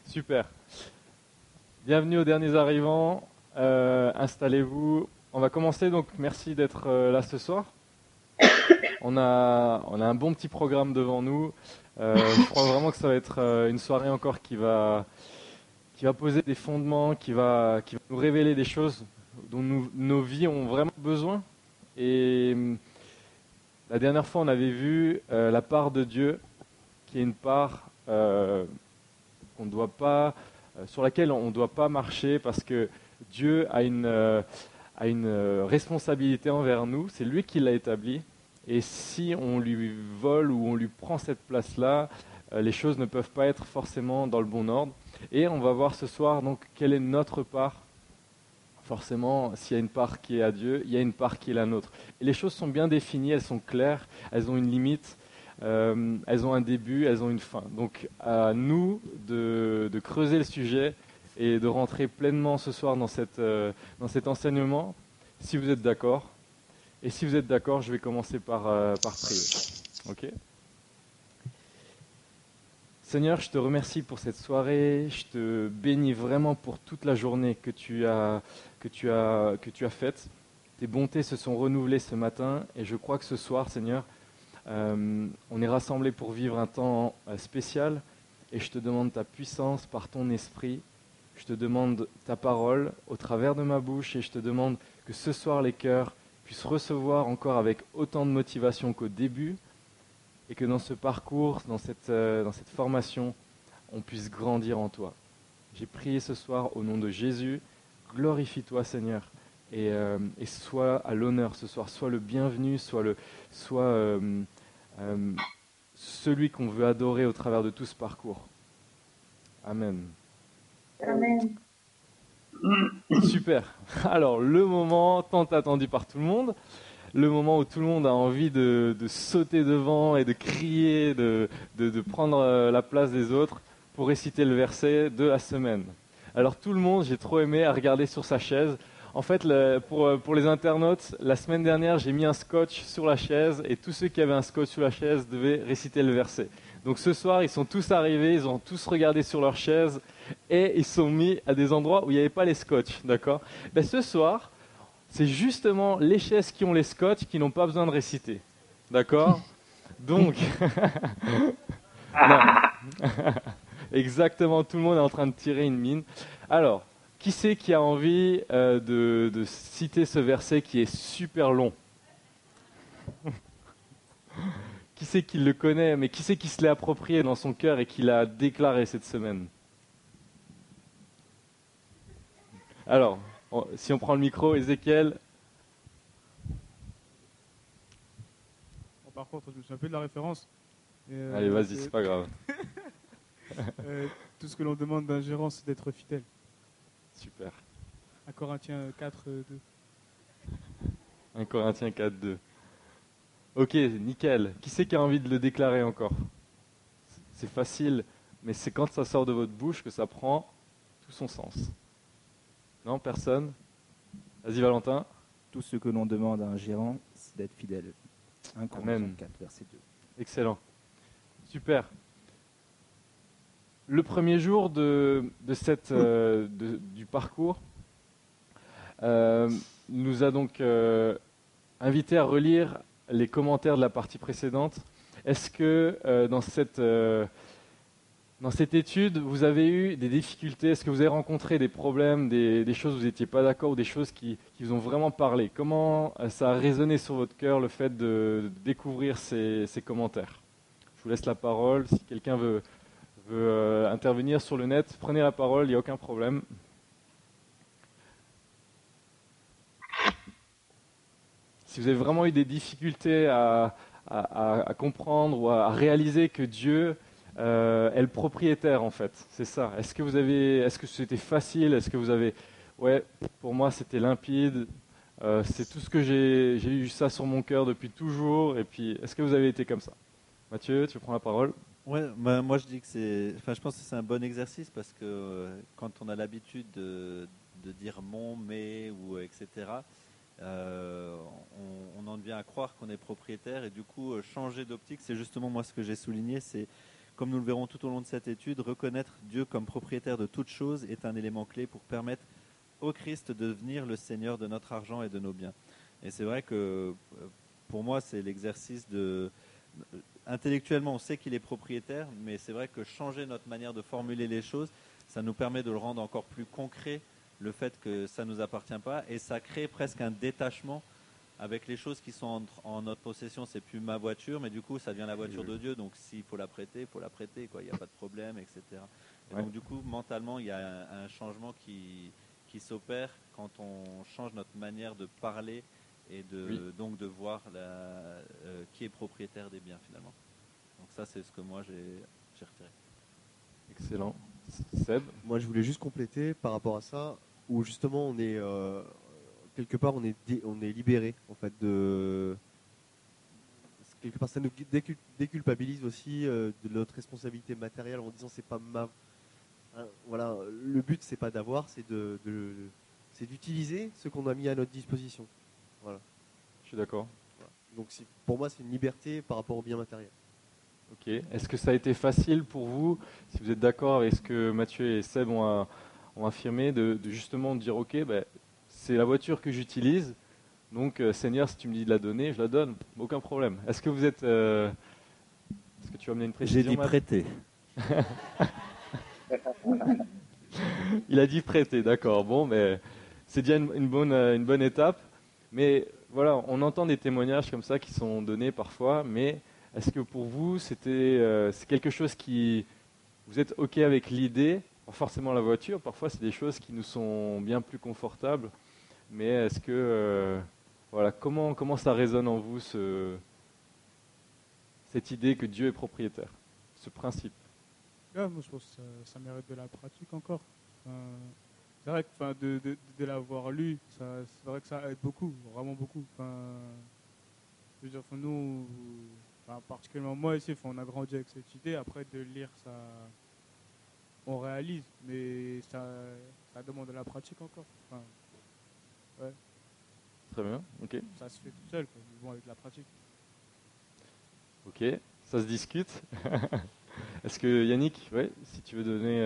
Super. Bienvenue aux derniers arrivants. Installez-vous. On va commencer, donc merci d'être là ce soir. On a un bon petit programme devant nous. Je crois vraiment que ça va être une soirée encore qui va poser des fondements, qui va nous révéler des choses dont nos vies ont vraiment besoin. Et la dernière fois, on avait vu la part de Dieu, qui est une part qu'on ne doit pas, sur laquelle on ne doit pas marcher parce que Dieu a une responsabilité envers nous. C'est lui qui l'a établi. Et si on lui vole ou on lui prend cette place-là, les choses ne peuvent pas être forcément dans le bon ordre. Et on va voir ce soir donc quelle est notre part. Forcément, s'il y a une part qui est à Dieu, il y a une part qui est la nôtre. Et les choses sont bien définies, elles sont claires, elles ont une limite, elles ont un début, elles ont une fin. Donc à nous de creuser le sujet et de rentrer pleinement ce soir dans cet enseignement, si vous êtes d'accord. Et si vous êtes d'accord, je vais commencer par prier. Ok ? Seigneur, je te remercie pour cette soirée. Je te bénis vraiment pour toute la journée que tu as faite. Tes bontés se sont renouvelées ce matin et je crois que ce soir, Seigneur, on est rassemblés pour vivre un temps spécial et je te demande ta puissance par ton esprit. Je te demande ta parole au travers de ma bouche et je te demande que ce soir les cœurs puissent recevoir encore avec autant de motivation qu'au début et que dans ce parcours, dans cette formation, on puisse grandir en toi. J'ai prié ce soir au nom de Jésus. Glorifie-toi, Seigneur, et sois à l'honneur ce soir. Sois le bienvenu, sois celui qu'on veut adorer au travers de tout ce parcours. Amen. Amen. Super. Alors, le moment tant attendu par tout le monde, le moment où tout le monde a envie de sauter devant et de crier, de prendre la place des autres pour réciter le verset de la semaine. Alors tout le monde, j'ai trop aimé, à regarder sur sa chaise. En fait, pour les internautes, la semaine dernière, j'ai mis un scotch sur la chaise et tous ceux qui avaient un scotch sur la chaise devaient réciter le verset. Donc ce soir, ils sont tous arrivés, ils ont tous regardé sur leur chaise et ils sont mis à des endroits où il n'y avait pas les scotch, d'accord ? Ben, ce soir, c'est justement les chaises qui ont les scotch qui n'ont pas besoin de réciter. D'accord ? Donc, non, exactement, tout le monde est en train de tirer une mine. Alors, qui c'est qui a envie de citer ce verset qui est super long ? Qui c'est qui le connaît, mais qui c'est qui se l'est approprié dans son cœur et qui l'a déclaré cette semaine ? Alors, si on prend le micro, Ézéchiel, Bon, par contre, je me souviens plus de la référence. allez, vas-y, c'est C'est pas grave. tout ce que l'on demande d'un gérant, c'est d'être fidèle. Super. À Corinthiens 4, 2. 1 Corinthiens 4, 2. Ok, nickel. Qui c'est qui a envie de le déclarer encore ? C'est facile, mais c'est quand ça sort de votre bouche que ça prend tout son sens. Non, personne ? Vas-y Valentin. Tout ce que l'on demande à un gérant, c'est d'être fidèle. 1 Corinthiens Amen. 4, verset 2. Excellent. Super. Le premier jour du parcours nous a donc invité à relire les commentaires de la partie précédente. Est-ce que dans cette étude, vous avez eu des difficultés? Est-ce que vous avez rencontré des problèmes, des choses où vous n'étiez pas d'accord ou des choses qui vous ont vraiment parlé? Comment ça a résonné sur votre cœur le fait de découvrir ces commentaires? Je vous laisse la parole. Si quelqu'un veut intervenir sur le net, prenez la parole, il n'y a aucun problème. Si vous avez vraiment eu des difficultés à comprendre ou à réaliser que Dieu est le propriétaire en fait, c'est ça. Est-ce que c'était facile? Est-ce que vous avez, ouais, pour moi c'était limpide. C'est tout ce que j'ai eu ça sur mon cœur depuis toujours. Et puis, est-ce que vous avez été comme ça? Mathieu, tu prends la parole. Ouais, bah, moi je dis que je pense que c'est un bon exercice parce que quand on a l'habitude de dire mon, mais ou etc. On en vient à croire qu'on est propriétaire et du coup changer d'optique, c'est justement moi ce que j'ai souligné, c'est Comme nous le verrons tout au long de cette étude, reconnaître Dieu comme propriétaire de toutes choses est un élément clé pour permettre au Christ de devenir le Seigneur de notre argent et de nos biens. Et c'est vrai que pour moi, c'est l'exercice de... Intellectuellement, on sait qu'il est propriétaire, mais c'est vrai que changer notre manière de formuler les choses, ça nous permet de le rendre encore plus concret, le fait que ça ne nous appartient pas, et ça crée presque un détachement avec les choses qui sont en notre possession. C'est plus ma voiture, mais du coup, ça devient la voiture de Dieu. Donc, s'il faut la prêter, il faut la prêter, quoi. Il n'y a pas de problème, etc. Et Ouais. donc, du coup, mentalement, il y a un changement qui s'opère quand on change notre manière de parler et donc de voir qui est propriétaire des biens, finalement. Donc, ça, c'est ce que moi, j'ai retiré. Excellent. Seb? Moi, je voulais juste compléter par rapport à ça, où justement, on est quelque part, on est libéré en fait de quelque part, ça nous déculpabilise aussi de notre responsabilité matérielle en disant c'est pas ma, hein, voilà, le but c'est pas d'avoir, c'est c'est d'utiliser ce qu'on a mis à notre disposition. Voilà. Je suis d'accord. Voilà. Donc pour moi, c'est une liberté par rapport au bien matériel. Ok. Est-ce que ça a été facile pour vous, si vous êtes d'accord avec ce que Mathieu et Seb ont affirmé, de justement dire ok, ben, c'est la voiture que j'utilise, donc Seigneur, si tu me dis de la donner, je la donne, aucun problème. Est-ce que vous êtes... Est-ce que tu vas amener une précision? J'ai dit Matt prêter. Il a dit prêter, d'accord. Bon, mais c'est déjà une bonne étape. Mais voilà, on entend des témoignages comme ça qui sont donnés parfois, mais est-ce que pour vous, c'est quelque chose qui... Vous êtes OK avec l'idée, pas forcément la voiture, parfois c'est des choses qui nous sont bien plus confortables, mais est-ce que... voilà, comment ça résonne en vous, cette idée que Dieu est propriétaire, ce principe? Moi, je pense que ça mérite de la pratique encore. C'est vrai que de l'avoir lu, c'est vrai que ça aide beaucoup, vraiment beaucoup. Je veux dire, nous, particulièrement moi ici, on a grandi avec cette idée. Après, de lire, ça, on réalise, mais ça demande de la pratique encore. Ouais, Très bien, ok. ça se fait tout seul, quoi, mais bon, avec la pratique. Ok, ça se discute. Est-ce que Yannick, ouais, si tu veux donner...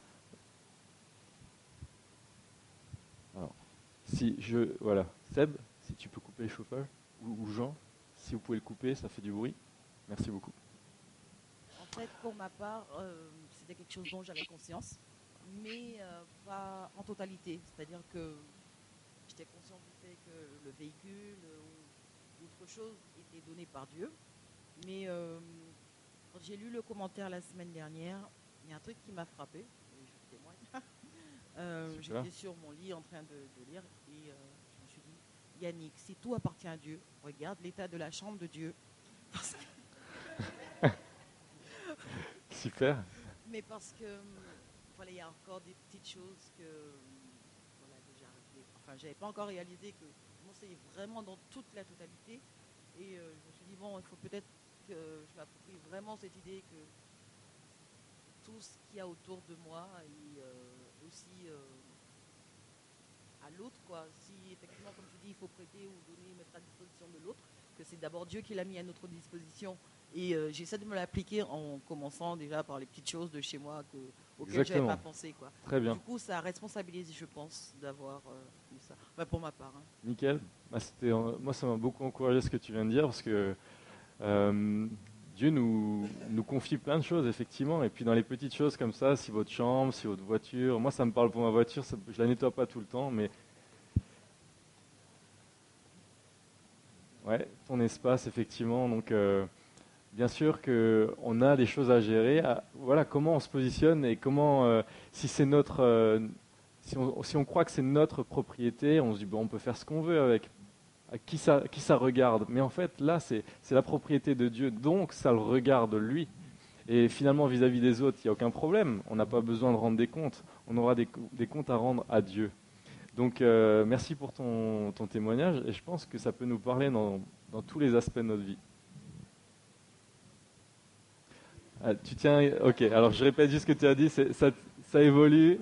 Alors, voilà, Seb, si tu peux couper le chauffage, ou Jean, si vous pouvez le couper, ça fait du bruit. Merci beaucoup. En fait, pour ma part, c'était quelque chose dont j'avais conscience, mais pas en totalité. C'est-à-dire que j'étais consciente du fait que le véhicule ou autre chose était donné par Dieu. Mais quand j'ai lu le commentaire la semaine dernière, il y a un truc qui m'a frappé, et je témoigne. J'étais sur mon lit en train de lire et je me suis dit, Yannick, si tout appartient à Dieu, regarde l'état de la chambre de Dieu. Super. Mais parce que voilà, il y a encore des petites choses que voilà, j'avais pas encore réalisé que je m'enseignais vraiment dans toute la totalité. Et je me suis dit, bon, il faut peut-être que je m'approprie vraiment cette idée que tout ce qu'il y a autour de moi et aussi à l'autre, quoi. Si effectivement, comme tu dis, il faut prêter ou donner, mettre à disposition de l'autre, que c'est d'abord Dieu qui l'a mis à notre disposition. Et j'essaie de me l'appliquer en commençant déjà par les petites choses de chez moi auxquelles je n'avais pas pensé, quoi. Très bien. Du coup, ça responsabilise, je pense, d'avoir eu ça. Enfin, pour ma part. Hein. Nickel. Moi, ça m'a beaucoup encouragé ce que tu viens de dire, parce que Dieu nous confie plein de choses, effectivement. Et puis dans les petites choses comme ça, si votre chambre, si votre voiture, moi ça me parle pour ma voiture, je la nettoie pas tout le temps, mais ouais, ton espace, effectivement. Donc bien sûr qu'on a des choses à gérer. Voilà comment on se positionne et comment, si c'est notre, si on croit que c'est notre propriété, on se dit bon, on peut faire ce qu'on veut avec. À qui ça regarde? Mais en fait, là, c'est la propriété de Dieu, donc ça le regarde lui. Et finalement, vis-à-vis des autres, il n'y a aucun problème. On n'a pas besoin de rendre des comptes. On aura des comptes à rendre à Dieu. Donc, merci pour ton témoignage. Et je pense que ça peut nous parler dans tous les aspects de notre vie. Ah, tu tiens. Ok. Alors, je répète juste ce que tu as dit. Ça évolue.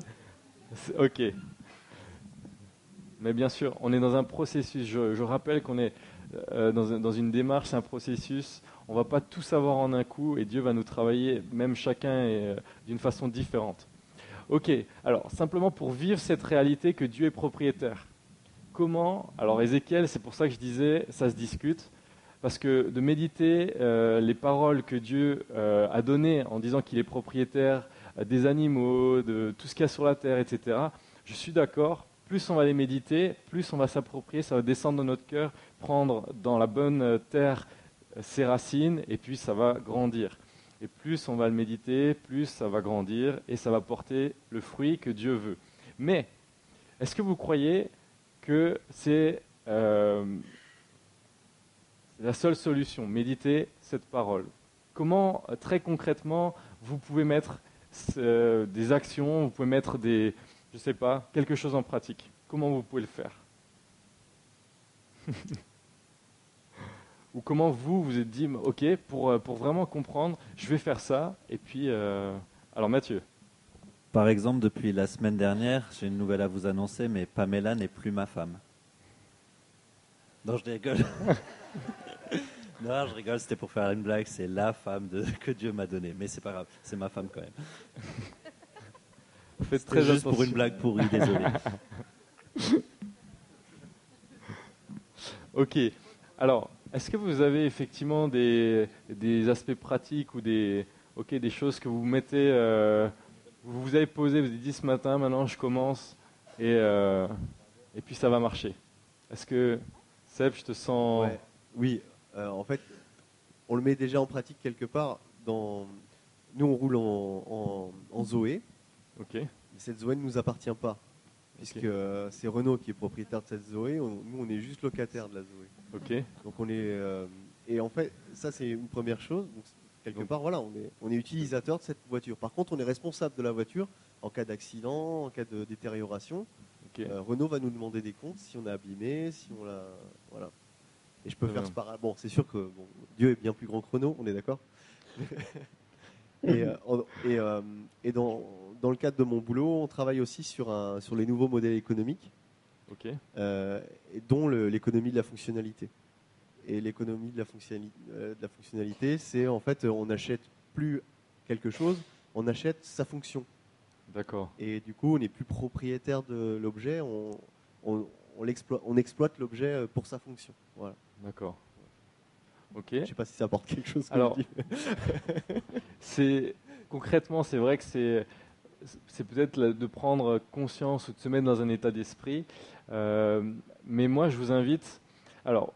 Ok. Mais bien sûr, on est dans un processus. Je rappelle qu'on est dans une démarche, c'est un processus. On ne va pas tout savoir en un coup et Dieu va nous travailler, même chacun d'une façon différente. Ok, alors simplement pour vivre cette réalité que Dieu est propriétaire. Comment? Alors Ézéchiel, c'est pour ça que je disais, ça se discute, parce que de méditer les paroles que Dieu a données en disant qu'il est propriétaire des animaux, de tout ce qu'il y a sur la terre, etc., je suis d'accord, plus on va les méditer, plus on va s'approprier, ça va descendre dans notre cœur, prendre dans la bonne terre ses racines, et puis ça va grandir. Et plus on va le méditer, plus ça va grandir, et ça va porter le fruit que Dieu veut. Mais, est-ce que vous croyez que c'est la seule solution, méditer cette parole? Comment, très concrètement, vous pouvez mettre des actions, vous pouvez mettre je sais pas, quelque chose en pratique? Comment vous pouvez le faire? Ou comment vous êtes dit, ok, pour vraiment comprendre, je vais faire ça, et puis... Alors Mathieu. Par exemple, depuis la semaine dernière, j'ai une nouvelle à vous annoncer, mais Pamela n'est plus ma femme. Non, je rigole. Non, je rigole, c'était pour faire une blague, c'est la femme que Dieu m'a donnée, mais c'est pas grave, c'est ma femme quand même. Faites C'était très juste attention. pour une blague pourrie, désolé. Ok, alors, est-ce que vous avez effectivement des aspects pratiques ou des choses que vous mettez, vous vous avez posé, vous avez dit ce matin, maintenant je commence, et puis ça va marcher? Est-ce que, Seb, je te sens... Ouais. Oui, en fait, on le met déjà en pratique quelque part. Nous, on roule en Zoé. Ok, Mais cette Zoé ne nous appartient pas, puisque c'est Renault qui est propriétaire de cette Zoé. Nous, on est juste locataire de la Zoé. ok, Donc on est et en fait, ça c'est une première chose. Donc, quelque part, voilà, on est utilisateur de cette voiture. Par contre, on est responsable de la voiture en cas d'accident, en cas de détérioration. ok. Renault va nous demander des comptes si on a abîmé, si on l'a, voilà. Et je peux Très faire bien. ce parallèle. Bon, c'est sûr que Dieu est bien plus grand que Renault, on est d'accord. Et dans le cadre de mon boulot, on travaille aussi sur les nouveaux modèles économiques, Ok, et dont l'économie de la fonctionnalité. Et l'économie de la fonctionnalité, c'est en fait, on n'achète plus quelque chose, on achète sa fonction. d'accord, Et du coup, on n'est plus propriétaire de l'objet, on exploite l'objet pour sa fonction. Voilà. d'accord. Ok. Je ne sais pas si ça apporte quelque chose. Alors, concrètement, c'est vrai que c'est peut-être de prendre conscience ou de se mettre dans un état d'esprit. Mais moi, je vous invite, alors,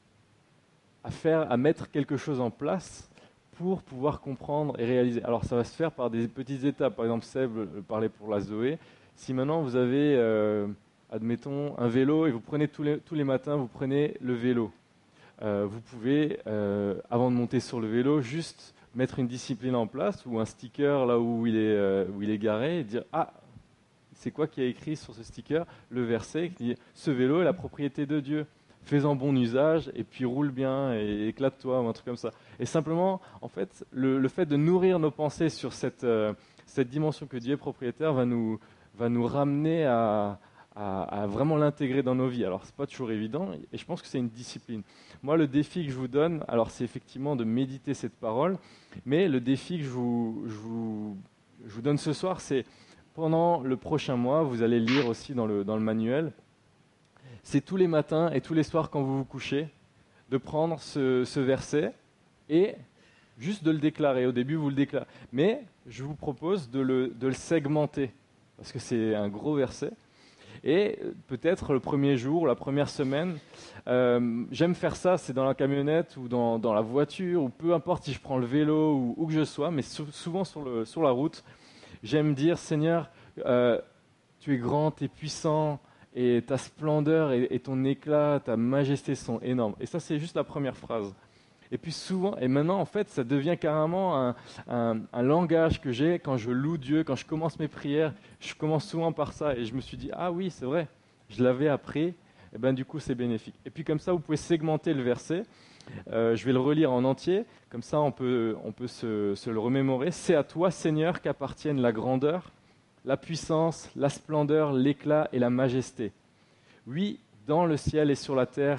à mettre quelque chose en place pour pouvoir comprendre et réaliser. Alors, ça va se faire par des petites étapes. Par exemple, Seb parlait pour la Zoé. Si maintenant vous avez, admettons, un vélo et vous prenez tous les matins, vous prenez le vélo. Vous pouvez, avant de monter sur le vélo, juste mettre une discipline en place ou un sticker là où il est garé et dire « Ah, c'est quoi qui a écrit sur ce sticker ?» Le verset qui dit « Ce vélo est la propriété de Dieu. Fais-en bon usage et puis roule bien et éclate-toi » ou un truc comme ça. Et simplement, en fait, le fait de nourrir nos pensées sur cette dimension que Dieu est propriétaire va nous ramener à vraiment l'intégrer dans nos vies. Alors, c'est pas toujours évident, et je pense que c'est une discipline. Moi, le défi que je vous donne, alors c'est effectivement de méditer cette parole, mais le défi que je vous donne ce soir, c'est pendant le prochain mois, vous allez lire aussi dans le manuel, c'est tous les matins et tous les soirs quand vous vous couchez, de prendre ce verset et juste de le déclarer. Au début, vous le déclarez. Mais je vous propose de le segmenter, parce que c'est un gros verset. Et peut-être le premier jour, la première semaine, j'aime faire ça, c'est dans la camionnette ou dans la voiture, ou peu importe si je prends le vélo ou où que je sois, mais souvent sur la route, j'aime dire, Seigneur, tu es grand, tu es puissant, et ta splendeur et ton éclat, ta majesté sont énormes. Et ça, c'est juste la première phrase. Et puis souvent, et maintenant en fait, ça devient carrément un langage que j'ai quand je loue Dieu, quand je commence mes prières, je commence souvent par ça. Et je me suis dit, ah oui, c'est vrai, je l'avais appris, et ben du coup c'est bénéfique. Et puis comme ça, vous pouvez segmenter le verset. Je vais le relire en entier, comme ça on peut se le remémorer. C'est à toi, Seigneur, qu'appartiennent la grandeur, la puissance, la splendeur, l'éclat et la majesté. Oui, dans le ciel et sur la terre,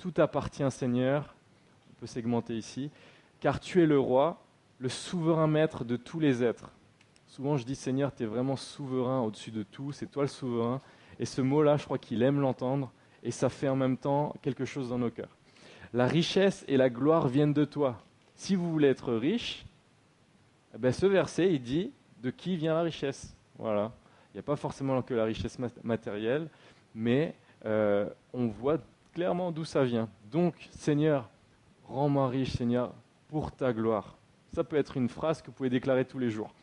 tout appartient, Seigneur. On peut segmenter ici. Car tu es le roi, le souverain maître de tous les êtres. Souvent, je dis, Seigneur, tu es vraiment souverain au-dessus de tout. C'est toi le souverain. Et ce mot-là, je crois qu'il aime l'entendre. Et ça fait en même temps quelque chose dans nos cœurs. La richesse et la gloire viennent de toi. Si vous voulez être riche, eh ben ce verset, il dit de qui vient la richesse. Voilà. Il n'y a pas forcément que la richesse matérielle, mais on voit clairement d'où ça vient. Donc, Seigneur, rends-moi riche, Seigneur, pour ta gloire. Ça peut être une phrase que vous pouvez déclarer tous les jours.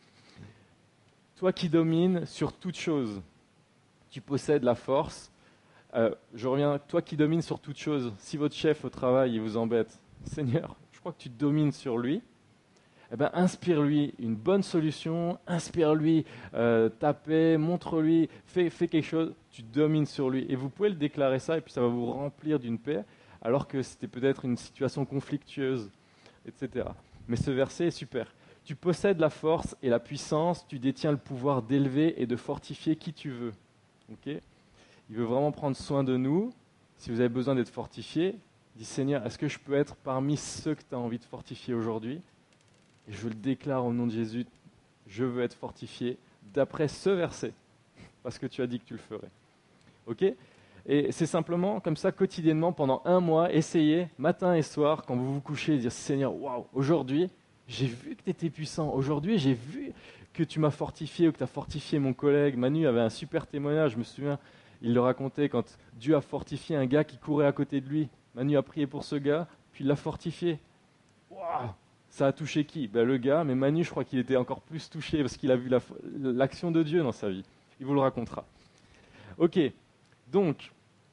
Toi qui domines sur toute chose, tu possèdes la force. Je reviens, toi qui domines sur toute chose, si votre chef au travail il vous embête, Seigneur, je crois que tu domines sur lui. Eh ben, inspire-lui une bonne solution, inspire-lui ta paix, montre-lui, fais quelque chose, tu domines sur lui. Et vous pouvez le déclarer ça, et puis ça va vous remplir d'une paix, alors que c'était peut-être une situation conflictueuse, etc. Mais ce verset est super. Tu possèdes la force et la puissance, tu détiens le pouvoir d'élever et de fortifier qui tu veux. Okay? Il veut vraiment prendre soin de nous. Si vous avez besoin d'être fortifié, dis Seigneur, est-ce que je peux être parmi ceux que tu as envie de fortifier aujourd'hui ? Et je le déclare au nom de Jésus, je veux être fortifié d'après ce verset, parce que tu as dit que tu le ferais. Ok ? Et c'est simplement comme ça, quotidiennement, pendant 1 mois, essayez, matin et soir, quand vous vous couchez, dire Seigneur, waouh, aujourd'hui, j'ai vu que tu étais puissant. Aujourd'hui, j'ai vu que tu m'as fortifié ou que tu as fortifié mon collègue. Manu avait un super témoignage, je me souviens, il le racontait quand Dieu a fortifié un gars qui courait à côté de lui. Manu a prié pour ce gars, puis il l'a fortifié. Waouh! Ça a touché qui? Ben, le gars, mais Manu, je crois qu'il était encore plus touché parce qu'il a vu l'action de Dieu dans sa vie. Il vous le racontera. Ok, donc,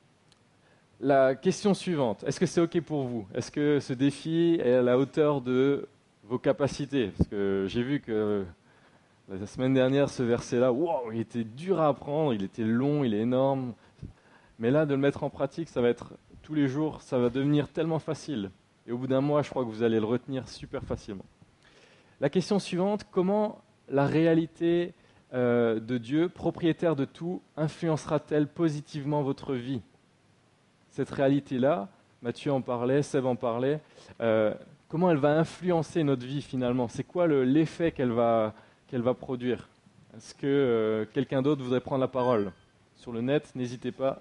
la question suivante. Est-ce que c'est ok pour vous? Est-ce que ce défi est à la hauteur de vos capacités? Parce que j'ai vu que la semaine dernière, ce verset-là, wow, il était dur à apprendre, il était long, il est énorme. Mais là, de le mettre en pratique, ça va être tous les jours, ça va devenir tellement facile. Et au bout d'1 mois, je crois que vous allez le retenir super facilement. La question suivante, comment la réalité de Dieu, propriétaire de tout, influencera-t-elle positivement votre vie? Cette réalité-là, Mathieu en parlait, Seb en parlait, comment elle va influencer notre vie finalement? C'est quoi l'effet qu'elle va produire? Est-ce que quelqu'un d'autre voudrait prendre la parole? Sur le net, n'hésitez pas.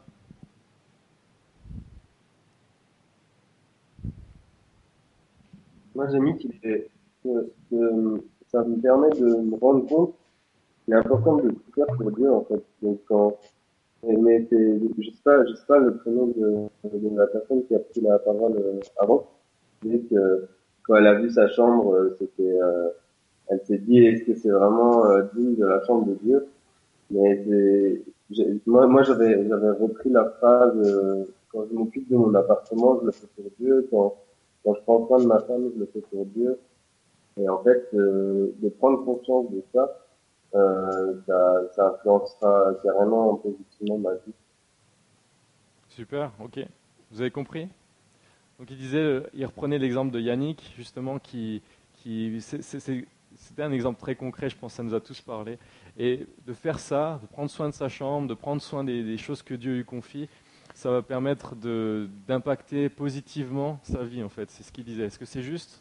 Moi, j'ai mis que ça me permet de me rendre compte qu'il est important de tout faire pour Dieu, en fait. Donc, mais je sais pas le prénom de la personne qui a pris la parole avant. Elle disait que quand elle a vu sa chambre, elle s'est dit, est-ce que c'est vraiment digne de la chambre de Dieu? Mais moi, j'avais repris la phrase, quand je m'occupe de mon appartement, je le fais pour Dieu. Quand je prends soin de ma femme, je le fais pour Dieu. Et en fait, de prendre conscience de ça, ça influencera carrément positivement ma vie. Super, ok. Vous avez compris? Donc il disait, il reprenait l'exemple de Yannick, justement, c'était un exemple très concret, je pense que ça nous a tous parlé. Et de faire ça, de prendre soin de sa chambre, de prendre soin des choses que Dieu lui confie, ça va permettre d'impacter positivement sa vie, en fait. C'est ce qu'il disait. Est-ce que c'est juste?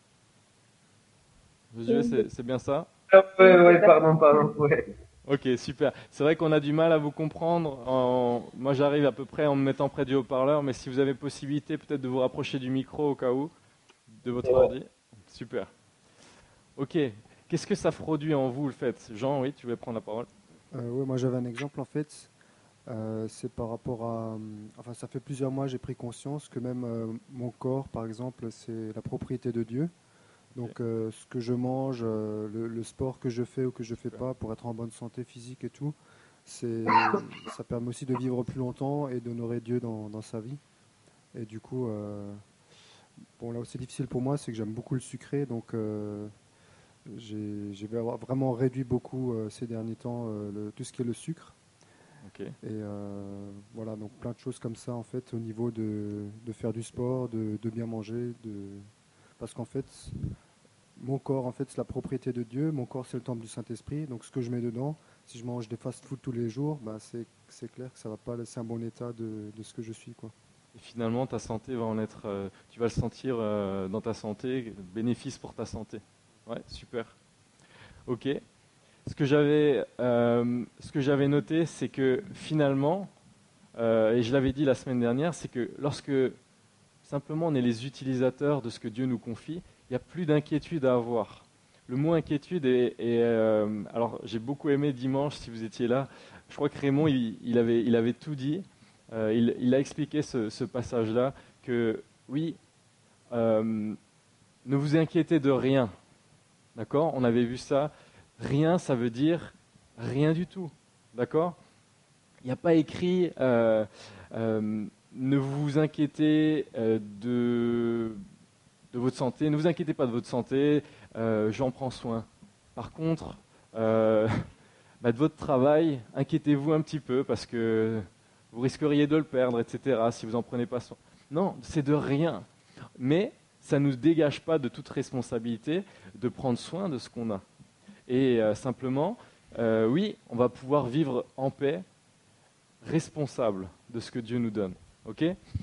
Josué, c'est bien ça? Ouais, pardon, ouais. Ok, super. C'est vrai qu'on a du mal à vous comprendre. Moi, j'arrive à peu près en me mettant près du haut-parleur, mais si vous avez possibilité peut-être de vous rapprocher du micro au cas où, de votre ordi. Super. Ok. Qu'est-ce que ça produit en vous, le fait? Jean, oui, tu voulais prendre la parole? Oui, moi j'avais un exemple en fait. C'est par rapport à. Enfin, ça fait plusieurs mois j'ai pris conscience que même mon corps, par exemple, c'est la propriété de Dieu. Donc, ce que je mange, le sport que je fais ou que je fais pas pour être en bonne santé physique et tout, ça permet aussi de vivre plus longtemps et d'honorer Dieu dans sa vie. Et du coup, bon, là où c'est difficile pour moi, c'est que j'aime beaucoup le sucré. Donc, j'ai vraiment réduit beaucoup ces derniers temps tout ce qui est le sucre. Ok. Et voilà, donc plein de choses comme ça en fait au niveau de faire du sport, de bien manger, parce qu'en fait mon corps en fait c'est la propriété de Dieu, mon corps c'est le temple du Saint-Esprit, donc ce que je mets dedans, si je mange des fast-food tous les jours, bah, c'est clair que ça va pas laisser un bon état de ce que je suis quoi. Et finalement, ta santé va en être, tu vas le sentir dans ta santé, bénéfice pour ta santé. Ouais, super. Ok. Ce que j'avais noté, c'est que finalement, et je l'avais dit la semaine dernière, c'est que lorsque simplement on est les utilisateurs de ce que Dieu nous confie, il n'y a plus d'inquiétude à avoir. Le mot inquiétude alors j'ai beaucoup aimé dimanche, si vous étiez là, je crois que Raymond, il avait tout dit. Il a expliqué ce passage-là, que oui, ne vous inquiétez de rien. D'accord? On avait vu ça. Rien, ça veut dire rien du tout. D'accord? Il n'y a pas écrit ne vous inquiétez de votre santé, ne vous inquiétez pas de votre santé, j'en prends soin. Par contre, de votre travail, inquiétez-vous un petit peu parce que vous risqueriez de le perdre, etc., si vous n'en prenez pas soin. Non, c'est de rien. Mais ça ne nous dégage pas de toute responsabilité de prendre soin de ce qu'on a. Et simplement, oui, on va pouvoir vivre en paix, responsable de ce que Dieu nous donne. Ok?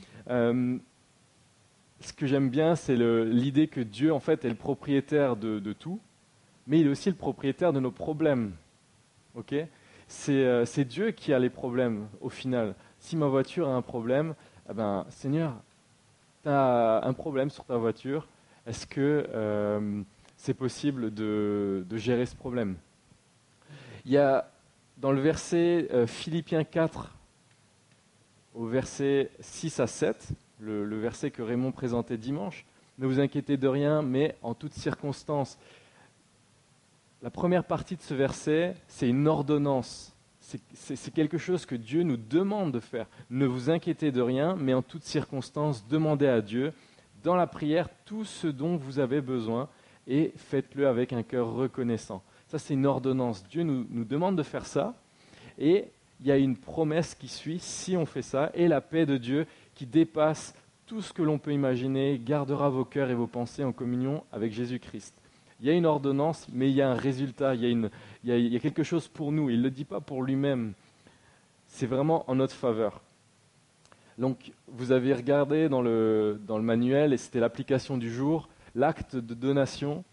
Ce que j'aime bien, c'est l'idée que Dieu, en fait, est le propriétaire de tout, mais il est aussi le propriétaire de nos problèmes. Ok? C'est Dieu qui a les problèmes, au final. Si ma voiture a un problème, eh ben, Seigneur, tu as un problème sur ta voiture, est-ce que c'est possible de gérer ce problème? Il y a dans le verset Philippiens 4, au verset 6 à 7, le verset que Raymond présentait dimanche, ne vous inquiétez de rien, mais en toutes circonstances. La première partie de ce verset, c'est une ordonnance. C'est quelque chose que Dieu nous demande de faire. Ne vous inquiétez de rien, mais en toutes circonstances, demandez à Dieu, dans la prière, tout ce dont vous avez besoin, et faites-le avec un cœur reconnaissant. Ça, c'est une ordonnance. Dieu nous demande de faire ça, et il y a une promesse qui suit si on fait ça, et la paix de Dieu qui dépasse tout ce que l'on peut imaginer, gardera vos cœurs et vos pensées en communion avec Jésus-Christ. Il y a une ordonnance, mais il y a un résultat, il y a quelque chose pour nous. Il ne le dit pas pour lui-même. C'est vraiment en notre faveur. Donc, vous avez regardé dans le manuel, et c'était l'application du jour, l'acte de donation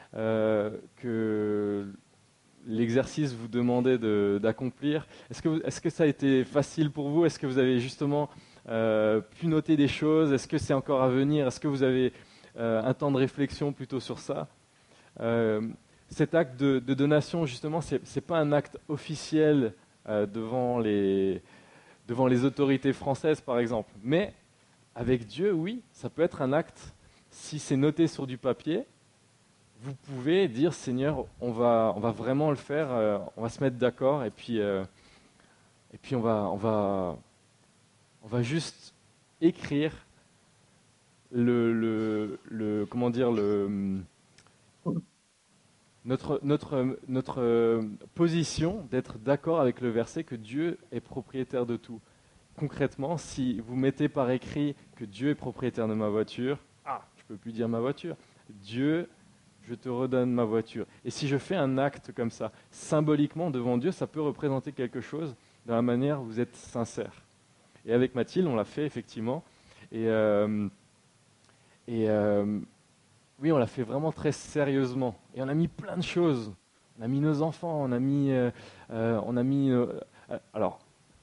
que l'exercice vous demandait d'accomplir. Est-ce que ça a été facile pour vous? Est-ce que vous avez justement pu noter des choses? Est-ce que c'est encore à venir? Est-ce que vous avez un temps de réflexion plutôt sur ça? Cet acte de donation, justement, c'est pas un acte officiel devant les autorités françaises, par exemple. Mais avec Dieu, oui, ça peut être un acte. Si c'est noté sur du papier, vous pouvez dire, Seigneur, on va vraiment le faire, on va se mettre d'accord, et puis on va juste écrire comment dire, notre position d'être d'accord avec le verset que Dieu est propriétaire de tout. Concrètement, si vous mettez par écrit que Dieu est propriétaire de ma voiture, je ne peux plus dire ma voiture. Dieu, je te redonne ma voiture. Et si je fais un acte comme ça, symboliquement devant Dieu, ça peut représenter quelque chose dans la manière où vous êtes sincère. Et avec Mathilde, on l'a fait effectivement. Et oui, on l'a fait vraiment très sérieusement. Et on a mis plein de choses. On a mis nos enfants, on a mis... alors,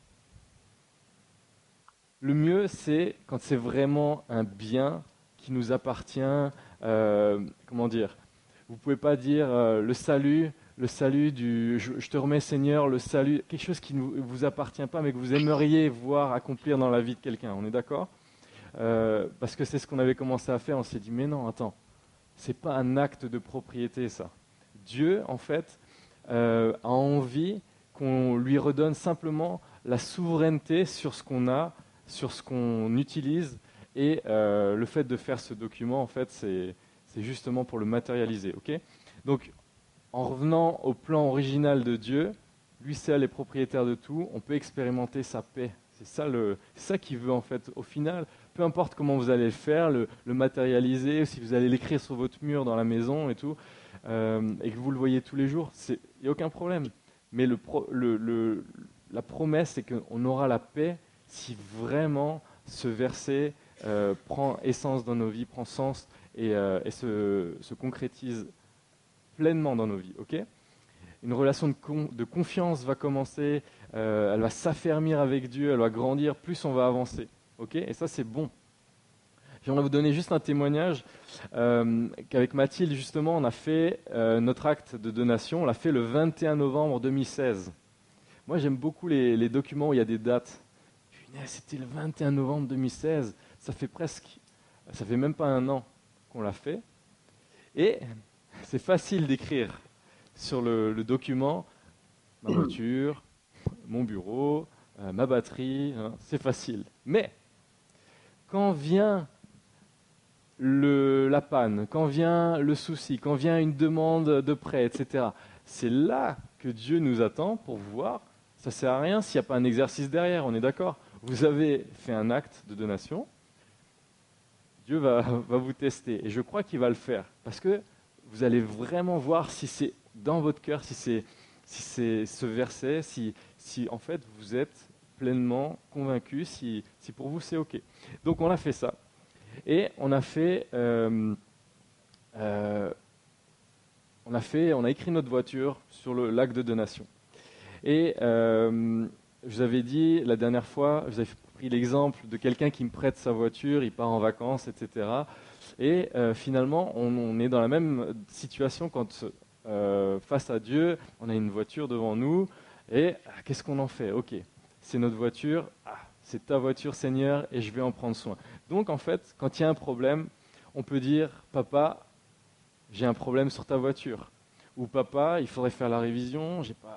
le mieux, c'est quand c'est vraiment un bien qui nous appartient. Comment dire? Vous ne pouvez pas dire le salut je te remets Seigneur, le salut, quelque chose qui ne vous appartient pas, mais que vous aimeriez voir accomplir dans la vie de quelqu'un. On est d'accord? Parce que c'est ce qu'on avait commencé à faire. On s'est dit, mais non, attends. C'est pas un acte de propriété, ça. Dieu, en fait, a envie qu'on lui redonne simplement la souveraineté sur ce qu'on a, sur ce qu'on utilise, et le fait de faire ce document, en fait, c'est justement pour le matérialiser. Ok? Donc, en revenant au plan original de Dieu, lui seul est propriétaire de tout, on peut expérimenter sa paix. C'est ça qu'il veut, en fait, au final. Peu importe comment vous allez le faire, le matérialiser, si vous allez l'écrire sur votre mur dans la maison et tout, et que vous le voyez tous les jours, il n'y a aucun problème. Mais la promesse, c'est qu'on aura la paix si vraiment ce verset prend essence dans nos vies, prend sens et se concrétise pleinement dans nos vies. Ok ? Une relation de confiance va commencer, elle va s'affermir avec Dieu, elle va grandir, plus on va avancer. Ok ? Et ça, c'est bon. J'aimerais vous donner juste un témoignage qu'avec Mathilde, justement, on a fait notre acte de donation, on l'a fait le 21 novembre 2016. Moi, j'aime beaucoup les documents où il y a des dates. Punaise, c'était le 21 novembre 2016, ça fait même pas un an qu'on l'a fait. Et c'est facile d'écrire sur le document ma voiture, mon bureau, ma batterie, hein, c'est facile. Mais quand vient la panne, quand vient le souci, quand vient une demande de prêt, etc., c'est là que Dieu nous attend pour voir. Ça ne sert à rien s'il n'y a pas un exercice derrière, on est d'accord ? Vous avez fait un acte de donation, Dieu va vous tester. Et je crois qu'il va le faire. Parce que vous allez vraiment voir si c'est dans votre cœur, si c'est ce verset, si en fait vous êtes pleinement convaincu, si pour vous c'est OK. Donc on a fait ça. Et on a écrit notre voiture sur l'acte de donation. Et je vous avais dit la dernière fois, je vous avais pris l'exemple de quelqu'un qui me prête sa voiture, il part en vacances, etc. Et finalement, on est dans la même situation quand face à Dieu, on a une voiture devant nous, et qu'est-ce qu'on en fait ? Ok, c'est notre voiture, c'est ta voiture Seigneur, et je vais en prendre soin. Donc en fait, quand il y a un problème, on peut dire, papa, j'ai un problème sur ta voiture. Ou papa, il faudrait faire la révision,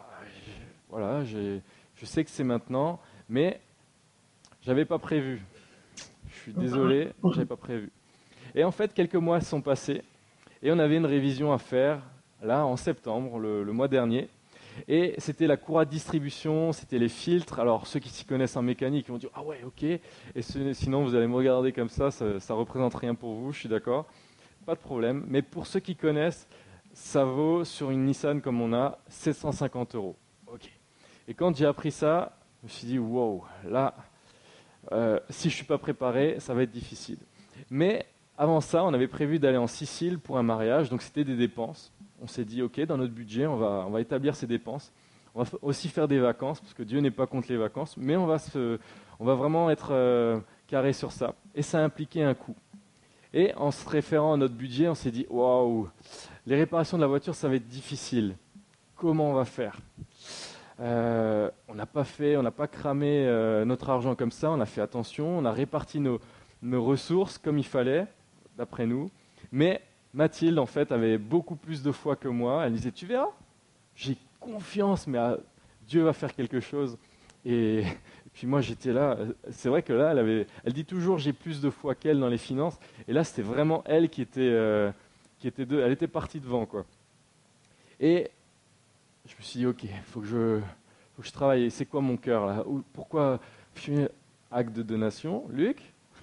je sais que c'est maintenant, mais j'avais pas prévu. Je suis désolé, j'avais pas prévu. Et en fait, quelques mois sont passés, et on avait une révision à faire, là, en septembre, le mois dernier. Et c'était la courroie de distribution, c'était les filtres. Alors, ceux qui s'y connaissent en mécanique, ils vont dire « Ah ouais, ok ». Et sinon, vous allez me regarder comme ça représente rien pour vous, je suis d'accord. Pas de problème. Mais pour ceux qui connaissent, ça vaut, sur une Nissan comme on a, 750 €. Ok. Et quand j'ai appris ça, je me suis dit « Wow, là, si je ne suis pas préparé, ça va être difficile ». Mais avant ça, on avait prévu d'aller en Sicile pour un mariage, donc c'était des dépenses. On s'est dit, ok, dans notre budget, on va établir ces dépenses. On va aussi faire des vacances, parce que Dieu n'est pas contre les vacances, mais on va vraiment être carré sur ça. Et ça a impliqué un coût. Et en se référant à notre budget, on s'est dit, waouh, les réparations de la voiture, ça va être difficile. Comment on va faire ? On n'a pas cramé notre argent comme ça, on a fait attention, on a réparti nos ressources comme il fallait, d'après nous. Mais Mathilde, en fait, avait beaucoup plus de foi que moi. Elle disait, tu verras, j'ai confiance, mais Dieu va faire quelque chose. Et puis moi, j'étais là. C'est vrai que là, elle dit toujours, j'ai plus de foi qu'elle dans les finances. Et là, c'était vraiment elle qui était elle était partie devant, quoi. Et je me suis dit, ok, faut que je travaille. Et c'est quoi mon cœur, là ? Pourquoi je fais acte de donation ? Luc,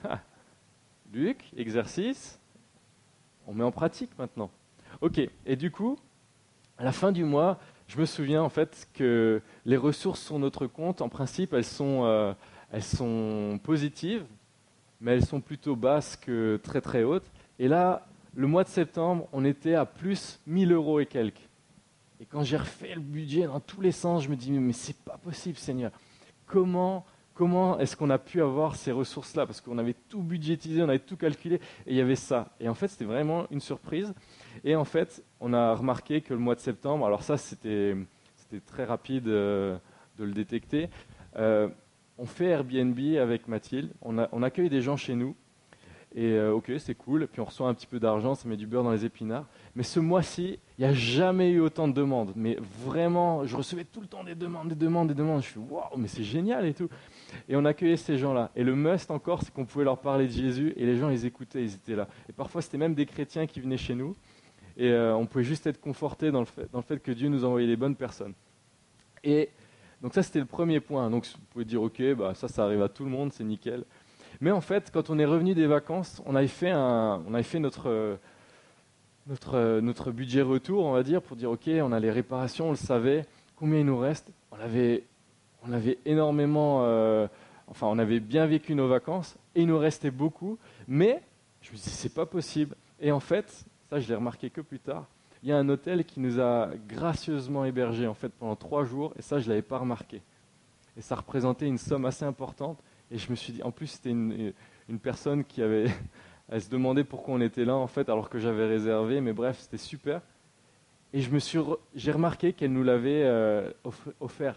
exercice. On met en pratique maintenant. Ok, et du coup, à la fin du mois, je me souviens en fait que les ressources sur notre compte, en principe, elles sont positives, mais elles sont plutôt basses que très très hautes. Et là, le mois de septembre, on était à plus 1 000 € et quelques. Et quand j'ai refait le budget dans tous les sens, je me dis, mais c'est pas possible, Seigneur. Comment est-ce qu'on a pu avoir ces ressources-là ? Parce qu'on avait tout budgétisé, on avait tout calculé, et il y avait ça. Et en fait, c'était vraiment une surprise. Et en fait, on a remarqué que le mois de septembre, alors ça, c'était très rapide de le détecter. On fait Airbnb avec Mathilde, on accueille des gens chez nous, et ok, c'est cool, puis on reçoit un petit peu d'argent, ça met du beurre dans les épinards. Mais ce mois-ci, il n'y a jamais eu autant de demandes. Mais vraiment, je recevais tout le temps des demandes. Je suis waouh, mais c'est génial et tout. Et on accueillait ces gens-là. Et le must encore, c'est qu'on pouvait leur parler de Jésus et les gens, ils écoutaient, ils étaient là. Et parfois, c'était même des chrétiens qui venaient chez nous. Et on pouvait juste être confortés dans le fait que Dieu nous envoyait les bonnes personnes. Et donc ça, c'était le premier point. Donc vous pouvez dire, ok, bah, ça arrive à tout le monde, c'est nickel. Mais en fait, quand on est revenu des vacances, on avait fait notre budget retour, on va dire, pour dire, ok, on a les réparations, on le savait, combien il nous reste. On avait énormément enfin, on avait bien vécu nos vacances et il nous restait beaucoup, mais je me suis dit, c'est pas possible. Et en fait, ça, je l'ai remarqué que plus tard, il y a un hôtel qui nous a gracieusement hébergés en fait pendant 3 jours, et ça, je l'avais pas remarqué. Et ça représentait une somme assez importante. Et je me suis dit, en plus, c'était une personne qui avait, elle se demandait pourquoi on était là en fait, alors que j'avais réservé. Mais bref, c'était super. Et j'ai remarqué qu'elle nous l'avait offert.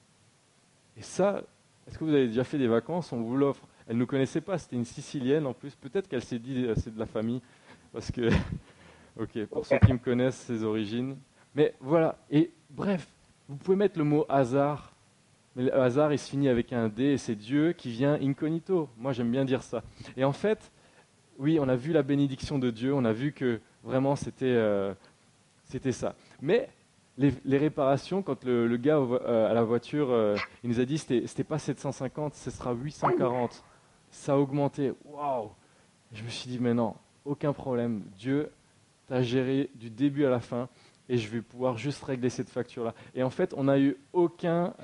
Et ça, est-ce que vous avez déjà fait des vacances? On vous l'offre. Elle ne nous connaissait pas. C'était une Sicilienne en plus. Peut-être qu'elle s'est dit, c'est de la famille, parce que, ok, pour ceux qui me connaissent, ses origines. Mais voilà. Et bref, vous pouvez mettre le mot hasard. Mais le hasard, il se finit avec un D, et c'est Dieu qui vient incognito. Moi, j'aime bien dire ça. Et en fait, oui, on a vu la bénédiction de Dieu, on a vu que vraiment c'était ça. Mais les réparations, quand le gars à la voiture, il nous a dit c'était pas 750, ce sera 840. Ça a augmenté. Waouh! Je me suis dit, mais non, aucun problème. Dieu t'a géré du début à la fin. Et je vais pouvoir juste régler cette facture-là. Et en fait, on n'a eu aucun,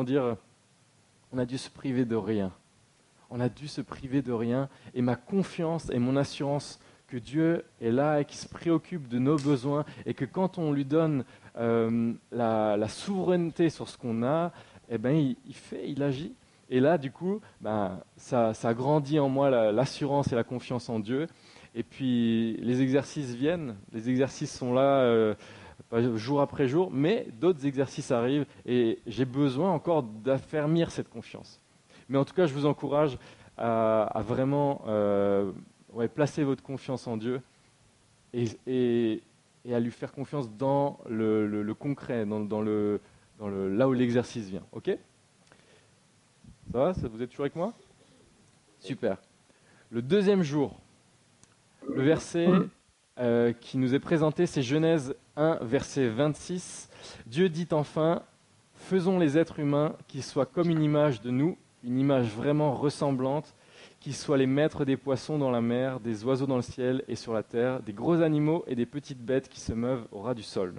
on a dû se priver de rien. On a dû se priver de rien. Et ma confiance et mon assurance que Dieu est là et qu'il se préoccupe de nos besoins et que quand on lui donne la souveraineté sur ce qu'on a, eh ben, il agit. Et là, du coup, ça grandit en moi l'assurance et la confiance en Dieu. Et puis, les exercices viennent. Les exercices sont là jour après jour, mais d'autres exercices arrivent et j'ai besoin encore d'affermir cette confiance. Mais en tout cas, je vous encourage à vraiment placer votre confiance en Dieu et à lui faire confiance dans le concret, là où l'exercice vient. Ok? Ça va? Vous êtes toujours avec moi? Super. Le deuxième jour, le verset qui nous est présenté, c'est Genèse 1, verset 26. Dieu dit enfin, faisons les êtres humains qui soient comme une image de nous, une image vraiment ressemblante, qui soient les maîtres des poissons dans la mer, des oiseaux dans le ciel et sur la terre, des gros animaux et des petites bêtes qui se meuvent au ras du sol.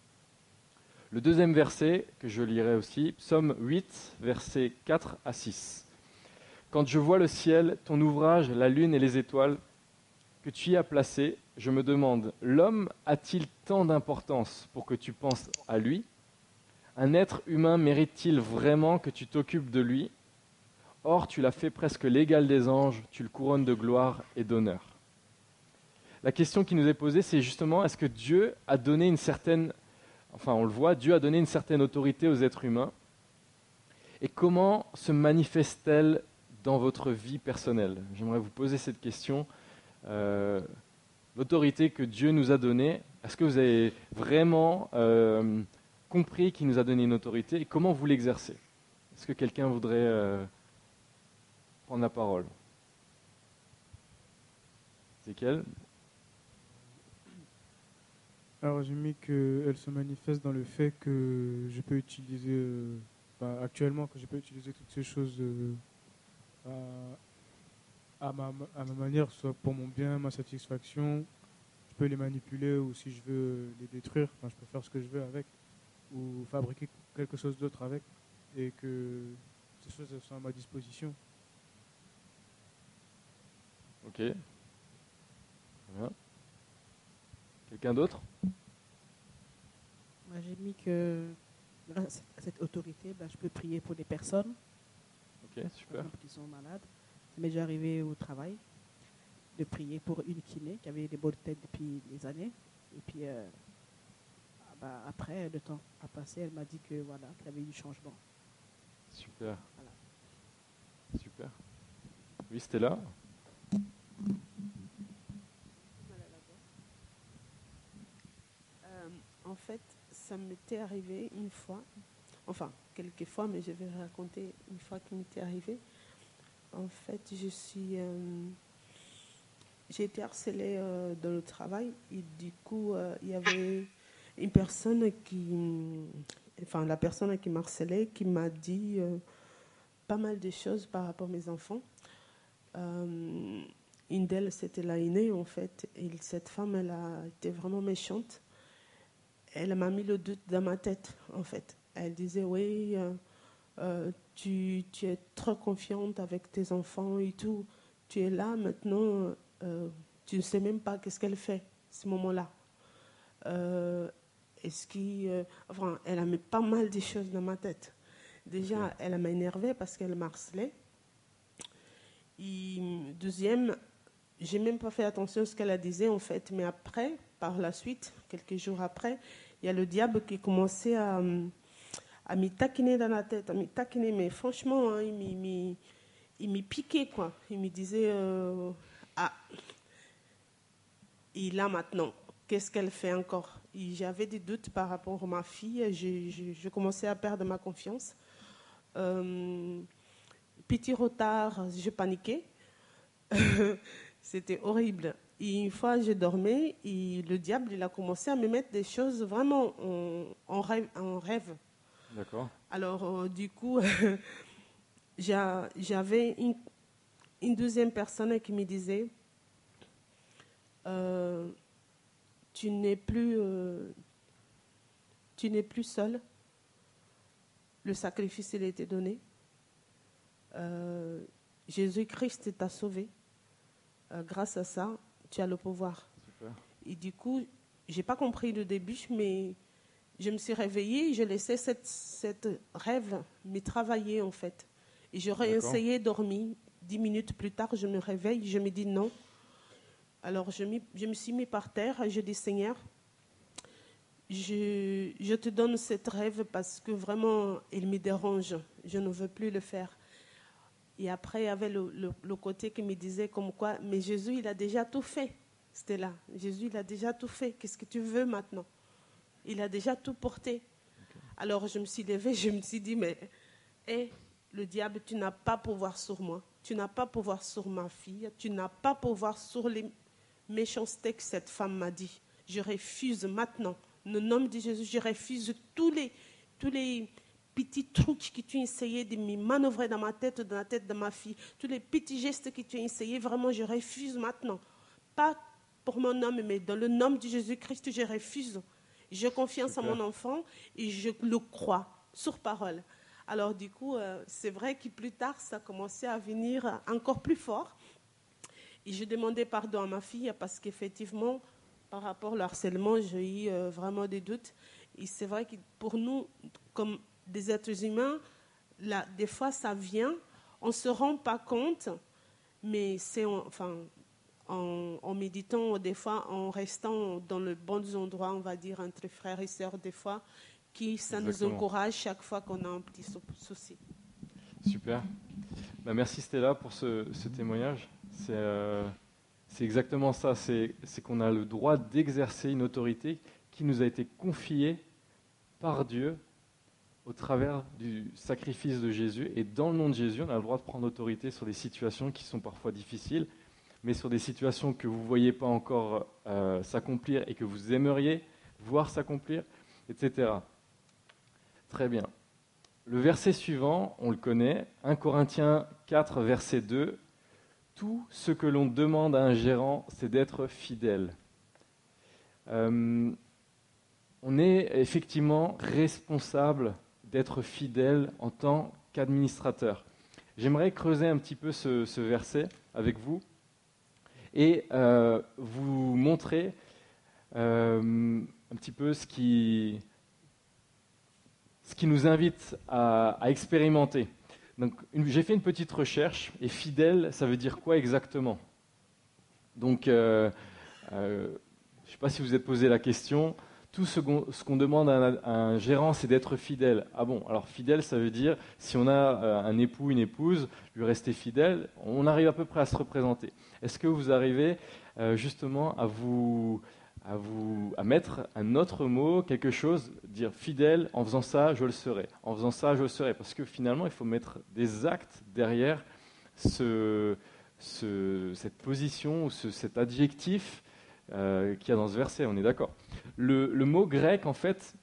Le deuxième verset, que je lirai aussi, Psaume 8, versets 4 à 6. Quand je vois le ciel, ton ouvrage, la lune et les étoiles que tu y as placées, je me demande, l'homme a-t-il tant d'importance pour que tu penses à lui? Un être humain mérite-t-il vraiment que tu t'occupes de lui? Or, tu l'as fait presque l'égal des anges, tu le couronnes de gloire et d'honneur. La question qui nous est posée, c'est justement, est-ce que Dieu a donné une certaine, enfin on le voit, Dieu a donné une certaine autorité aux êtres humains? Et comment se manifeste-t-elle dans votre vie personnelle? J'aimerais vous poser cette question. L'autorité que Dieu nous a donnée, est-ce que vous avez vraiment compris qu'il nous a donné une autorité et comment vous l'exercez? Est-ce que quelqu'un voudrait prendre la parole? C'est quel? Alors j'ai mis qu'elle se manifeste dans le fait que je peux utiliser, actuellement, que je peux utiliser toutes ces choses à ma manière, soit pour mon bien, ma satisfaction. Je peux les manipuler ou si je veux les détruire, je peux faire ce que je veux avec ou fabriquer quelque chose d'autre avec et que ces choses elles sont à ma disposition. Ok. Très bien. Quelqu'un d'autre? Moi, j'ai mis que grâce à cette autorité, je peux prier pour des personnes Ok, par super. exemple, qui sont malades. Ça m'est déjà arrivé au travail de prier pour une kiné qui avait des maux de tête depuis des années. Et puis, après, le temps a passé, elle m'a dit que voilà, qu'il y avait eu du changement. Super. Voilà. Super. Oui, c'était là. En fait, ça m'était arrivé une fois, enfin, quelques fois, mais je vais raconter une fois qui m'était arrivé. En fait, j'ai été harcelée dans le travail et du coup, il y avait une personne la personne qui m'a harcelée, qui m'a dit pas mal de choses par rapport à mes enfants. Une d'elles, c'était la aînée, en fait, et cette femme, elle a été vraiment méchante. Elle m'a mis le doute dans ma tête, en fait. Elle disait, oui, tu es trop confiante avec tes enfants et tout. Tu es là maintenant, tu ne sais même pas qu'est-ce qu'elle fait, ce moment-là. Enfin, elle a mis pas mal de choses dans ma tête. Déjà, elle m'a énervée parce qu'elle m'harcelait. Et deuxième, j'ai même pas fait attention à ce qu'elle a disait en fait, mais après, par la suite, quelques jours après, il y a le diable qui commençait à m'y taquiner dans la tête, à m'y taquiner, mais franchement, hein, il m'y piquait quoi. Il me disait et là maintenant, qu'est-ce qu'elle fait encore? Et j'avais des doutes par rapport à ma fille, je commençais à perdre ma confiance. Petit retard, je paniquais. C'était horrible. Et une fois, je dormais et le diable, il a commencé à me mettre des choses vraiment en rêve. D'accord. Alors, du coup, j'avais une deuxième personne qui me disait tu n'es plus seul. Le sacrifice, il a été donné. Jésus-Christ t'a sauvé. Grâce à ça, tu as le pouvoir. Super. Et du coup, je n'ai pas compris le début, mais je me suis réveillée, je laissais cette rêve me travailler en fait. Et j'aurais essayé de dormir. 10 minutes plus tard, je me réveille, je me dis non. Alors je me suis mis par terre et je dis Seigneur, je te donne cette rêve parce que vraiment, il me dérange. Je ne veux plus le faire. Et après, il y avait le côté qui me disait comme quoi, mais Jésus, il a déjà tout fait. C'était là. Jésus, il a déjà tout fait. Qu'est-ce que tu veux maintenant? Il a déjà tout porté. Okay. Alors, je me suis levée, je me suis dit, mais le diable, tu n'as pas pouvoir sur moi. Tu n'as pas pouvoir sur ma fille. Tu n'as pas pouvoir sur les méchancetés que cette femme m'a dit. Je refuse maintenant. Au nom de Jésus, je refuse tous les petits trucs que tu as essayé de me manœuvrer dans la tête de ma fille, tous les petits gestes que tu as essayé, vraiment, je refuse maintenant. Pas pour mon homme, mais dans le nom de Jésus-Christ, je refuse. J'ai confiance en mon enfant et je le crois, sur parole. Alors du coup, c'est vrai que plus tard, ça commençait à venir encore plus fort. Et je demandais pardon à ma fille parce qu'effectivement, par rapport au harcèlement, j'ai eu vraiment des doutes. Et c'est vrai que pour nous, comme des êtres humains, là, des fois ça vient, on ne se rend pas compte, mais c'est en méditant, des fois en restant dans le bon endroit, on va dire, entre frères et sœurs, des fois, ça nous encourage chaque fois qu'on a un petit souci. Super. Merci Stella pour ce témoignage. C'est exactement ça, c'est qu'on a le droit d'exercer une autorité qui nous a été confiée par Dieu au travers du sacrifice de Jésus. Et dans le nom de Jésus, on a le droit de prendre autorité sur des situations qui sont parfois difficiles, mais sur des situations que vous ne voyez pas encore s'accomplir et que vous aimeriez voir s'accomplir, etc. Très bien. Le verset suivant, on le connaît, 1 Corinthiens 4, verset 2. « Tout ce que l'on demande à un gérant, c'est d'être fidèle. » On est effectivement responsable d'être fidèle en tant qu'administrateur. J'aimerais creuser un petit peu ce verset avec vous et vous montrer un petit peu ce qui nous invite à expérimenter. Donc, j'ai fait une petite recherche, et fidèle, ça veut dire quoi exactement? Donc, je ne sais pas si vous vous êtes posé la question. Tout ce qu'on demande à un gérant, c'est d'être fidèle. Ah bon, alors fidèle, ça veut dire, si on a un époux, une épouse, lui rester fidèle, on arrive à peu près à se représenter. Est-ce que vous arrivez justement à mettre un autre mot, quelque chose, dire fidèle, en faisant ça, je le serai. En faisant ça, je le serai. Parce que finalement, il faut mettre des actes derrière cette position, ou cet adjectif qu'il y a dans ce verset, on est d'accord. Le mot grec, en fait,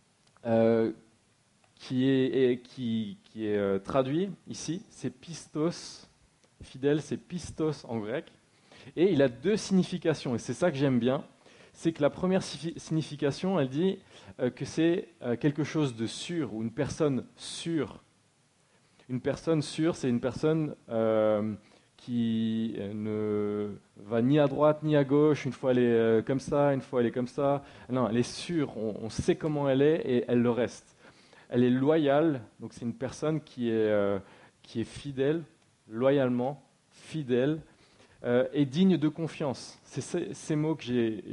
qui est traduit ici, c'est pistos. Fidèle, c'est pistos en grec. Et il a deux significations, et c'est ça que j'aime bien. C'est que la première signification, elle dit que c'est quelque chose de sûr, ou une personne sûre, Une personne sûre, c'est une personne qui ne va ni à droite ni à gauche. Une fois elle est comme ça, une fois elle est comme ça. Non, elle est sûre, on sait comment elle est et elle le reste. Elle est loyale, donc c'est une personne qui est fidèle, loyalement, fidèle, et digne de confiance. C'est ces mots que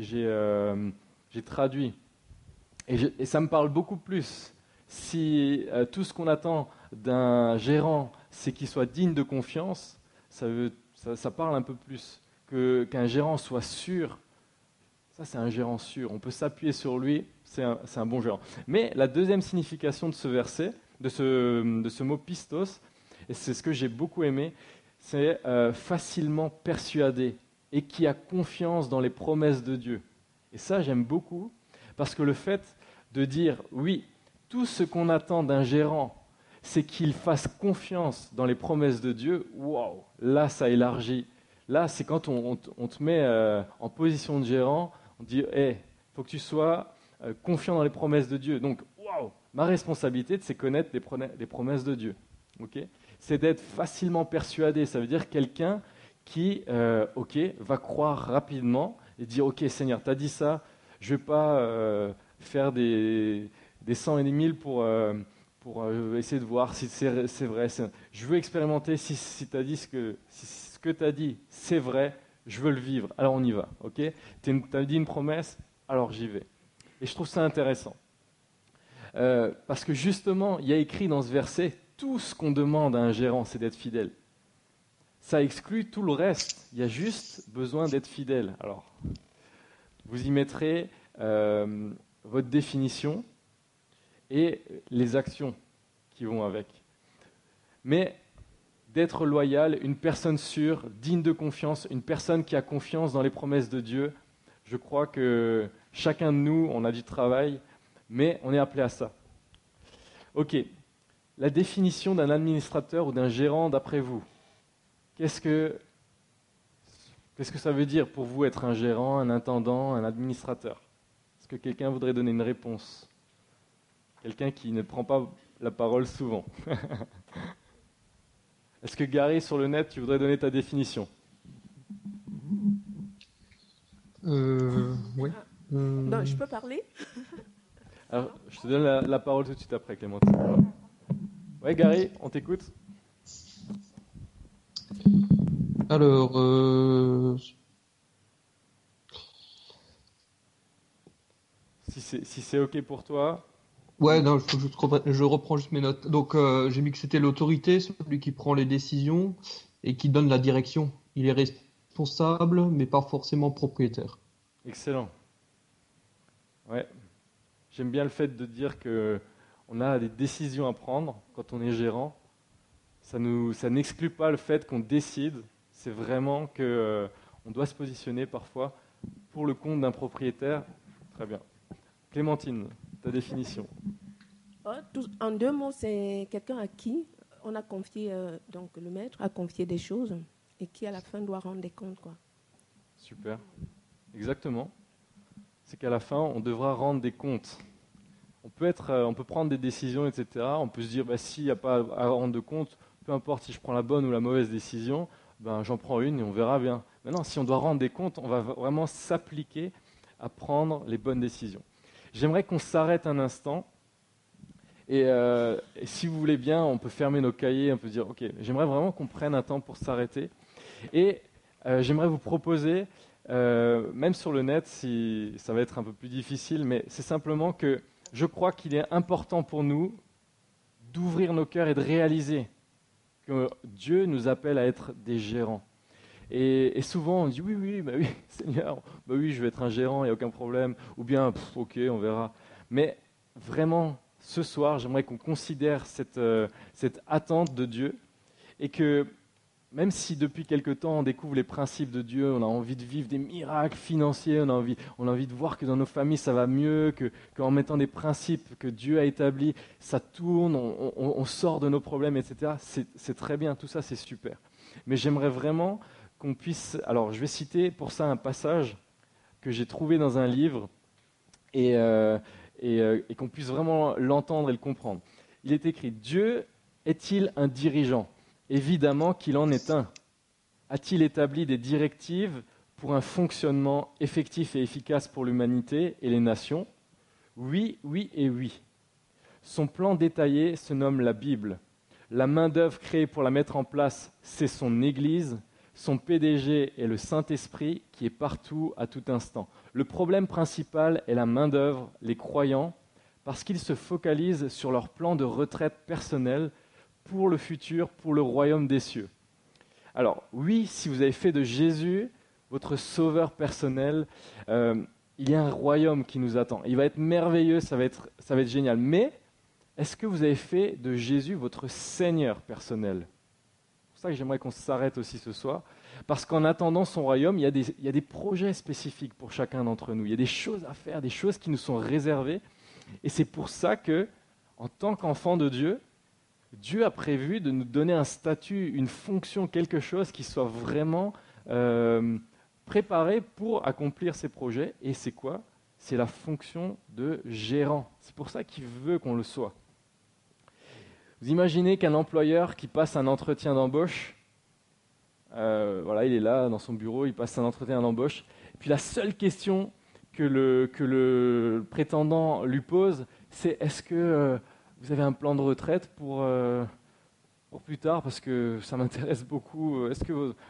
j'ai traduits. Et ça me parle beaucoup plus. Si tout ce qu'on attend d'un gérant, c'est qu'il soit digne de confiance, ça parle un peu plus qu'un gérant soit sûr. Ça, c'est un gérant sûr. On peut s'appuyer sur lui, c'est un bon gérant. Mais la deuxième signification de ce verset, de ce mot pistos, et c'est ce que j'ai beaucoup aimé, c'est facilement persuadé et qui a confiance dans les promesses de Dieu. Et ça, j'aime beaucoup, parce que le fait de dire, oui, tout ce qu'on attend d'un gérant, c'est qu'il fasse confiance dans les promesses de Dieu, waouh, là, ça élargit. Là, c'est quand on te met en position de gérant, on dit, hey, il faut que tu sois confiant dans les promesses de Dieu. Donc, waouh, ma responsabilité, c'est connaître les promesses de Dieu. Okay, c'est d'être facilement persuadé. Ça veut dire quelqu'un qui, va croire rapidement et dire, ok, Seigneur, tu as dit ça, je ne vais pas faire des 100 et des 1000 pour essayer de voir si c'est vrai. Je veux expérimenter si tu as dit ce que tu as dit, c'est vrai. Je veux le vivre, alors on y va, ok? Tu as dit une promesse, alors j'y vais. Et je trouve ça intéressant. Parce que justement, il y a écrit dans ce verset, tout ce qu'on demande à un gérant, c'est d'être fidèle. Ça exclut tout le reste. Il y a juste besoin d'être fidèle. Alors, vous y mettrez votre définition et les actions qui vont avec. Mais d'être loyal, une personne sûre, digne de confiance, une personne qui a confiance dans les promesses de Dieu. Je crois que chacun de nous, on a du travail, mais on est appelé à ça. Ok, la définition d'un administrateur ou d'un gérant d'après vous, qu'est-ce que ça veut dire pour vous être un gérant, un intendant, un administrateur? Est-ce que quelqu'un voudrait donner une réponse? Quelqu'un qui ne prend pas la parole souvent. Est-ce que Gary, sur le net, tu voudrais donner ta définition? Oui. Non, je peux parler? Alors, je te donne la parole tout de suite après, Clémentine. Ouais, Gary, on t'écoute. Alors, si c'est OK pour toi. Ouais, non, je reprends juste mes notes. Donc, j'ai mis que c'était l'autorité, celui qui prend les décisions et qui donne la direction. Il est responsable, mais pas forcément propriétaire. Excellent. Ouais. J'aime bien le fait de dire qu'on a des décisions à prendre quand on est gérant. Ça n'exclut pas le fait qu'on décide. C'est vraiment qu'on doit se positionner parfois pour le compte d'un propriétaire. Très bien. Clémentine, ta définition. En 2 mots, c'est quelqu'un à qui on a confié, donc le maître a confié des choses et qui à la fin doit rendre des comptes, quoi. Super. Exactement. C'est qu'à la fin, on devra rendre des comptes. On peut prendre des décisions, etc. On peut se dire, s'il n'y a pas à rendre de compte, peu importe si je prends la bonne ou la mauvaise décision, j'en prends une et on verra bien. Maintenant, si on doit rendre des comptes, on va vraiment s'appliquer à prendre les bonnes décisions. J'aimerais qu'on s'arrête un instant. Et si vous voulez bien, on peut fermer nos cahiers, on peut dire, ok, j'aimerais vraiment qu'on prenne un temps pour s'arrêter. Et j'aimerais vous proposer, même sur le net, si ça va être un peu plus difficile, mais c'est simplement que je crois qu'il est important pour nous d'ouvrir nos cœurs et de réaliser que Dieu nous appelle à être des gérants. Et souvent, on dit oui, Seigneur, oui, je vais être un gérant, il n'y a aucun problème. Ou bien, ok, on verra. Mais vraiment, ce soir, j'aimerais qu'on considère cette attente de Dieu et que même si depuis quelque temps on découvre les principes de Dieu, on a envie de vivre des miracles financiers, on a envie de voir que dans nos familles ça va mieux, qu'en mettant des principes que Dieu a établis, ça tourne, on sort de nos problèmes, etc. C'est très bien, tout ça c'est super. Mais j'aimerais vraiment qu'on puisse... Alors je vais citer pour ça un passage que j'ai trouvé dans un livre et qu'on puisse vraiment l'entendre et le comprendre. Il est écrit « Dieu Est-il un dirigeant? Évidemment qu'il en est un. A-t-il établi des directives pour un fonctionnement effectif et efficace pour l'humanité et les nations? Oui, oui et oui. Son plan détaillé se nomme la Bible. La main-d'œuvre créée pour la mettre en place, c'est son Église. Son PDG est le Saint-Esprit qui est partout à tout instant. Le problème principal est la main-d'œuvre, les croyants, parce qu'ils se focalisent sur leur plan de retraite personnel pour le futur, pour le royaume des cieux. Alors oui, si vous avez fait de Jésus votre sauveur personnel, il y a un royaume qui nous attend. Il va être merveilleux, ça va être génial. Mais est-ce que vous avez fait de Jésus votre Seigneur personnel? C'est pour ça que j'aimerais qu'on s'arrête aussi ce soir. Parce qu'en attendant son royaume, il y a des projets spécifiques pour chacun d'entre nous. Il y a des choses à faire, des choses qui nous sont réservées. Et c'est pour ça que, en tant qu'enfant de Dieu, Dieu a prévu de nous donner un statut, une fonction, quelque chose qui soit vraiment préparé pour accomplir ces projets. Et c'est quoi? C'est la fonction de gérant. C'est pour ça qu'il veut qu'on le soit. Vous imaginez qu'un employeur qui passe un entretien d'embauche, voilà, il est là dans son bureau, il passe un entretien d'embauche, et puis la seule question que le prétendant lui pose, c'est est-ce que vous avez un plan de retraite pour plus tard, parce que ça m'intéresse beaucoup. Est-ce que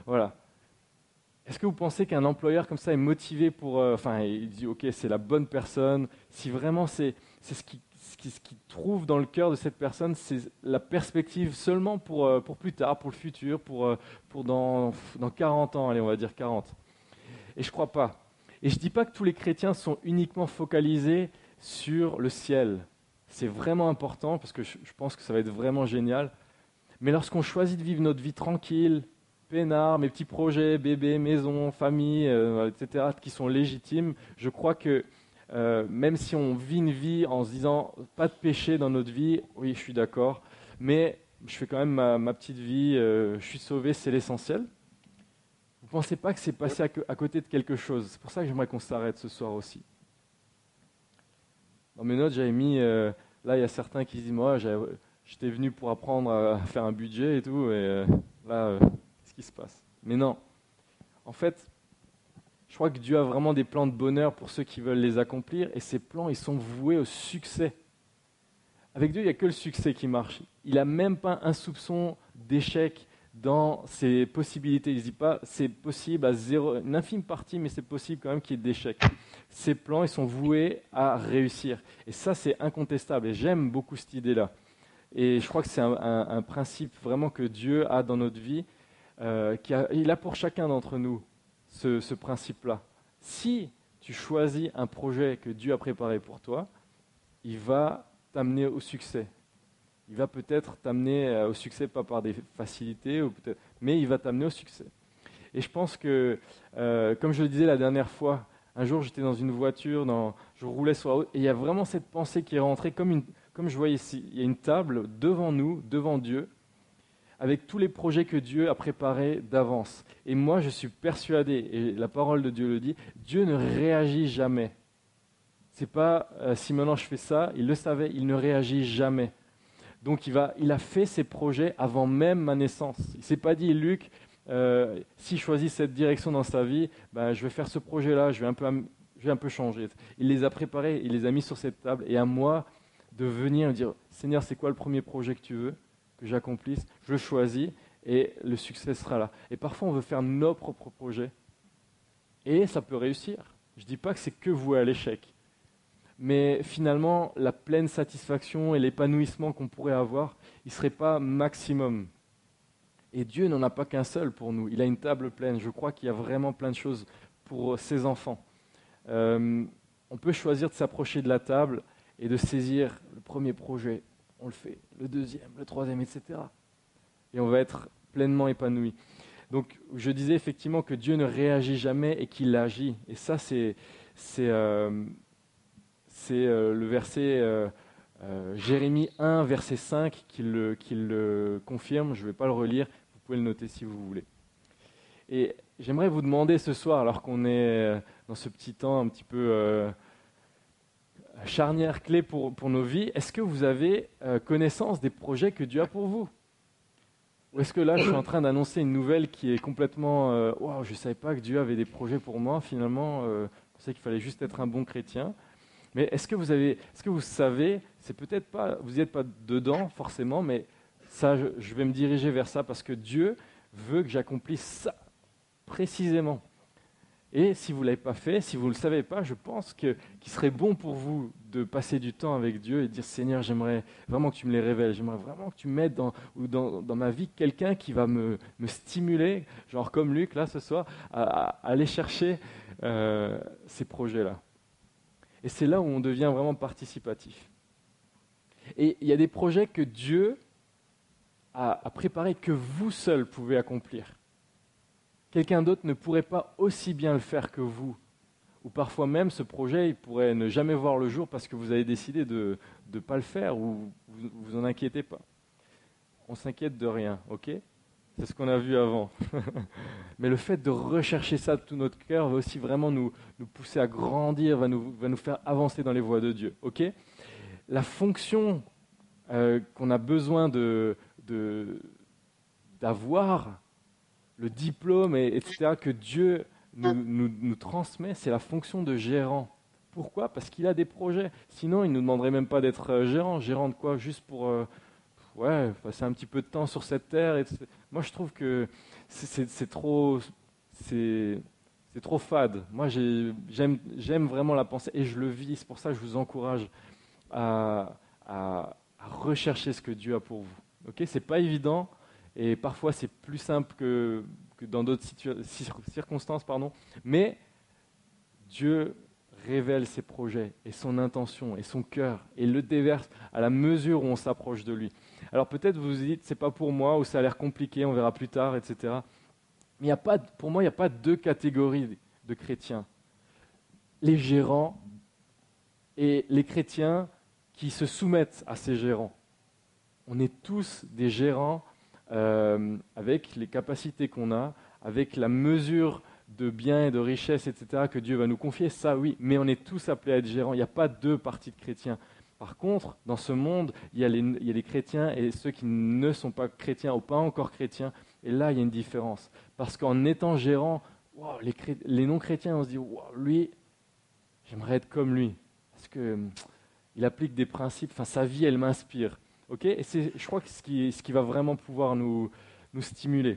vous pensez qu'un employeur comme ça est motivé pour... il dit, ok, c'est la bonne personne. Si vraiment c'est ce qu'il trouve dans le cœur de cette personne, c'est la perspective seulement pour plus tard, pour le futur, pour dans 40 ans, allez, on va dire 40. Et je ne crois pas. Et je ne dis pas que tous les chrétiens sont uniquement focalisés sur le ciel. C'est vraiment important, parce que je pense que ça va être vraiment génial. Mais lorsqu'on choisit de vivre notre vie tranquille, peinard, mes petits projets, bébé, maison, famille, etc., qui sont légitimes, je crois que même si on vit une vie en se disant pas de péché dans notre vie, oui, je suis d'accord, mais je fais quand même ma petite vie, je suis sauvé, c'est l'essentiel. Vous ne pensez pas que c'est passé à côté de quelque chose? C'est pour ça que j'aimerais qu'on s'arrête ce soir aussi. Dans mes notes, j'avais mis, là il y a certains qui disent, moi j'étais venu pour apprendre à faire un budget et tout, et là, qu'est-ce qui se passe? Mais non, en fait, je crois que Dieu a vraiment des plans de bonheur pour ceux qui veulent les accomplir, et ces plans, ils sont voués au succès. Avec Dieu, il n'y a que le succès qui marche. Il n'a même pas un soupçon d'échec dans ses possibilités. Il ne dit pas c'est possible à une infime partie, mais c'est possible quand même qu'il y ait d'échecs. Ces plans, ils sont voués à réussir. Et ça, c'est incontestable. Et j'aime beaucoup cette idée-là. Et je crois que c'est un principe vraiment que Dieu a dans notre vie. Il a pour chacun d'entre nous ce principe-là. Si tu choisis un projet que Dieu a préparé pour toi, il va t'amener au succès. Il va peut-être t'amener au succès, pas par des facilités, mais il va t'amener au succès. Et je pense que, comme je le disais la dernière fois, un jour j'étais dans une voiture, je roulais sur la route, et il y a vraiment cette pensée qui est rentrée, comme je voyais ici. Il y a une table devant nous, devant Dieu, avec tous les projets que Dieu a préparés d'avance. Et moi, je suis persuadé, et la parole de Dieu le dit, Dieu ne réagit jamais. C'est pas si maintenant je fais ça, il le savait, il ne réagit jamais. Donc il a fait ses projets avant même ma naissance. Il ne s'est pas dit, Luc, s'il choisit cette direction dans sa vie, je vais faire ce projet-là, je vais un peu changer. Il les a préparés, il les a mis sur cette table. Et à moi de venir me dire, Seigneur, c'est quoi le premier projet que tu veux que j'accomplisse? Je le choisis et le succès sera là. Et parfois, on veut faire nos propres projets. Et ça peut réussir. Je ne dis pas que c'est que voué à l'échec. Mais finalement, la pleine satisfaction et l'épanouissement qu'on pourrait avoir, il ne serait pas maximum. Et Dieu n'en a pas qu'un seul pour nous. Il a une table pleine. Je crois qu'il y a vraiment plein de choses pour ses enfants. On peut choisir de s'approcher de la table et de saisir le premier projet. On le fait, le deuxième, le troisième, etc. Et on va être pleinement épanoui. Donc, je disais effectivement que Dieu ne réagit jamais et qu'il agit. Et ça, c'est le verset Jérémie 1, verset 5 qui le confirme. Je ne vais pas le relire, vous pouvez le noter si vous voulez. Et j'aimerais vous demander ce soir, alors qu'on est dans ce petit temps un petit peu charnière clé pour nos vies. Est-ce que vous avez connaissance des projets que Dieu a pour vous? Ou est-ce que là, je suis en train d'annoncer une nouvelle qui est complètement Waouh, je ne savais pas que Dieu avait des projets pour moi, finalement, je pensais qu'il fallait juste être un bon chrétien. Mais est-ce que vous savez, c'est peut-être pas, vous n'y êtes pas dedans forcément, mais ça, je vais me diriger vers ça parce que Dieu veut que j'accomplisse ça précisément. Et si vous ne l'avez pas fait, si vous ne le savez pas, je pense qu'il serait bon pour vous de passer du temps avec Dieu et de dire Seigneur, j'aimerais vraiment que tu me les révèles, j'aimerais vraiment que tu mettes dans ma vie quelqu'un qui va me stimuler, genre comme Luc là ce soir, à aller chercher ces projets-là. Et c'est là où on devient vraiment participatif. Et il y a des projets que Dieu a préparés que vous seul pouvez accomplir. Quelqu'un d'autre ne pourrait pas aussi bien le faire que vous. Ou parfois même, ce projet, il pourrait ne jamais voir le jour parce que vous avez décidé de ne pas le faire ou vous en inquiétez pas. On s'inquiète de rien, ok? C'est ce qu'on a vu avant. Mais le fait de rechercher ça de tout notre cœur va aussi vraiment nous pousser à grandir, va nous faire avancer dans les voies de Dieu, ok? La fonction qu'on a besoin d'avoir, le diplôme, etc., que Dieu nous transmet, c'est la fonction de gérant. Pourquoi? Parce qu'il a des projets. Sinon, il ne nous demanderait même pas d'être gérant. Gérant de quoi? Juste pour passer un petit peu de temps sur cette terre. Moi, je trouve que c'est trop fade. Moi, j'aime vraiment la pensée et je le vis. C'est pour ça que je vous encourage à rechercher ce que Dieu a pour vous. Ok? C'est pas évident. Et parfois, c'est plus simple que dans d'autres circonstances. Mais Dieu révèle ses projets et son intention et son cœur et le déverse à la mesure où on s'approche de lui. Alors peut-être vous vous dites, c'est pas pour moi, ou ça a l'air compliqué, on verra plus tard, etc. Mais pour moi, il n'y a pas deux catégories de chrétiens. Les gérants et les chrétiens qui se soumettent à ces gérants. On est tous des gérants avec les capacités qu'on a, avec la mesure de biens et de richesses, etc., que Dieu va nous confier, ça oui, mais on est tous appelés à être gérants. Il n'y a pas deux parties de chrétiens. Par contre, dans ce monde, il y a les chrétiens et ceux qui ne sont pas chrétiens ou pas encore chrétiens, et là, il y a une différence. Parce qu'en étant gérant, wow, les non-chrétiens, on se dit, wow, lui, j'aimerais être comme lui, parce qu'il applique des principes, sa vie, elle m'inspire. Okay, et je crois que ce qui va vraiment pouvoir nous stimuler.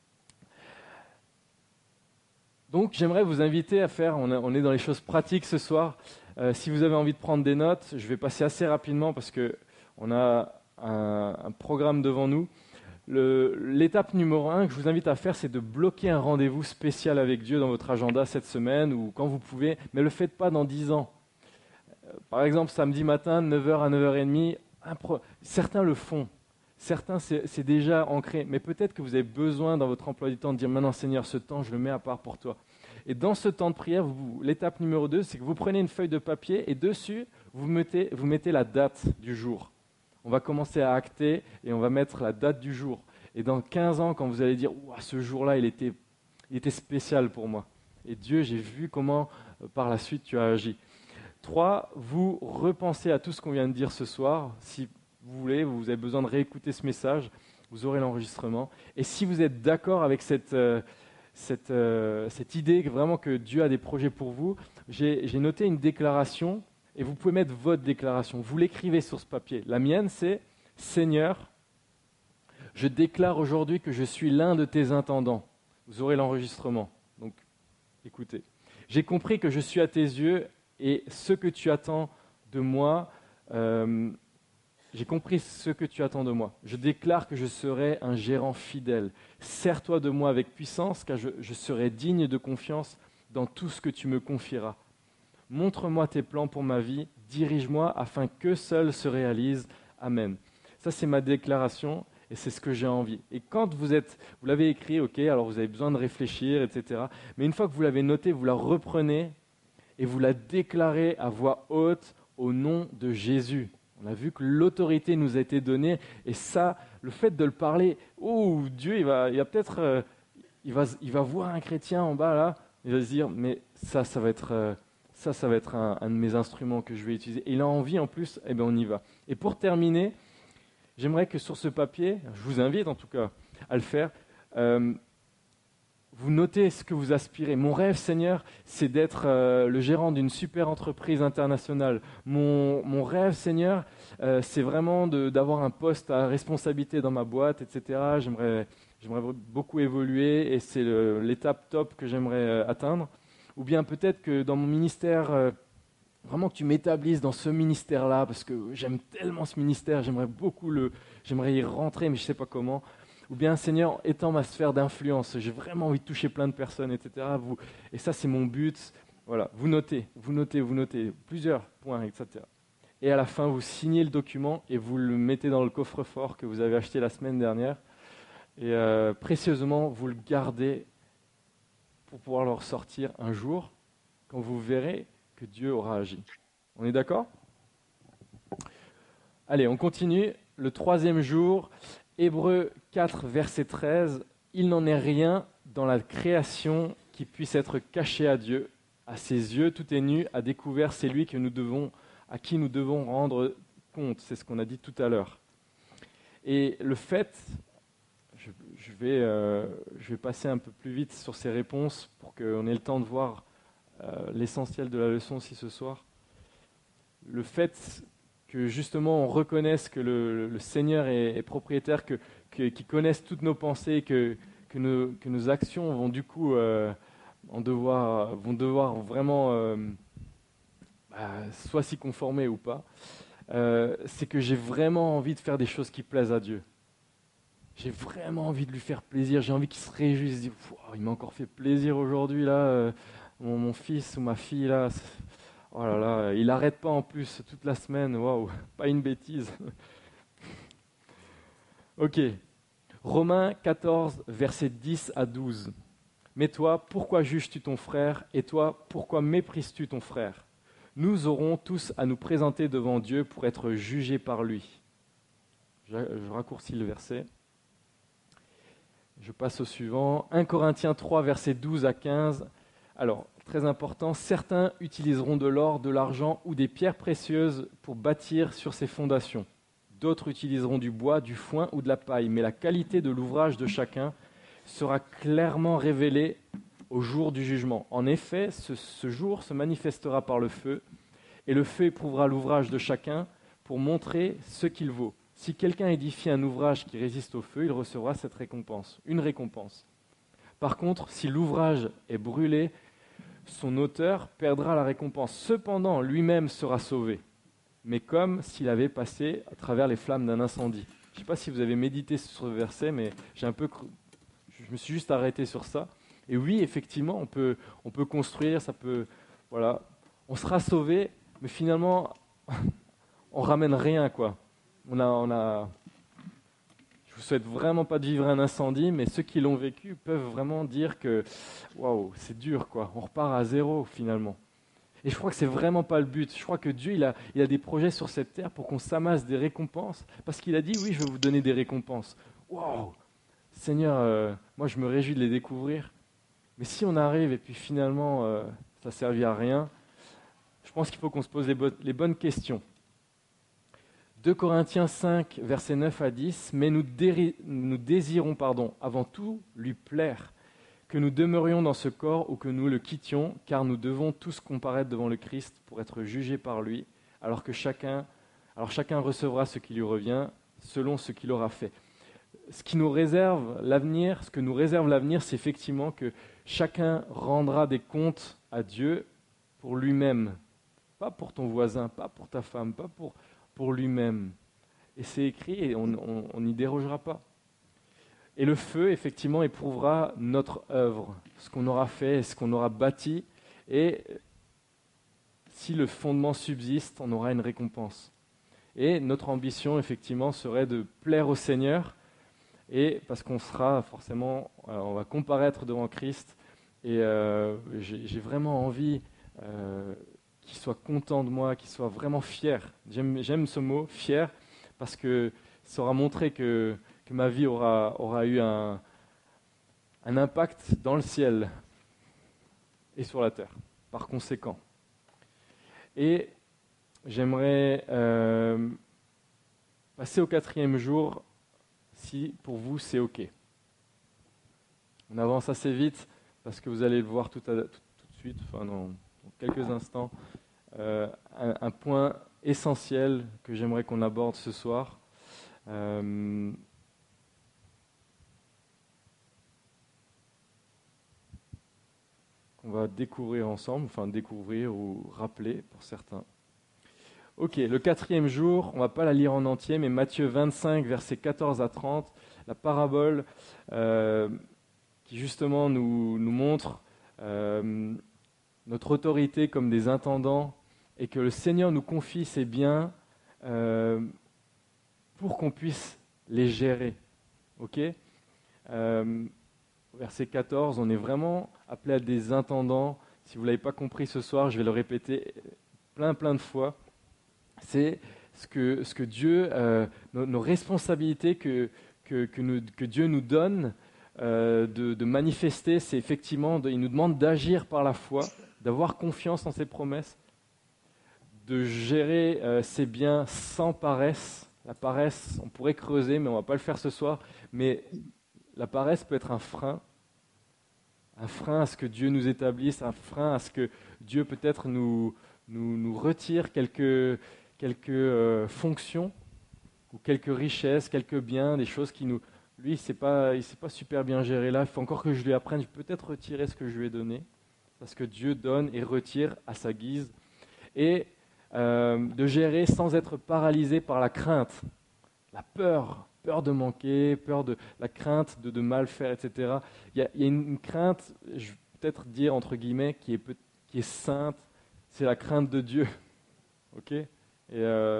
Donc j'aimerais vous inviter à faire, on est dans les choses pratiques ce soir. Si vous avez envie de prendre des notes, je vais passer assez rapidement parce qu'on a un programme devant nous. L'étape numéro 1 que je vous invite à faire, c'est de bloquer un rendez-vous spécial avec Dieu dans votre agenda cette semaine ou quand vous pouvez, mais ne le faites pas dans 10 ans. Par exemple, samedi matin, 9h à 9h30, certains le font, certains c'est déjà ancré, mais peut-être que vous avez besoin dans votre emploi du temps de dire maintenant Seigneur, ce temps je le mets à part pour toi. Et dans ce temps de prière, l'étape numéro 2, c'est que vous prenez une feuille de papier et dessus, vous mettez la date du jour. On va commencer à acter et on va mettre la date du jour. Et dans 15 ans, quand vous allez dire ce jour-là, il était spécial pour moi. Et Dieu, j'ai vu comment par la suite tu as agi. 3, vous repensez à tout ce qu'on vient de dire ce soir. Si vous voulez, vous avez besoin de réécouter ce message, vous aurez l'enregistrement. Et si vous êtes d'accord avec cette idée vraiment que Dieu a des projets pour vous, j'ai noté une déclaration et vous pouvez mettre votre déclaration. Vous l'écrivez sur ce papier. La mienne, c'est « Seigneur, je déclare aujourd'hui que je suis l'un de tes intendants. » Vous aurez l'enregistrement. Donc, écoutez. « J'ai compris que je suis à tes yeux et ce que tu attends de moi, j'ai compris ce que tu attends de moi. Je déclare que je serai un gérant fidèle. Sers-toi de moi avec puissance, car je serai digne de confiance dans tout ce que tu me confieras. Montre-moi tes plans pour ma vie, dirige-moi afin que seul se réalise. Amen. » Ça, c'est ma déclaration et c'est ce que j'ai envie. Et quand vous l'avez écrit, ok, alors vous avez besoin de réfléchir, etc. Mais une fois que vous l'avez noté, vous la reprenez et vous la déclarez à voix haute au nom de Jésus. On a vu que l'autorité nous a été donnée et ça, le fait de le parler, Dieu, il va peut-être, il va voir un chrétien en bas là, il va se dire, mais ça va être ça va être un de mes instruments que je vais utiliser. Et il a envie en plus, eh bien on y va. Et pour terminer, j'aimerais que sur ce papier, je vous invite en tout cas à le faire, vous notez ce que vous aspirez. Mon rêve, Seigneur, c'est d'être le gérant d'une super entreprise internationale. Mon rêve, Seigneur, c'est vraiment d'avoir un poste à responsabilité dans ma boîte, etc. J'aimerais beaucoup évoluer et c'est l'étape top que j'aimerais atteindre. Ou bien peut-être que dans mon ministère, vraiment que tu m'établisses dans ce ministère-là, parce que j'aime tellement ce ministère, j'aimerais y rentrer, mais je ne sais pas comment. Ou bien, Seigneur, étends ma sphère d'influence, j'ai vraiment envie de toucher plein de personnes, etc. Et ça, c'est mon but. Voilà, vous notez, plusieurs points, etc. Et à la fin, vous signez le document et vous le mettez dans le coffre-fort que vous avez acheté la semaine dernière. Et précieusement, vous le gardez pour pouvoir le ressortir un jour, quand vous verrez que Dieu aura agi. On est d'accord ? Allez, on continue. Le 3e jour, Hébreux 4, verset 13. Il n'en est rien dans la création qui puisse être caché à Dieu. À ses yeux, tout est nu, à découvert, c'est lui à qui nous devons rendre compte. C'est ce qu'on a dit tout à l'heure. Et le fait, je vais passer un peu plus vite sur ces réponses pour qu'on ait le temps de voir l'essentiel de la leçon aussi ce soir. Le fait que justement on reconnaisse que le Seigneur est propriétaire, qu'il connaisse toutes nos pensées, que nos actions vont du coup vont devoir vraiment soit s'y conformer ou pas, c'est que j'ai vraiment envie de faire des choses qui plaisent à Dieu. J'ai vraiment envie de lui faire plaisir, j'ai envie qu'il se réjouisse, dire, il m'a encore fait plaisir aujourd'hui là, mon fils ou ma fille là. Oh là là, il n'arrête pas en plus toute la semaine, waouh, pas une bêtise. Ok, Romains 14, versets 10 à 12. Mais toi, pourquoi juges-tu ton frère? Et toi, pourquoi méprises-tu ton frère? Nous aurons tous à nous présenter devant Dieu pour être jugés par lui. Je raccourcis le verset. Je passe au suivant. 1 Corinthiens 3, versets 12 à 15. Alors, très important, certains utiliseront de l'or, de l'argent ou des pierres précieuses pour bâtir sur ces fondations. D'autres utiliseront du bois, du foin ou de la paille. Mais la qualité de l'ouvrage de chacun sera clairement révélée au jour du jugement. En effet, ce jour se manifestera par le feu, et le feu éprouvera l'ouvrage de chacun pour montrer ce qu'il vaut. Si quelqu'un édifie un ouvrage qui résiste au feu, il recevra cette récompense, une récompense. Par contre, si l'ouvrage est brûlé, son auteur perdra la récompense. Cependant, lui-même sera sauvé, mais comme s'il avait passé à travers les flammes d'un incendie. Je ne sais pas si vous avez médité sur ce verset, mais je me suis juste arrêté sur ça. Et oui, effectivement, on peut construire, on sera sauvé, mais finalement, on ramène rien, quoi. Je vous souhaite vraiment pas de vivre un incendie, mais ceux qui l'ont vécu peuvent vraiment dire que waouh, c'est dur, quoi. On repart à zéro finalement. Et je crois que c'est vraiment pas le but. Je crois que Dieu il a des projets sur cette terre pour qu'on s'amasse des récompenses, parce qu'il a dit oui, je vais vous donner des récompenses. Waouh, Seigneur, moi je me réjouis de les découvrir. Mais si on arrive et puis finalement ça servit à rien, je pense qu'il faut qu'on se pose les bonnes questions. 2 Corinthiens 5, versets 9 à 10, « Mais nous désirons avant tout lui plaire, que nous demeurions dans ce corps ou que nous le quittions, car nous devons tous comparaître devant le Christ pour être jugés par lui, alors chacun recevra ce qui lui revient, selon ce qu'il aura fait. » Ce que nous réserve l'avenir, c'est effectivement que chacun rendra des comptes à Dieu pour lui-même, pas pour ton voisin, pas pour ta femme, pas pour lui-même. Et c'est écrit et on n'y dérogera pas. Et le feu, effectivement, éprouvera notre œuvre, ce qu'on aura fait, ce qu'on aura bâti. Et si le fondement subsiste, on aura une récompense. Et notre ambition, effectivement, serait de plaire au Seigneur. Et parce qu'on sera forcément, on va comparaître devant Christ. Et j'ai vraiment envie qu'il soit content de moi, qu'il soit vraiment fier. J'aime ce mot, fier, parce que ça aura montré que ma vie aura eu un impact dans le ciel et sur la terre, par conséquent. Et j'aimerais passer au 4e jour, si pour vous c'est OK. On avance assez vite parce que vous allez le voir tout de suite, enfin dans quelques instants, un point essentiel que j'aimerais qu'on aborde ce soir. Qu'on va découvrir ensemble, enfin découvrir ou rappeler pour certains. Ok, le 4e jour, on ne va pas la lire en entier, mais Matthieu 25, versets 14 à 30, la parabole qui justement nous montre notre autorité comme des intendants et que le Seigneur nous confie ses biens pour qu'on puisse les gérer. Ok, verset 14, on est vraiment appelé à des intendants. Si vous ne l'avez pas compris ce soir, je vais le répéter plein de fois. C'est ce que Dieu, nos responsabilités que Dieu nous donne de manifester, c'est effectivement, il nous demande d'agir par la foi, d'avoir confiance en ses promesses, de gérer ses biens sans paresse. La paresse, on pourrait creuser, mais on ne va pas le faire ce soir. Mais la paresse peut être un frein à ce que Dieu nous établisse, un frein à ce que Dieu peut-être nous retire quelques fonctions ou quelques richesses, quelques biens, des choses qui nous... Lui, il ne sait pas super bien gérer là. Il faut encore que je lui apprenne. Je peux peut-être retirer ce que je lui ai donné. Parce que Dieu donne et retire à sa guise. Et de gérer sans être paralysé par la crainte, la peur de manquer, la crainte de mal faire, etc. Il y a une crainte, je vais peut-être dire entre guillemets, qui est sainte, c'est la crainte de Dieu. Ok ? Et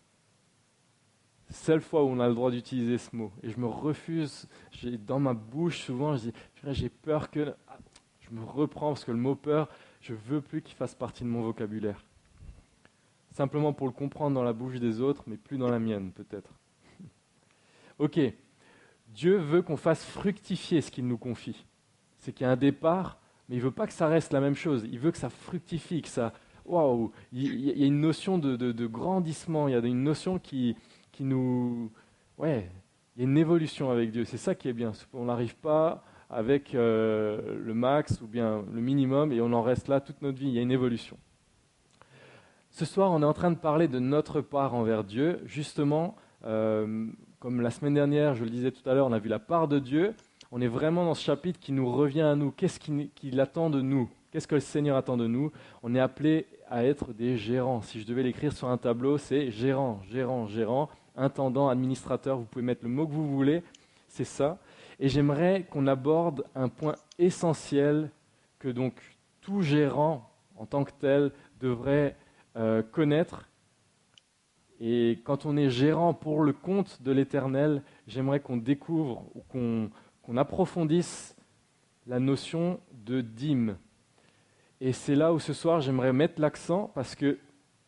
seule fois où on a le droit d'utiliser ce mot. Et je me refuse, dans ma bouche souvent, je dis, j'ai peur que... Je me reprends parce que le mot peur, je ne veux plus qu'il fasse partie de mon vocabulaire. Simplement pour le comprendre dans la bouche des autres, mais plus dans la mienne peut-être. Ok, Dieu veut qu'on fasse fructifier ce qu'il nous confie. C'est qu'il y a un départ, mais il ne veut pas que ça reste la même chose. Il veut que ça fructifie, que ça... Waouh, il y a une notion de grandissement, il y a une notion qui nous... Ouais, il y a une évolution avec Dieu. C'est ça qui est bien. On n'arrive pas avec le max ou bien le minimum et on en reste là toute notre vie. Il y a une évolution. Ce soir, on est en train de parler de notre part envers Dieu. Justement, comme la semaine dernière, je le disais tout à l'heure, on a vu la part de Dieu. On est vraiment dans ce chapitre qui nous revient à nous. Qu'est-ce qu'il attend de nous ? Qu'est-ce que le Seigneur attend de nous ? On est appelé à être des gérants. Si je devais l'écrire sur un tableau, c'est gérant, intendant, administrateur. Vous pouvez mettre le mot que vous voulez. C'est ça. Et j'aimerais qu'on aborde un point essentiel que donc tout gérant en tant que tel devrait connaître. Et quand on est gérant pour le compte de l'Éternel, j'aimerais qu'on découvre ou qu'on approfondisse la notion de dîme. Et c'est là où ce soir j'aimerais mettre l'accent parce que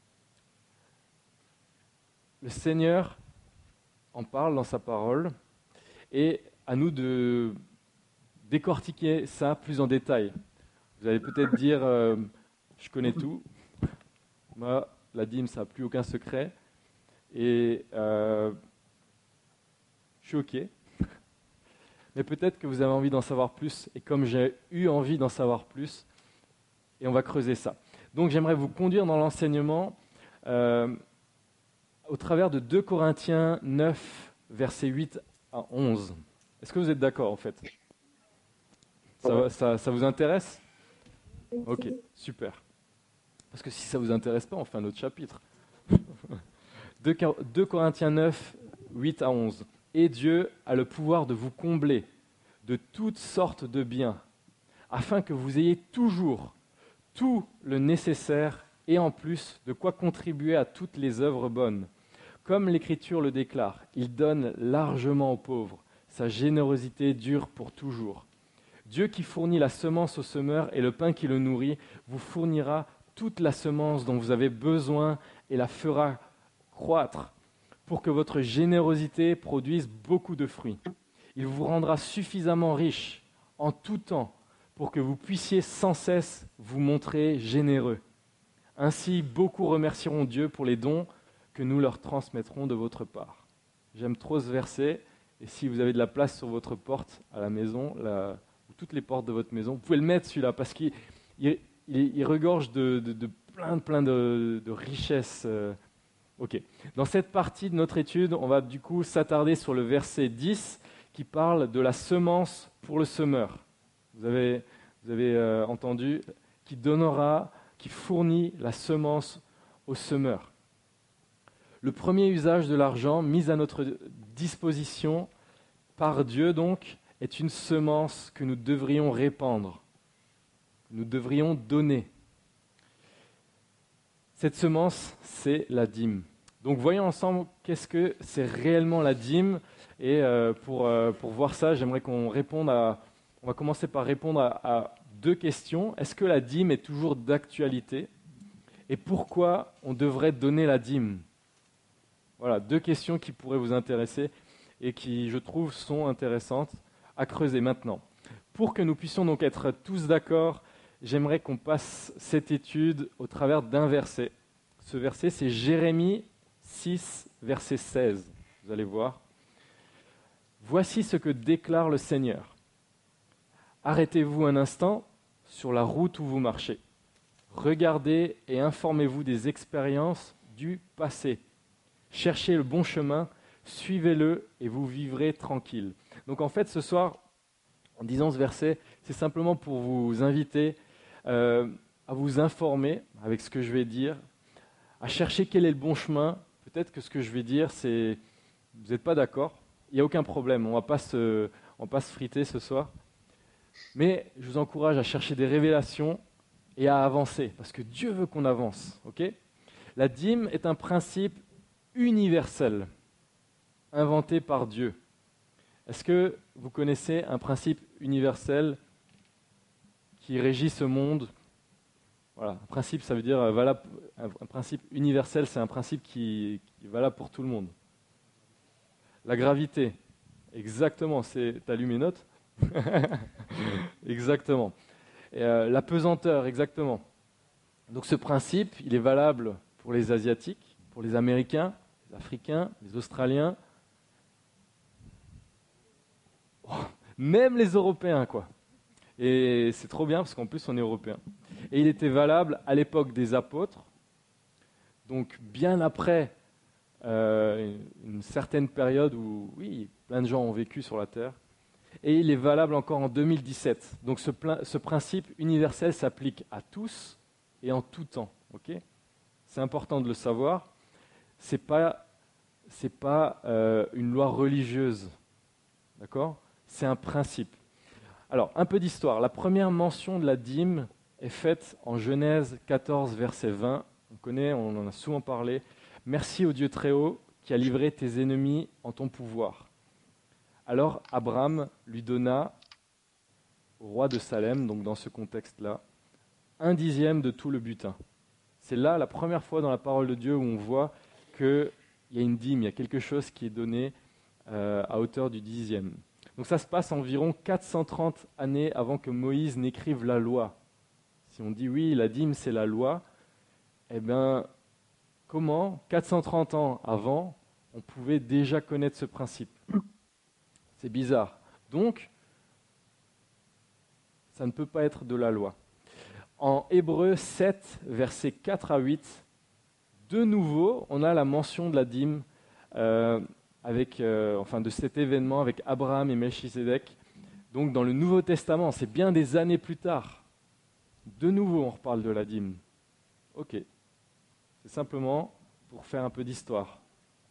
le Seigneur en parle dans sa parole et à nous de décortiquer ça plus en détail. Vous allez peut-être dire je connais tout. Moi, la dîme, ça n'a plus aucun secret. Et je suis OK. Mais peut-être que vous avez envie d'en savoir plus. Et comme j'ai eu envie d'en savoir plus, et on va creuser ça. Donc j'aimerais vous conduire dans l'enseignement au travers de 2 Corinthiens 9, versets 8 à 11. Est-ce que vous êtes d'accord en fait ? Ça vous intéresse ? Ok, super. Parce que si ça ne vous intéresse pas, on fait un autre chapitre. 2 Corinthiens 9, 8 à 11. « Et Dieu a le pouvoir de vous combler de toutes sortes de biens, afin que vous ayez toujours tout le nécessaire et en plus de quoi contribuer à toutes les œuvres bonnes. Comme l'Écriture le déclare, il donne largement aux pauvres, sa générosité dure pour toujours. Dieu qui fournit la semence au semeur et le pain qui le nourrit, vous fournira toute la semence dont vous avez besoin et la fera croître pour que votre générosité produise beaucoup de fruits. Il vous rendra suffisamment riche en tout temps pour que vous puissiez sans cesse vous montrer généreux. Ainsi, beaucoup remercieront Dieu pour les dons que nous leur transmettrons de votre part. J'aime trop ce verset, et si vous avez de la place sur votre porte à la maison, ou toutes les portes de votre maison, vous pouvez le mettre celui-là, parce qu'il regorge de plein de richesses. Ok. Dans cette partie de notre étude, on va du coup s'attarder sur le verset 10 qui parle de la semence pour le semeur. Vous avez entendu, qui fournit la semence au semeur. Le premier usage de l'argent mis à notre disposition par Dieu, donc, est une semence que nous devrions répandre, nous devrions donner. Cette semence, c'est la dîme. Donc voyons ensemble qu'est-ce que c'est réellement la dîme. Et pour voir ça, j'aimerais qu'on réponde on va commencer par répondre à deux questions. Est-ce que la dîme est toujours d'actualité? Et pourquoi on devrait donner la dîme? Voilà, deux questions qui pourraient vous intéresser et qui, je trouve, sont intéressantes à creuser maintenant. Pour que nous puissions donc être tous d'accord, j'aimerais qu'on passe cette étude au travers d'un verset. Ce verset, c'est Jérémie 6, verset 16. Vous allez voir. Voici ce que déclare le Seigneur. Arrêtez-vous un instant sur la route où vous marchez. Regardez et informez-vous des expériences du passé. Cherchez le bon chemin, suivez-le et vous vivrez tranquille. Donc en fait, ce soir, en disant ce verset, c'est simplement pour vous inviter à vous informer avec ce que je vais dire, à chercher quel est le bon chemin. Peut-être que ce que je vais dire, c'est vous n'êtes pas d'accord, il n'y a aucun problème, on ne va pas se friter ce soir. Mais je vous encourage à chercher des révélations et à avancer, parce que Dieu veut qu'on avance. Okay ? La dîme est un principe universel, inventé par Dieu. Est-ce que vous connaissez un principe universel qui régit ce monde? Voilà, un principe, ça veut dire valable. Un principe universel, c'est un principe qui est valable pour tout le monde. La gravité, exactement. T'as lu mes notes? Exactement. Et, la pesanteur, exactement. Donc ce principe, il est valable pour les Asiatiques, pour les Américains, les Africains, les Australiens, même les Européens, quoi. Et c'est trop bien parce qu'en plus on est Européens. Et il était valable à l'époque des apôtres, donc bien après une certaine période où, oui, plein de gens ont vécu sur la Terre. Et il est valable encore en 2017. Donc ce principe universel s'applique à tous et en tout temps. Okay ? C'est important de le savoir. C'est pas une loi religieuse. D'accord ? C'est un principe. Alors, un peu d'histoire. La première mention de la dîme est faite en Genèse 14, verset 20. On connaît, on en a souvent parlé. « Merci au Dieu très haut qui a livré tes ennemis en ton pouvoir. » Alors Abraham lui donna au roi de Salem, donc dans ce contexte-là, 1/10 de tout le butin. C'est là la première fois dans la parole de Dieu où on voit qu'il y a une dîme, il y a quelque chose qui est donné à hauteur du 10e. Donc ça se passe environ 430 années avant que Moïse n'écrive la loi. Si on dit oui, la dîme c'est la loi, eh bien comment 430 ans avant on pouvait déjà connaître ce principe? C'est bizarre. Donc, ça ne peut pas être de la loi. En Hébreux 7, versets 4 à 8, de nouveau, on a la mention de la dîme de cet événement avec Abraham et Melchisédek. Donc, dans le Nouveau Testament, c'est bien des années plus tard. De nouveau, on reparle de la dîme. Ok. C'est simplement pour faire un peu d'histoire.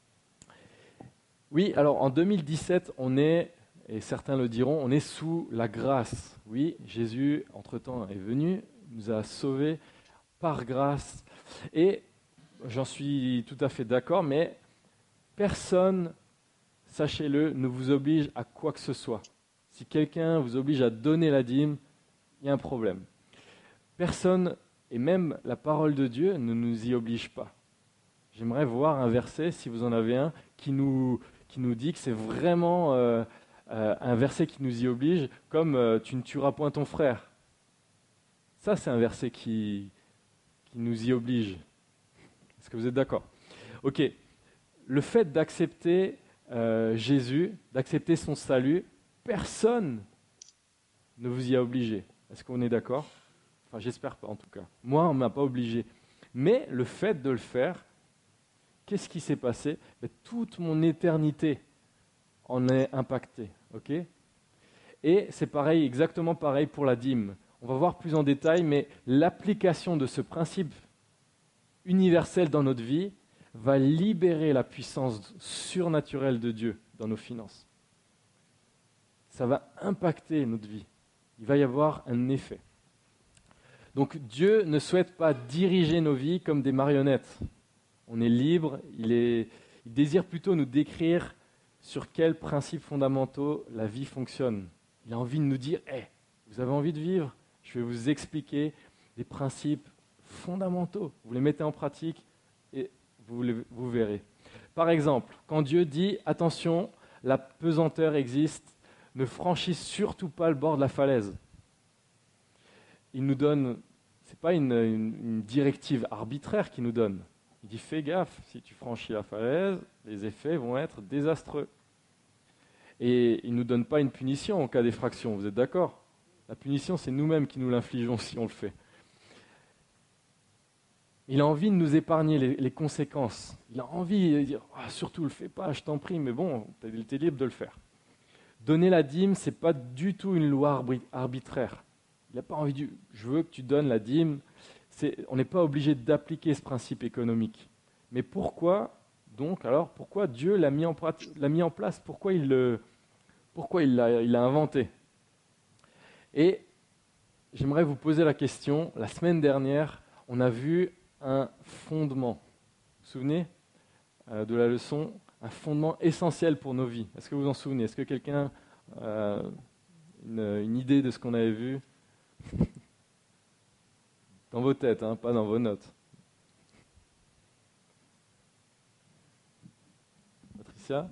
Oui, alors en 2017, on est, et certains le diront, on est sous la grâce. Oui, Jésus, entre-temps, est venu, nous a sauvés par grâce. Et j'en suis tout à fait d'accord, mais personne, sachez-le, ne vous oblige à quoi que ce soit. Si quelqu'un vous oblige à donner la dîme, il y a un problème. Personne, et même la parole de Dieu, ne nous y oblige pas. J'aimerais voir un verset, si vous en avez un, qui nous dit que c'est vraiment un verset qui nous y oblige, comme tu ne tueras point ton frère. Ça, c'est un verset qui qui nous y oblige. Est-ce que vous êtes d'accord? Ok. Le fait d'accepter Jésus, d'accepter son salut, personne ne vous y a obligé. Est-ce qu'on est d'accord? Enfin, j'espère pas en tout cas. Moi, on ne m'a pas obligé. Mais le fait de le faire, qu'est-ce qui s'est passé? Toute mon éternité en est impactée. Ok? Et c'est pareil, exactement pareil pour la dîme. On va voir plus en détail, mais l'application de ce principe universel dans notre vie va libérer la puissance surnaturelle de Dieu dans nos finances. Ça va impacter notre vie. Il va y avoir un effet. Donc Dieu ne souhaite pas diriger nos vies comme des marionnettes. On est libre, il désire plutôt nous décrire sur quels principes fondamentaux la vie fonctionne. Il a envie de nous dire, hey, vous avez envie de vivre? Je vais vous expliquer des principes fondamentaux. Vous les mettez en pratique et vous verrez. Par exemple, quand Dieu dit, attention, la pesanteur existe, ne franchis surtout pas le bord de la falaise. Il nous donne, ce n'est pas une directive arbitraire qu'il nous donne. Il dit, fais gaffe, si tu franchis la falaise, les effets vont être désastreux. Et il ne nous donne pas une punition en cas d'effraction, vous êtes d'accord? La punition, c'est nous-mêmes qui nous l'infligeons si on le fait. Il a envie de nous épargner les conséquences. Il a envie de dire, surtout le fais pas, je t'en prie, mais bon, tu es libre de le faire. Donner la dîme, ce n'est pas du tout une loi arbitraire. Il n'a pas envie de je veux que tu donnes la dîme. On n'est pas obligé d'appliquer ce principe économique. Mais pourquoi donc, alors, pourquoi Dieu l'a mis en place? Pourquoi il l'a inventé? Et j'aimerais vous poser la question, la semaine dernière, on a vu un fondement. Vous vous souvenez de la leçon? Un fondement essentiel pour nos vies. Est-ce que vous vous en souvenez? Est-ce que quelqu'un a une idée de ce qu'on avait vu? Dans vos têtes, hein, pas dans vos notes. Patricia?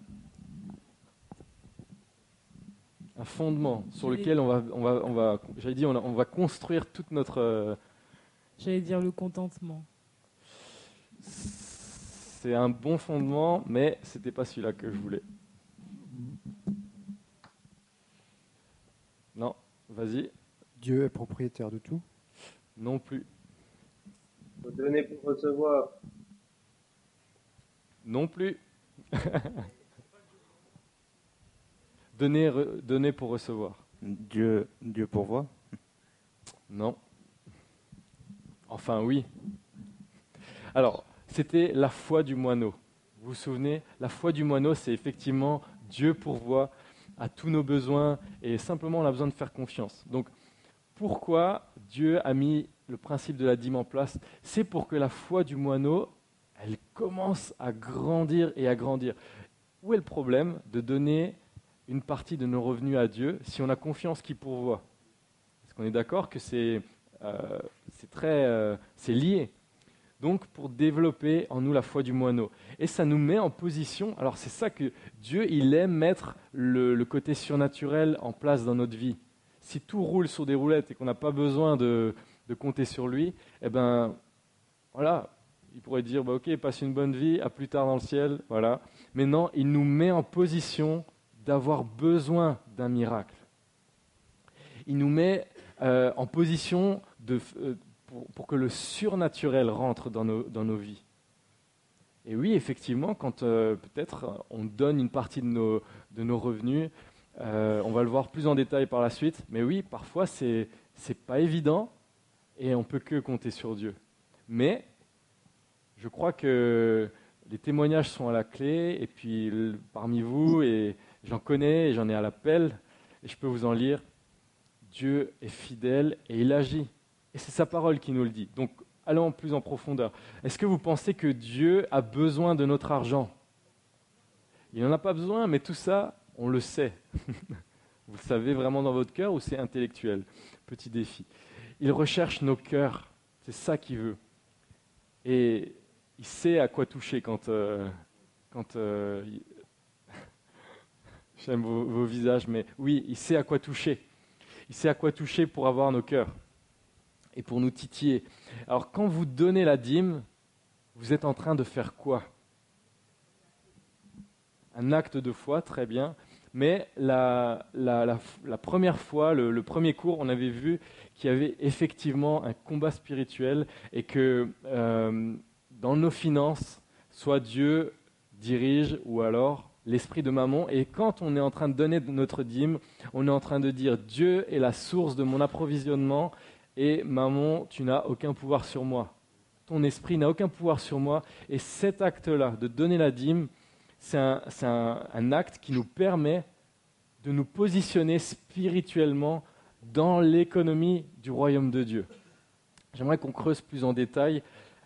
Un fondement sur lequel on va construire toute notre... J'allais dire le contentement. C'est un bon fondement, mais ce n'était pas celui-là que je voulais. Non, vas-y. Dieu est propriétaire de tout? Non plus. Faut donner pour recevoir. Non plus. Donner pour recevoir. Dieu pourvoit? Non. Enfin, oui. Alors, c'était la foi du moineau. Vous vous souvenez? La foi du moineau, c'est effectivement Dieu pourvoit à tous nos besoins et simplement on a besoin de faire confiance. Donc, pourquoi Dieu a mis le principe de la dîme en place? C'est pour que la foi du moineau, elle commence à grandir et à grandir. Où est le problème de donner une partie de nos revenus à Dieu si on a confiance qu'il pourvoit? Est-ce qu'on est d'accord que c'est lié? Donc, pour développer en nous la foi du moineau. Et ça nous met en position, alors c'est ça que Dieu, il aime mettre le côté surnaturel en place dans notre vie. Si tout roule sur des roulettes et qu'on n'a pas besoin de compter sur lui, eh ben, voilà, il pourrait dire, bah, ok, passe une bonne vie, à plus tard dans le ciel, voilà. Mais non, il nous met en position d'avoir besoin d'un miracle. Il nous met en position pour que le surnaturel rentre dans nos vies. Et oui, effectivement, quand peut-être on donne une partie de nos revenus, on va le voir plus en détail par la suite, mais oui, parfois c'est pas évident et on peut que compter sur Dieu. Mais je crois que les témoignages sont à la clé, et puis parmi vous, et j'en connais, et j'en ai à l'appel, et je peux vous en lire, Dieu est fidèle et il agit. Et c'est sa parole qui nous le dit. Donc, allons plus en profondeur. Est-ce que vous pensez que Dieu a besoin de notre argent? Il n'en a pas besoin, mais tout ça, on le sait. Vous le savez vraiment dans votre cœur ou c'est intellectuel? Petit défi. Il recherche nos cœurs. C'est ça qu'il veut. Et il sait à quoi toucher quand j'aime vos visages, mais oui, il sait à quoi toucher. Il sait à quoi toucher pour avoir nos cœurs. et pour nous titiller. Alors quand vous donnez la dîme, vous êtes en train de faire quoi? Un acte de foi, très bien. Mais la première fois, le premier cours, on avait vu qu'il y avait effectivement un combat spirituel et que dans nos finances, soit Dieu dirige ou alors l'esprit de Mammon. Et quand on est en train de donner notre dîme, on est en train de dire Dieu est la source de mon approvisionnement et Mammon, tu n'as aucun pouvoir sur moi. Ton esprit n'a aucun pouvoir sur moi. Et cet acte-là, de donner la dîme, c'est un acte qui nous permet de nous positionner spirituellement dans l'économie du royaume de Dieu. J'aimerais qu'on creuse plus en détail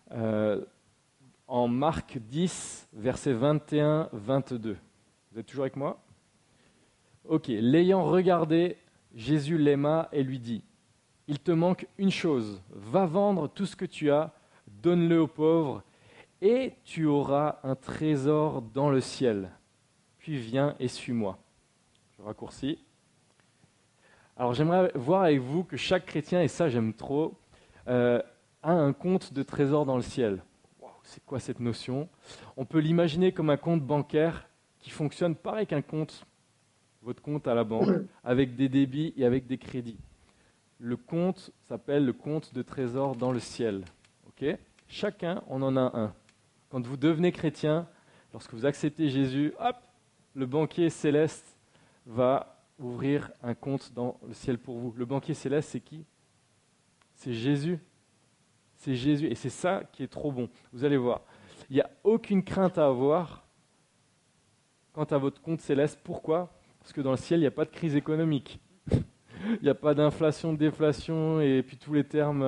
en Marc 10, versets 21-22. Vous êtes toujours avec moi? Ok. L'ayant regardé, Jésus l'aima et lui dit, « Il te manque une chose, va vendre tout ce que tu as, donne-le aux pauvres, et tu auras un trésor dans le ciel. Puis viens et suis-moi. » Je raccourcis. Alors j'aimerais voir avec vous que chaque chrétien, et ça j'aime trop, a un compte de trésor dans le ciel. Wow, c'est quoi cette notion? On peut l'imaginer comme un compte bancaire qui fonctionne pareil qu'un compte, votre compte à la banque, avec des débits et avec des crédits. Le compte s'appelle le compte de trésor dans le ciel. Okay? Chacun, on en a un. Quand vous devenez chrétien, lorsque vous acceptez Jésus, hop, le banquier céleste va ouvrir un compte dans le ciel pour vous. Le banquier céleste, c'est qui? C'est Jésus. C'est Jésus. Et c'est ça qui est trop bon. Vous allez voir. Il n'y a aucune crainte à avoir quant à votre compte céleste. Pourquoi? Parce que dans le ciel, il n'y a pas de crise économique. Il n'y a pas d'inflation, de déflation et puis tous les termes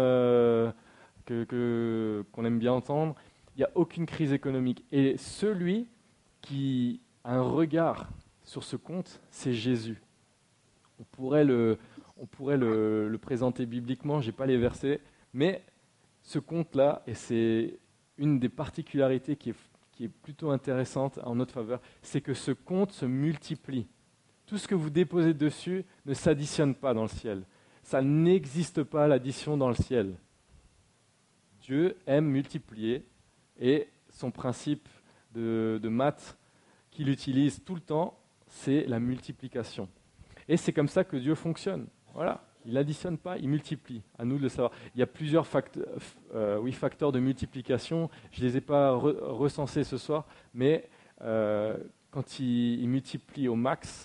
qu'on aime bien entendre. Il n'y a aucune crise économique. Et celui qui a un regard sur ce compte, c'est Jésus. On pourrait le présenter bibliquement, je n'ai pas les versets, mais ce compte-là, et c'est une des particularités qui est plutôt intéressante en notre faveur, c'est que ce compte se multiplie. Tout ce que vous déposez dessus ne s'additionne pas dans le ciel. Ça n'existe pas l'addition dans le ciel. Dieu aime multiplier. Et son principe de maths qu'il utilise tout le temps, c'est la multiplication. Et c'est comme ça que Dieu fonctionne. Voilà, il n'additionne pas, il multiplie. À nous de le savoir. Il y a plusieurs facteurs de multiplication. Je ne les ai pas recensés ce soir, mais quand il multiplie au max,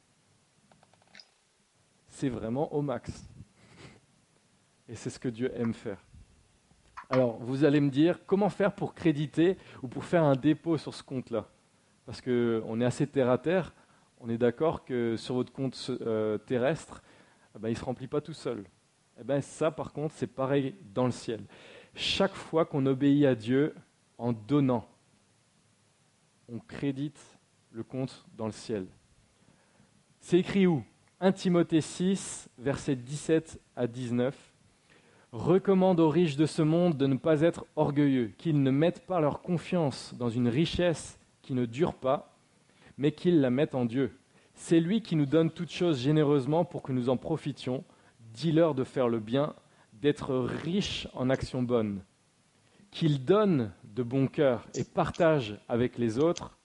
c'est vraiment au max. Et c'est ce que Dieu aime faire. Alors, vous allez me dire, comment faire pour créditer ou pour faire un dépôt sur ce compte-là? Parce qu'on est assez terre à terre, on est d'accord que sur votre compte terrestre, il ne se remplit pas tout seul. Ça, par contre, c'est pareil dans le ciel. Chaque fois qu'on obéit à Dieu en donnant, on crédite le compte dans le ciel. C'est écrit où? 1 Timothée 6, versets 17 à 19. Recommande aux riches de ce monde de ne pas être orgueilleux, qu'ils ne mettent pas leur confiance dans une richesse qui ne dure pas, mais qu'ils la mettent en Dieu. C'est lui qui nous donne toutes choses généreusement pour que nous en profitions. Dis-leur de faire le bien, d'être riches en actions bonnes. Qu'ils donnent de bon cœur et partagent avec les autres.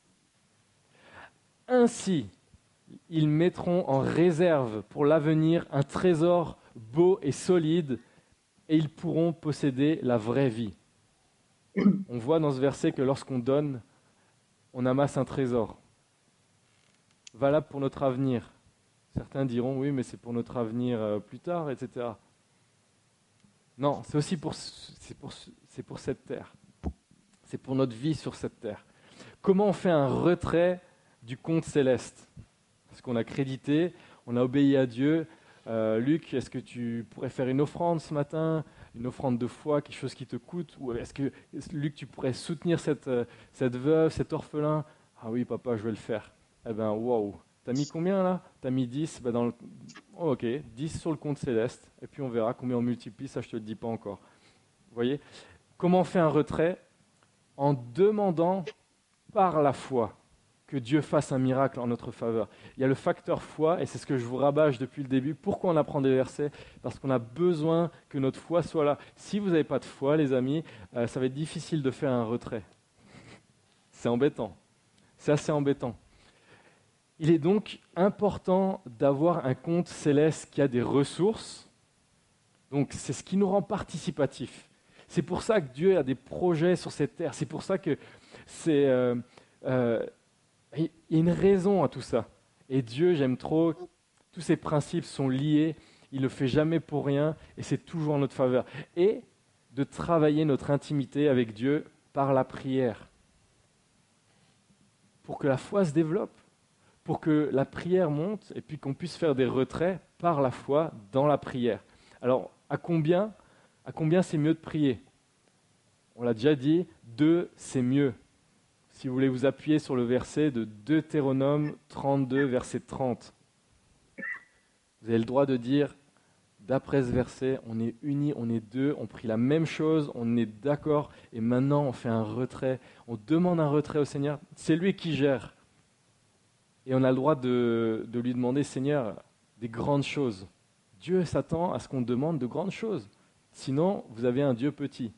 Ainsi, ils mettront en réserve pour l'avenir un trésor beau et solide, et ils pourront posséder la vraie vie. On voit dans ce verset que lorsqu'on donne, on amasse un trésor, valable pour notre avenir. Certains diront, oui, mais c'est pour notre avenir plus tard, etc. Non, c'est aussi pour cette terre. C'est pour notre vie sur cette terre. Comment on fait un retrait du compte céleste? Parce qu'on a crédité, on a obéi à Dieu. Luc, est-ce que tu pourrais faire une offrande ce matin, une offrande de foi, quelque chose qui te coûte? Ou est-ce que, Luc, tu pourrais soutenir cette veuve, cet orphelin? Ah oui, papa, je vais le faire. Eh bien, waouh. T'as mis combien là? T'as mis 10 ok, 10 sur le compte céleste. Et puis on verra combien on multiplie, ça je te le dis pas encore. Vous voyez? Comment on fait un retrait? En demandant par la foi que Dieu fasse un miracle en notre faveur. Il y a le facteur foi, et c'est ce que je vous rabâche depuis le début. Pourquoi on apprend des versets? Parce qu'on a besoin que notre foi soit là. Si vous n'avez pas de foi, les amis, ça va être difficile de faire un retrait. C'est embêtant. C'est assez embêtant. Il est donc important d'avoir un compte céleste qui a des ressources. Donc c'est ce qui nous rend participatifs. C'est pour ça que Dieu a des projets sur cette terre. C'est pour ça que il y a une raison à tout ça. Et Dieu, j'aime trop, tous ces principes sont liés, il ne le fait jamais pour rien, et c'est toujours en notre faveur. Et de travailler notre intimité avec Dieu par la prière. Pour que la foi se développe, pour que la prière monte, et puis qu'on puisse faire des retraits par la foi dans la prière. Alors, à combien c'est mieux de prier? On l'a déjà dit, 2, c'est mieux. Si vous voulez vous appuyer sur le verset de Deutéronome 32, verset 30. Vous avez le droit de dire, d'après ce verset, on est unis, on est 2, on prie la même chose, on est d'accord, et maintenant on fait un retrait, on demande un retrait au Seigneur, c'est lui qui gère. Et on a le droit de lui demander, Seigneur, des grandes choses. Dieu s'attend à ce qu'on demande de grandes choses. Sinon, vous avez un Dieu petit.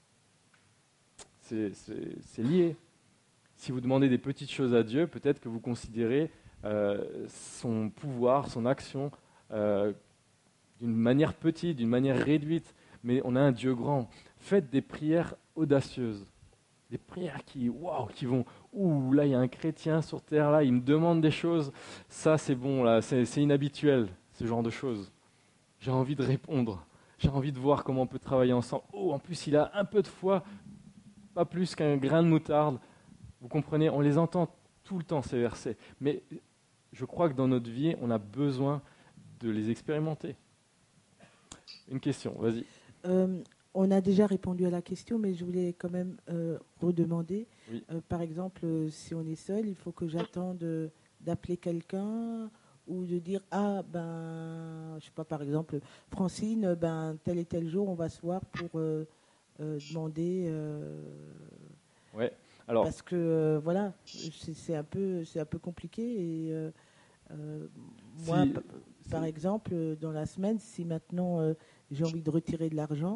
C'est lié. Si vous demandez des petites choses à Dieu, peut-être que vous considérez son pouvoir, son action d'une manière petite, d'une manière réduite. Mais on a un Dieu grand. Faites des prières audacieuses. Des prières qui vont, là il y a un chrétien sur terre, là, il me demande des choses. Ça c'est bon, là, c'est inhabituel, ce genre de choses. J'ai envie de répondre. J'ai envie de voir comment on peut travailler ensemble. En plus il a un peu de foi, pas plus qu'un grain de moutarde. Vous comprenez, on les entend tout le temps, ces versets. Mais je crois que dans notre vie, on a besoin de les expérimenter. Une question, vas-y. On a déjà répondu à la question, mais je voulais quand même redemander. Oui. Par exemple, si on est seul, il faut que j'attende d'appeler quelqu'un ou de dire je sais pas, par exemple, Francine, tel et tel jour, on va se voir pour demander. Ouais. Alors, parce que voilà, c'est un peu compliqué et moi, par exemple, dans la semaine, si maintenant j'ai envie de retirer de l'argent,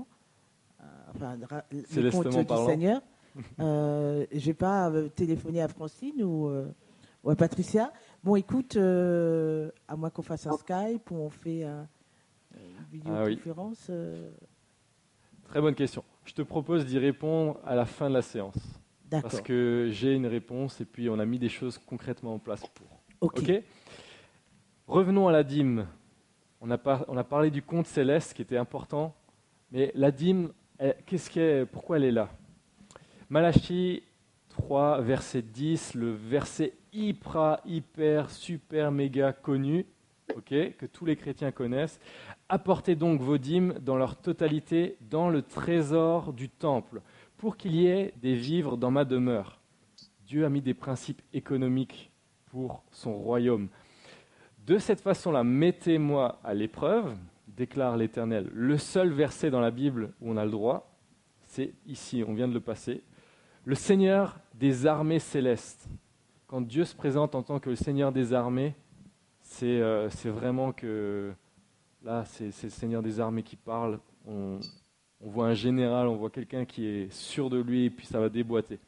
le compte du Seigneur, je vais pas téléphoner à Francine ou à Patricia. Bon, écoute, à moins qu'on fasse un Skype ou on fait une vidéoconférence. Très bonne question. Je te propose d'y répondre à la fin de la séance. D'accord. Parce que j'ai une réponse et puis on a mis des choses concrètement en place pour. Ok. Revenons à la dîme. On a parlé du compte céleste qui était important, mais la dîme, pourquoi elle est là? Malachie 3, verset 10, le verset hyper, super, méga connu, que tous les chrétiens connaissent. Apportez donc vos dîmes dans leur totalité dans le trésor du temple, pour qu'il y ait des vivres dans ma demeure. Dieu a mis des principes économiques pour son royaume. De cette façon-là, mettez-moi à l'épreuve, déclare l'Éternel. Le seul verset dans la Bible où on a le droit, c'est ici, on vient de le passer. Le Seigneur des armées célestes. Quand Dieu se présente en tant que le Seigneur des armées, c'est vraiment que là, c'est le Seigneur des armées qui parle. On voit un général, on voit quelqu'un qui est sûr de lui, et puis ça va déboîter.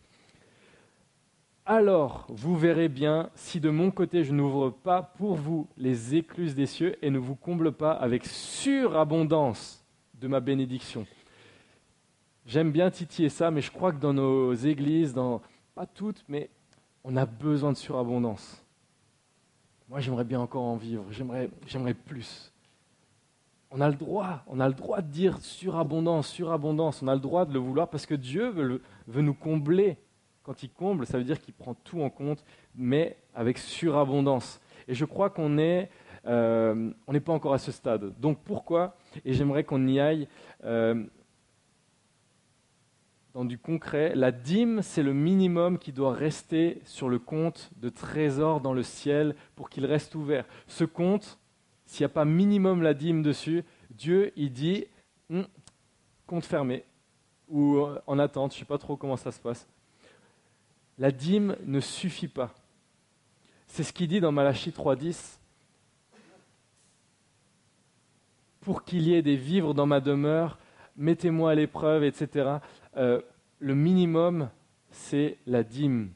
Alors, vous verrez bien, si de mon côté je n'ouvre pas pour vous les écluses des cieux et ne vous comble pas avec surabondance de ma bénédiction. J'aime bien titiller ça, mais je crois que dans nos églises, pas toutes, mais on a besoin de surabondance. Moi, j'aimerais bien encore en vivre, j'aimerais plus. On a le droit de dire surabondance, on a le droit de le vouloir parce que Dieu veut nous combler. Quand il comble, ça veut dire qu'il prend tout en compte, mais avec surabondance. Et je crois qu'on n'est pas encore à ce stade. Donc pourquoi? Et j'aimerais qu'on y aille dans du concret. La dîme, c'est le minimum qui doit rester sur le compte de trésor dans le ciel pour qu'il reste ouvert. Ce compte, s'il n'y a pas minimum la dîme dessus, Dieu, il dit, compte fermé, ou en attente, je ne sais pas trop comment ça se passe. La dîme ne suffit pas. C'est ce qu'il dit dans Malachie 3,10. Pour qu'il y ait des vivres dans ma demeure, mettez-moi à l'épreuve, etc. Le minimum, c'est la dîme.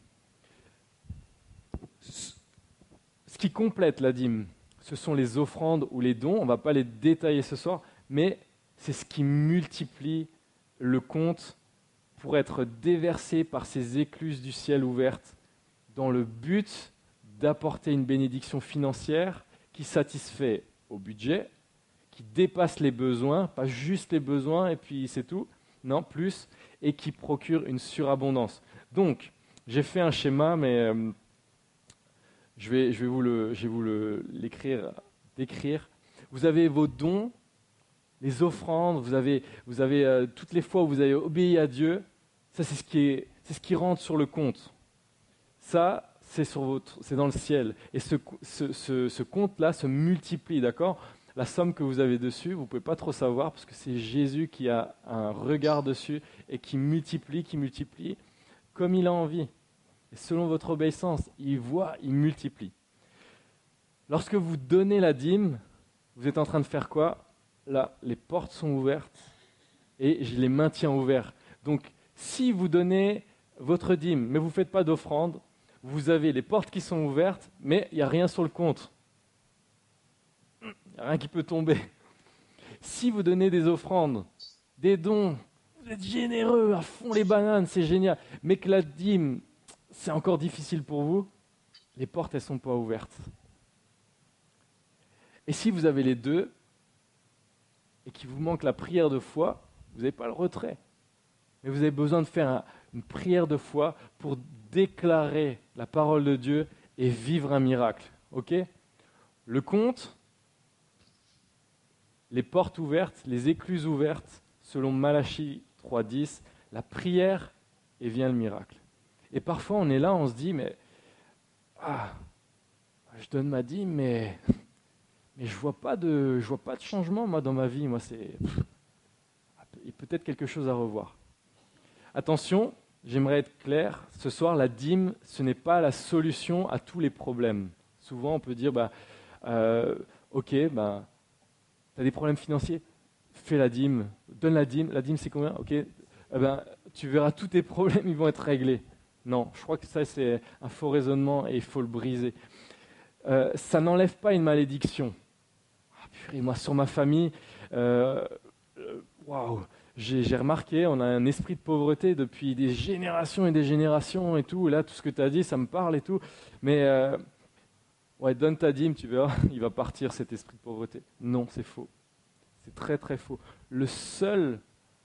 Ce qui complète la dîme, ce sont les offrandes ou les dons. On ne va pas les détailler ce soir, mais c'est ce qui multiplie le compte pour être déversé par ces écluses du ciel ouvertes dans le but d'apporter une bénédiction financière qui satisfait au budget, qui dépasse les besoins, pas juste les besoins et puis c'est tout, non, plus, et qui procure une surabondance. Donc, j'ai fait un schéma, mais je vais vous décrire. Vous avez vos dons, les offrandes, vous avez toutes les fois où vous avez obéi à Dieu, ça c'est ce qui rentre sur le compte. Ça, c'est dans le ciel. Et ce compte-là se multiplie, d'accord ? La somme que vous avez dessus, vous ne pouvez pas trop savoir parce que c'est Jésus qui a un regard dessus et qui multiplie comme il a envie. Et selon votre obéissance, il voit, il multiplie. Lorsque vous donnez la dîme, vous êtes en train de faire quoi ? Là, les portes sont ouvertes et je les maintiens ouverts. Donc, si vous donnez votre dîme, mais vous ne faites pas d'offrande, vous avez les portes qui sont ouvertes, mais il n'y a rien sur le compte. Il n'y a rien qui peut tomber. Si vous donnez des offrandes, des dons, vous êtes généreux, à fond les bananes, c'est génial, mais que la dîme, c'est encore difficile pour vous, les portes, elles ne sont pas ouvertes. Et si vous avez les deux, et qu'il vous manque la prière de foi, vous n'avez pas le retrait. Mais vous avez besoin de faire une prière de foi pour déclarer la parole de Dieu et vivre un miracle. Ok ? Le compte, les portes ouvertes, les écluses ouvertes, selon Malachie 3,10, la prière et vient le miracle. Et parfois on est là, on se dit, mais je donne ma dîme, mais je vois pas de changement moi dans ma vie. Moi, il y a peut-être quelque chose à revoir. Attention, j'aimerais être clair. Ce soir, la dîme, ce n'est pas la solution à tous les problèmes. Souvent, on peut dire, ok, tu as des problèmes financiers, fais la dîme, donne la dîme. La dîme, c'est combien ? Ok, tu verras tous tes problèmes, ils vont être réglés. Non, je crois que ça, c'est un faux raisonnement et il faut le briser. Ça n'enlève pas une malédiction. Purée, moi, sur ma famille, j'ai remarqué, on a un esprit de pauvreté depuis des générations et tout. Et là, tout ce que tu as dit, ça me parle et tout. Mais donne ta dîme, tu verras, il va partir cet esprit de pauvreté. Non, c'est faux. C'est très, très faux. Le seul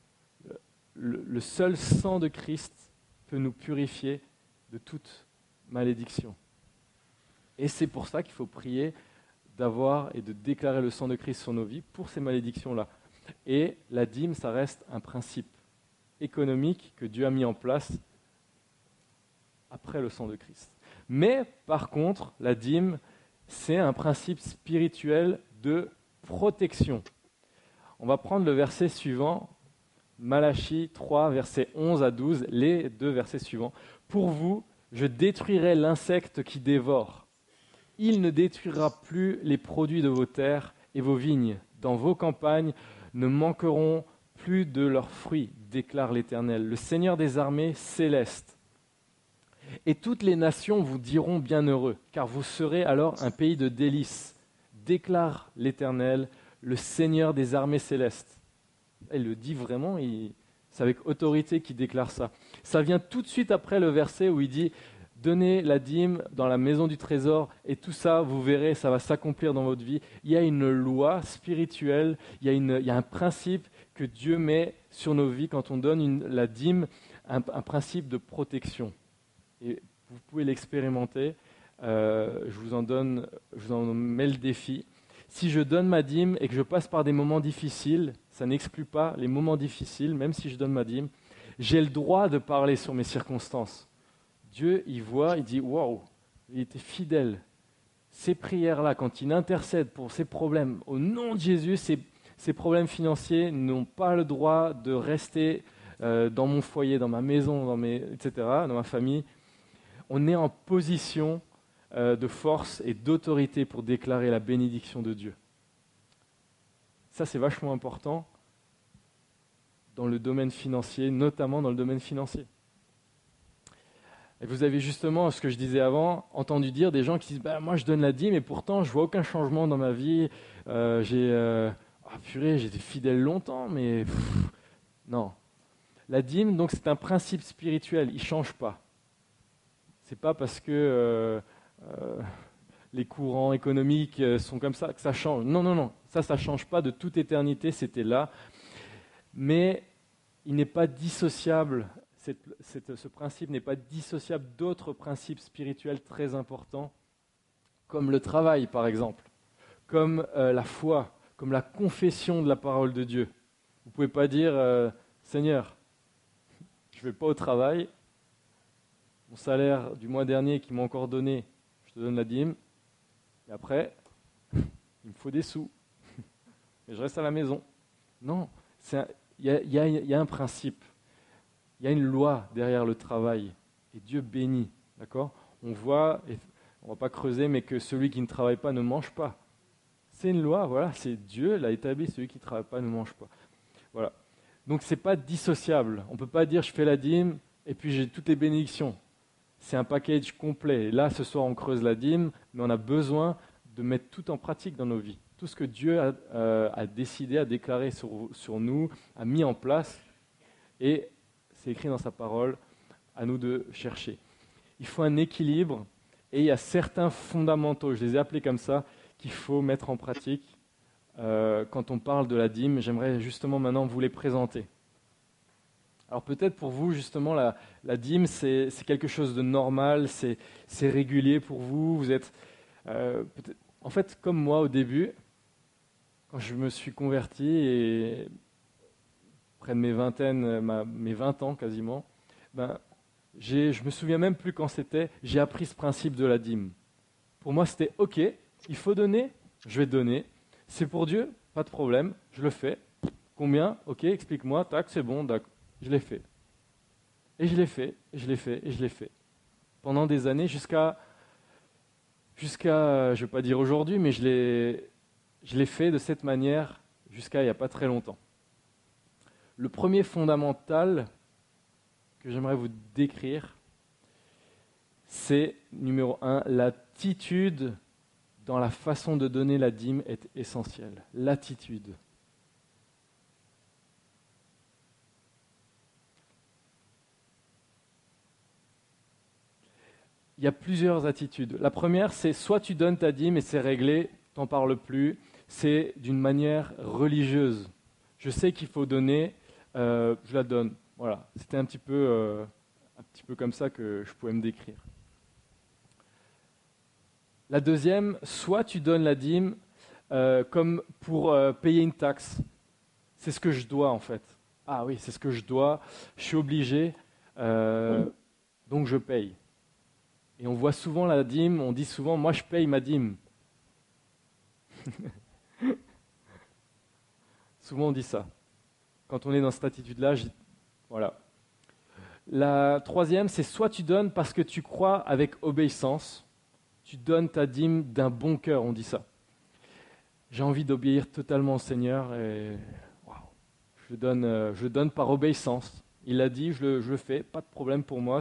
sang de Christ peut nous purifier de toute malédiction. Et c'est pour ça qu'il faut prier d'avoir et de déclarer le sang de Christ sur nos vies pour ces malédictions-là. Et la dîme, ça reste un principe économique que Dieu a mis en place après le sang de Christ. Mais par contre, la dîme, c'est un principe spirituel de protection. On va prendre le verset suivant, Malachie 3, versets 11 à 12, les deux versets suivants. « Pour vous, je détruirai l'insecte qui dévore. Il ne détruira plus les produits de vos terres et vos vignes. Dans vos campagnes ne manqueront plus de leurs fruits, déclare l'Éternel, le Seigneur des armées célestes. Et toutes les nations vous diront bienheureux, car vous serez alors un pays de délices, déclare l'Éternel, le Seigneur des armées célestes. » Il le dit vraiment, c'est avec autorité qu'il déclare ça. Ça vient tout de suite après le verset où il dit « Donnez la dîme dans la maison du trésor et tout ça, vous verrez, ça va s'accomplir dans votre vie. » Il y a une loi spirituelle, il y a un principe que Dieu met sur nos vies quand on donne la dîme, un principe de protection. Et vous pouvez l'expérimenter, je vous en mets le défi. Si je donne ma dîme et que je passe par des moments difficiles, ça n'exclut pas les moments difficiles, même si je donne ma dîme, j'ai le droit de parler sur mes circonstances. Dieu, il voit, il dit « Waouh, il était fidèle ». Ces prières-là, quand il intercède pour ces problèmes, au nom de Jésus, ces problèmes financiers n'ont pas le droit de rester dans mon foyer, dans ma maison, etc., dans ma famille. On est en position de force et d'autorité pour déclarer la bénédiction de Dieu. Ça, c'est vachement important dans le domaine financier, notamment dans le domaine financier. Et vous avez justement, ce que je disais avant, entendu dire des gens qui disent moi je donne la dîme et pourtant je vois aucun changement dans ma vie. J'étais fidèle longtemps, mais non. La dîme, donc, c'est un principe spirituel, il ne change pas. C'est pas parce que les courants économiques sont comme ça que ça change. Non, ça ne change pas de toute éternité, c'était là. Mais il n'est pas dissociable, ce principe n'est pas dissociable d'autres principes spirituels très importants, comme le travail par exemple, comme la foi, comme la confession de la parole de Dieu. Vous ne pouvez pas dire Seigneur, je ne vais pas au travail, mon salaire du mois dernier qui m'a encore donné, je te donne la dîme, et après, il me faut des sous, et je reste à la maison. Non, il y a un principe, il y a une loi derrière le travail, et Dieu bénit, d'accord ? On voit, et on ne va pas creuser, mais que celui qui ne travaille pas ne mange pas. C'est une loi, voilà, c'est Dieu l'a établi, celui qui ne travaille pas ne mange pas. Voilà. Donc ce n'est pas dissociable. On ne peut pas dire je fais la dîme et puis j'ai toutes les bénédictions. C'est un package complet. Et là, ce soir, on creuse la dîme, mais on a besoin de mettre tout en pratique dans nos vies. Tout ce que Dieu a décidé, a déclaré sur nous, a mis en place. Et c'est écrit dans sa parole, à nous de chercher. Il faut un équilibre et il y a certains fondamentaux, je les ai appelés comme ça, qu'il faut mettre en pratique quand on parle de la dîme. J'aimerais justement maintenant vous les présenter. Alors peut-être pour vous, justement, la dîme, c'est quelque chose de normal, c'est régulier pour vous. Vous êtes, en fait, comme moi au début, quand je me suis converti, et près de mes 20 ans quasiment, je me souviens même plus quand c'était, j'ai appris ce principe de la dîme. Pour moi, c'était OK, il faut donner, je vais donner. C'est pour Dieu, pas de problème, je le fais. Combien? OK, explique-moi, tac, c'est bon, d'accord. Je l'ai fait. Et je l'ai fait, et je l'ai fait, et je l'ai fait. Pendant des années, jusqu'à je ne vais pas dire aujourd'hui, mais je l'ai fait de cette manière jusqu'à il n'y a pas très longtemps. Le premier fondamental que j'aimerais vous décrire, c'est, numéro 1, l'attitude dans la façon de donner la dîme est essentielle. L'attitude. Il y a plusieurs attitudes. La première, c'est soit tu donnes ta dîme et c'est réglé, t'en parles plus. C'est d'une manière religieuse. Je sais qu'il faut donner, je la donne. Voilà. C'était un petit peu comme ça que je pouvais me décrire. La deuxième, soit tu donnes la dîme comme pour payer une taxe. C'est ce que je dois en fait. Ah oui, c'est ce que je dois. Je suis obligé, donc je paye. Et on voit souvent la dîme, on dit souvent, moi je paye ma dîme. Souvent on dit ça. Quand on est dans cette attitude-là, voilà. La troisième, c'est soit tu donnes parce que tu crois avec obéissance, tu donnes ta dîme d'un bon cœur, on dit ça. J'ai envie d'obéir totalement au Seigneur et je donne par obéissance. Il a dit, je le fais, pas de problème pour moi,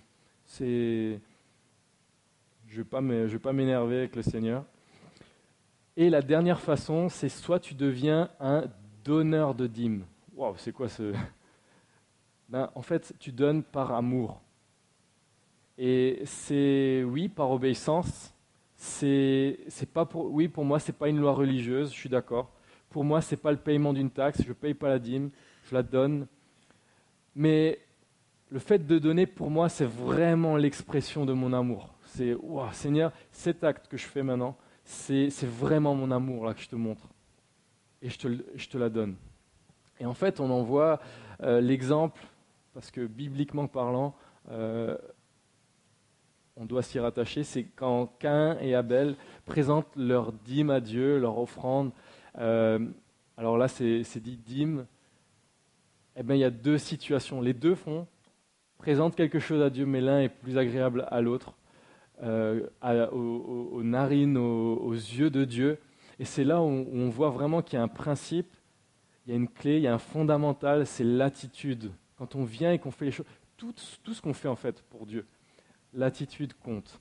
je ne vais pas m'énerver avec le Seigneur. Et la dernière façon, c'est soit tu deviens un donneur de dîmes. Waouh, c'est quoi ce... En fait, tu donnes par amour. Et c'est, oui, par obéissance. C'est pas pour... Oui, pour moi, ce n'est pas une loi religieuse, je suis d'accord. Pour moi, ce n'est pas le paiement d'une taxe, je ne paye pas la dîme, je la donne. Mais le fait de donner, pour moi, c'est vraiment l'expression de mon amour. C'est, wow, Seigneur, cet acte que je fais maintenant, c'est vraiment mon amour là que je te montre. Et je te la donne. Et en fait, on en voit l'exemple, parce que bibliquement parlant, on doit s'y rattacher, c'est quand Caïn et Abel présentent leur dîme à Dieu, leur offrande. Alors là, c'est dit dîme. Eh bien, il y a deux situations. Les deux présentent quelque chose à Dieu, mais l'un est plus agréable à l'autre. aux narines, aux yeux de Dieu. Et c'est là où on voit vraiment qu'il y a un principe, il y a une clé, il y a un fondamental, c'est l'attitude. Quand on vient et qu'on fait les choses, tout ce qu'on fait en fait pour Dieu, l'attitude compte.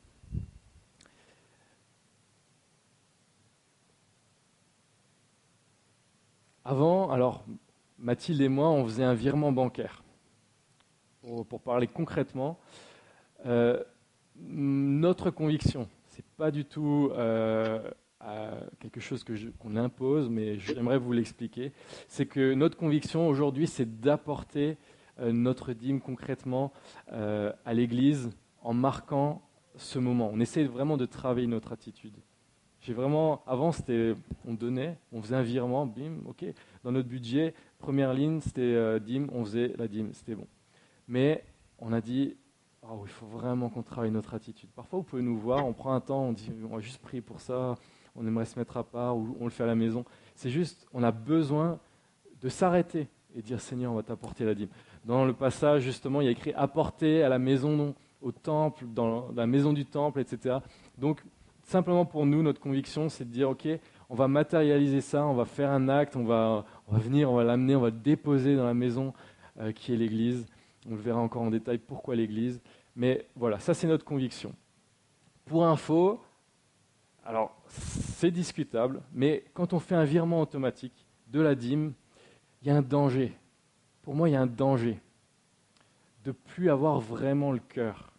Avant, alors, Mathilde et moi, on faisait un virement bancaire. Pour parler concrètement, notre conviction, c'est pas du tout quelque chose qu'on impose, mais j'aimerais vous l'expliquer. C'est que notre conviction aujourd'hui, c'est d'apporter notre dîme concrètement à l'Église en marquant ce moment. On essaie vraiment de travailler notre attitude. Avant, c'était, on donnait, on faisait un virement, bim, ok. Dans notre budget, première ligne, c'était dîme, on faisait la dîme, c'était bon. Mais on a dit, il faut vraiment qu'on travaille notre attitude. Parfois, vous pouvez nous voir, on prend un temps, on dit, on va juste prier pour ça, on aimerait se mettre à part, ou on le fait à la maison. C'est juste, on a besoin de s'arrêter et dire, Seigneur, on va t'apporter la dîme. Dans le passage, justement, il y a écrit, apporter à la maison, au temple, dans la maison du temple, etc. Donc, simplement pour nous, notre conviction, c'est de dire, ok, on va matérialiser ça, on va faire un acte, on va venir, on va l'amener, on va le déposer dans la maison qui est l'Église. On le verra encore en détail pourquoi l'Église. Mais voilà, ça c'est notre conviction. Pour info, alors c'est discutable, mais quand on fait un virement automatique de la dîme, il y a un danger. Pour moi, il y a un danger de plus avoir vraiment le cœur.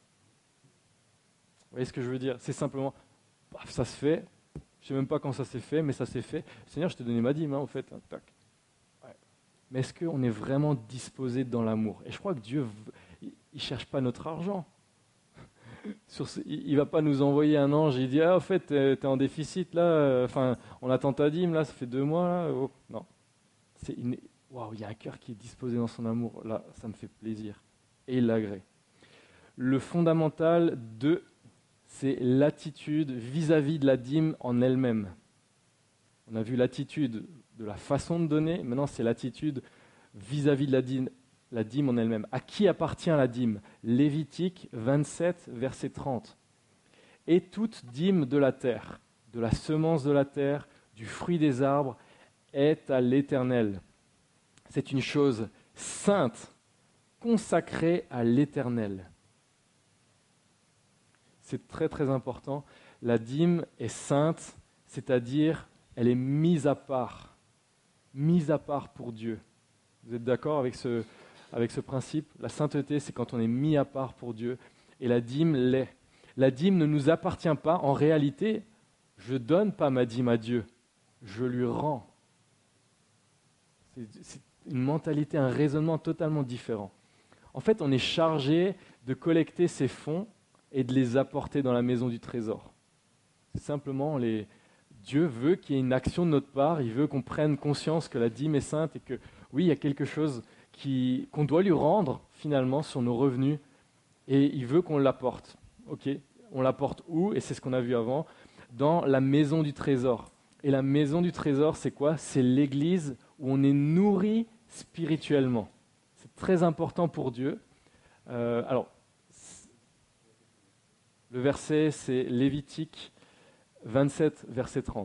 Vous voyez ce que je veux dire? C'est simplement, ça se fait, je ne sais même pas quand ça s'est fait, mais ça s'est fait. Seigneur, je t'ai donné ma dîme, au fait. Tac. Ouais. Mais est-ce qu'on est vraiment disposé dans l'amour? Et je crois que Dieu, il ne cherche pas notre argent. Il ne va pas nous envoyer un ange et il dit, au fait, tu es en déficit, là, on attend ta dîme, là, ça fait 2 mois, là. Oh. Non. Waouh, il y a un cœur qui est disposé dans son amour. Là, ça me fait plaisir. Et il l'agrée. Le fondamental c'est l'attitude vis-à-vis de la dîme en elle-même. On a vu l'attitude de la façon de donner, maintenant c'est l'attitude vis-à-vis de la dîme en elle-même. À qui appartient la dîme? Lévitique 27, verset 30. Et toute dîme de la terre, de la semence de la terre, du fruit des arbres, est à l'Éternel. C'est une chose sainte, consacrée à l'Éternel. C'est très très important. La dîme est sainte, c'est-à-dire elle est mise à part pour Dieu. Vous êtes d'accord avec ce principe? La sainteté, c'est quand on est mis à part pour Dieu, et la dîme l'est. La dîme ne nous appartient pas. En réalité, je ne donne pas ma dîme à Dieu, je lui rends. C'est une mentalité, un raisonnement totalement différent. En fait, on est chargé de collecter ces fonds et de les apporter dans la maison du trésor. C'est simplement, Dieu veut qu'il y ait une action de notre part, il veut qu'on prenne conscience que la dîme est sainte et que, oui, il y a quelque chose qu'on doit lui rendre, finalement, sur nos revenus, et il veut qu'on l'apporte. Ok, on l'apporte où? Et c'est ce qu'on a vu avant, dans la maison du trésor. Et la maison du trésor, c'est quoi? C'est l'église où on est nourri spirituellement. C'est très important pour Dieu. Le verset, c'est Lévitique 27, verset 30.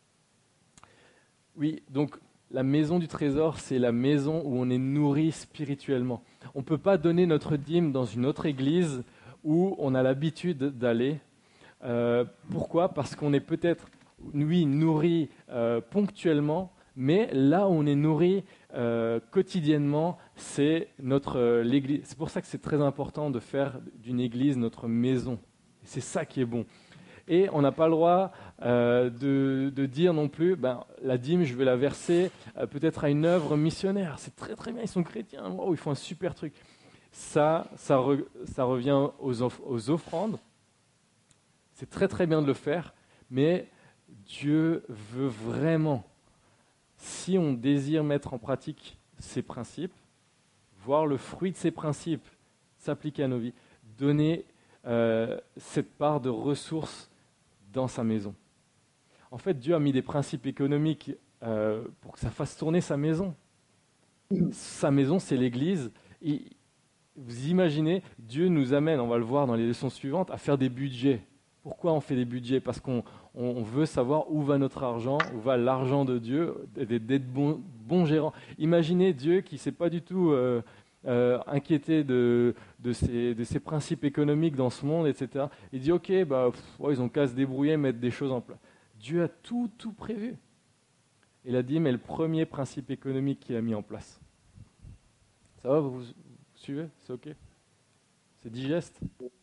Oui, donc la maison du trésor, c'est la maison où on est nourri spirituellement. On ne peut pas donner notre dîme dans une autre église où on a l'habitude d'aller. Pourquoi? Parce qu'on est peut-être, oui, nourri ponctuellement, mais là où on est nourri quotidiennement, c'est l'église. C'est pour ça que c'est très important de faire d'une église notre maison. C'est ça qui est bon. Et on n'a pas le droit de dire non plus, la dîme, je vais la verser peut-être à une œuvre missionnaire. C'est très très bien, ils sont chrétiens, wow, ils font un super truc. Ça revient aux offrandes. C'est très très bien de le faire, mais Dieu veut vraiment, si on désire mettre en pratique ces principes, voir le fruit de ces principes s'appliquer à nos vies, donner cette part de ressources dans sa maison. En fait, Dieu a mis des principes économiques pour que ça fasse tourner sa maison. Sa maison, c'est l'Église. Et vous imaginez, Dieu nous amène, on va le voir dans les leçons suivantes, à faire des budgets. Pourquoi on fait des budgets? Parce qu'on veut savoir où va notre argent, où va l'argent de Dieu, d'être bon gérant. Imaginez Dieu qui ne s'est pas du tout inquiété de ses principes économiques dans ce monde, etc. Il dit, ok, ils ont qu'à se débrouiller, mettre des choses en place. Dieu a tout prévu. Et la dîme est le premier principe économique qu'il a mis en place. Ça va, vous suivez? C'est ok? C'est digeste?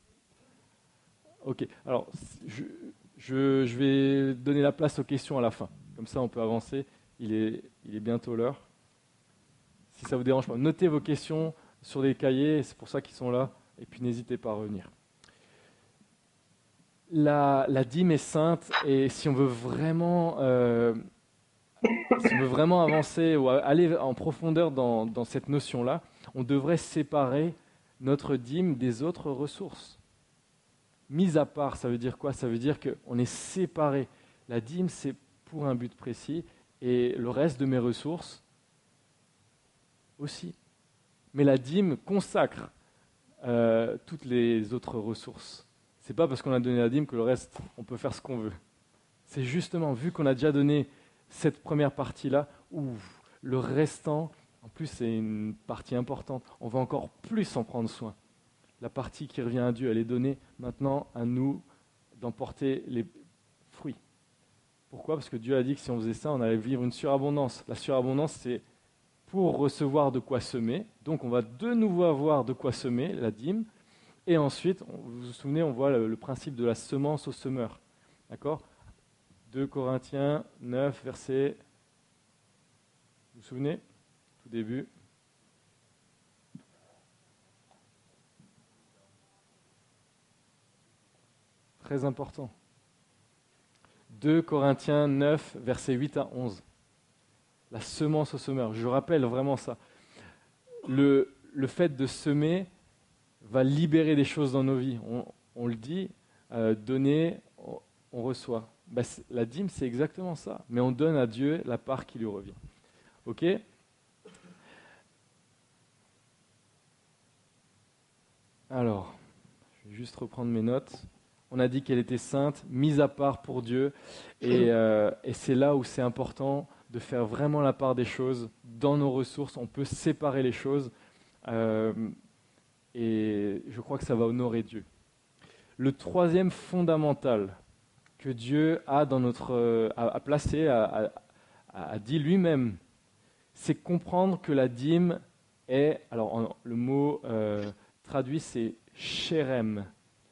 Ok, alors je vais donner la place aux questions à la fin. Comme ça, on peut avancer. Il est bientôt l'heure. Si ça vous dérange pas, notez vos questions sur des cahiers, c'est pour ça qu'ils sont là. Et puis n'hésitez pas à revenir. La dîme est sainte, et si on veut vraiment avancer ou aller en profondeur dans cette notion-là, on devrait séparer notre dîme des autres ressources. Mis à part, ça veut dire quoi? Ça veut dire qu'on est séparé. La dîme, c'est pour un but précis, et le reste de mes ressources aussi. Mais la dîme consacre toutes les autres ressources. C'est pas parce qu'on a donné la dîme que le reste, on peut faire ce qu'on veut. C'est justement, vu qu'on a déjà donné cette première partie-là, le restant, en plus c'est une partie importante, on va encore plus en prendre soin. La partie qui revient à Dieu, elle est donnée maintenant à nous d'en porter les fruits. Pourquoi? Parce que Dieu a dit que si on faisait ça, on allait vivre une surabondance. La surabondance, c'est pour recevoir de quoi semer. Donc on va de nouveau avoir de quoi semer, la dîme. Et ensuite, vous vous souvenez, on voit le principe de la semence au semeur. D'accord? 2 Corinthiens 9, verset... Vous vous souvenez? Tout début. Très important. 2 Corinthiens 9, versets 8 à 11. La semence au semeur. Je rappelle vraiment ça. Le fait de semer va libérer des choses dans nos vies. On le dit, donner, on reçoit. La dîme, c'est exactement ça. Mais on donne à Dieu la part qui lui revient. Ok? Alors, je vais juste reprendre mes notes. On a dit qu'elle était sainte, mise à part pour Dieu, et c'est là où c'est important de faire vraiment la part des choses dans nos ressources. On peut séparer les choses, et je crois que ça va honorer Dieu. Le troisième fondamental que Dieu a a placé, a dit lui-même, c'est comprendre que la dîme est, alors le mot traduit c'est chérem.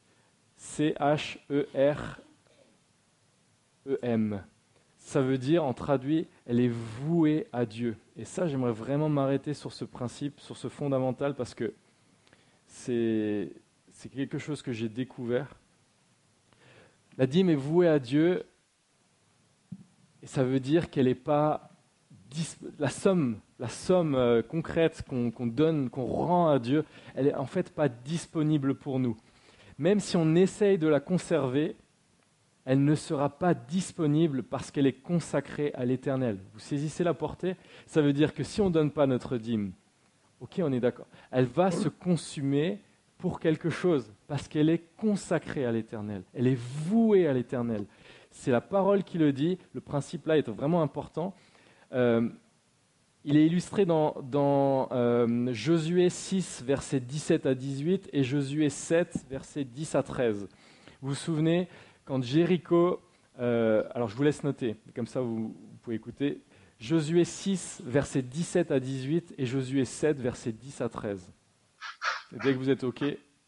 C-H-E-R-E-M. Ça veut dire, en traduit, elle est vouée à Dieu. Et ça, j'aimerais vraiment m'arrêter sur ce principe, sur ce fondamental, parce que c'est quelque chose que j'ai découvert. La dîme est vouée à Dieu, et ça veut dire qu'elle n'est pas... La somme concrète qu'on donne, qu'on rend à Dieu, elle n'est en fait pas disponible pour nous. Même si on essaye de la conserver, elle ne sera pas disponible parce qu'elle est consacrée à l'Éternel. Vous saisissez la portée? Ça veut dire que si on ne donne pas notre dîme, ok, on est d'accord, elle va se consumer pour quelque chose parce qu'elle est consacrée à l'Éternel. Elle est vouée à l'Éternel. C'est la parole qui le dit. Le principe là est vraiment important. Il est illustré dans Josué 6, versets 17 à 18 et Josué 7, versets 10 à 13. Vous vous souvenez, quand Jéricho... alors je vous laisse noter, comme ça vous pouvez écouter. Josué 6, versets 17 à 18 et Josué 7, versets 10 à 13. Et dès que vous êtes OK.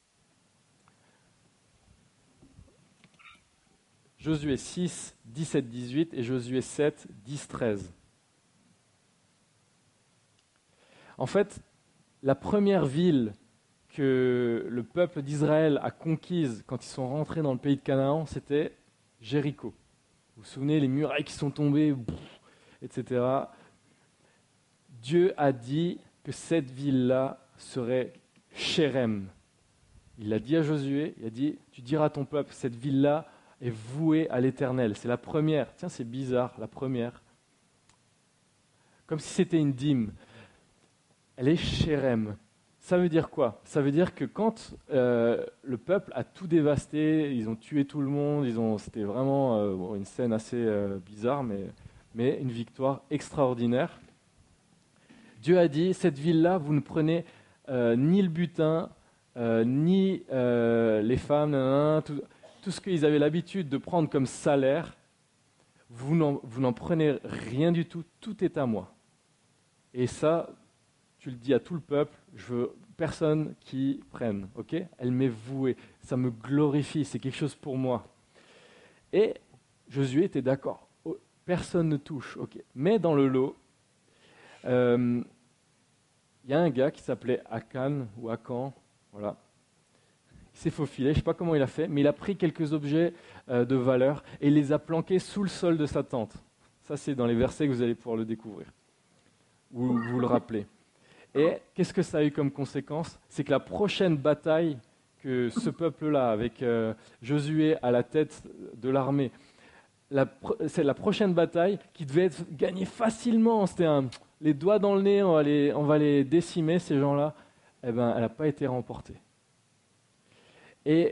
Josué 6, 17, 18 et Josué 7, 10, 13. En fait, la première ville que le peuple d'Israël a conquise quand ils sont rentrés dans le pays de Canaan, c'était Jéricho. Vous vous souvenez, les murailles qui sont tombées, etc. Dieu a dit que cette ville-là serait Chérem. Il l'a dit à Josué, il a dit, tu diras à ton peuple, cette ville-là est vouée à l'Éternel. C'est la première. Tiens, c'est bizarre, la première. Comme si c'était une dîme. Elle est chérem. Ça veut dire quoi? Ça veut dire que quand le peuple a tout dévasté, ils ont tué tout le monde, c'était vraiment une scène assez bizarre, mais une victoire extraordinaire. Dieu a dit, cette ville-là, vous ne prenez ni le butin, ni les femmes, tout ce qu'ils avaient l'habitude de prendre comme salaire, vous n'en prenez rien du tout, tout est à moi. Et ça, tu le dis à tout le peuple, je veux personne qui prenne, ok? Elle m'est vouée, ça me glorifie, c'est quelque chose pour moi. Et Josué était d'accord, personne ne touche, ok? Mais dans le lot, il y a un gars qui s'appelait Akan ou Akan, voilà. Il s'est faufilé, je ne sais pas comment il a fait, mais il a pris quelques objets de valeur et il les a planqués sous le sol de sa tente. Ça, c'est dans les versets que vous allez pouvoir le découvrir, ou vous le rappelez. Et qu'est-ce que ça a eu comme conséquence? C'est que la prochaine bataille que ce peuple-là, avec Josué à la tête de l'armée, c'est la prochaine bataille qui devait être gagnée facilement. C'était les doigts dans le nez, on va les décimer, ces gens-là. Eh ben, elle n'a pas été remportée. Et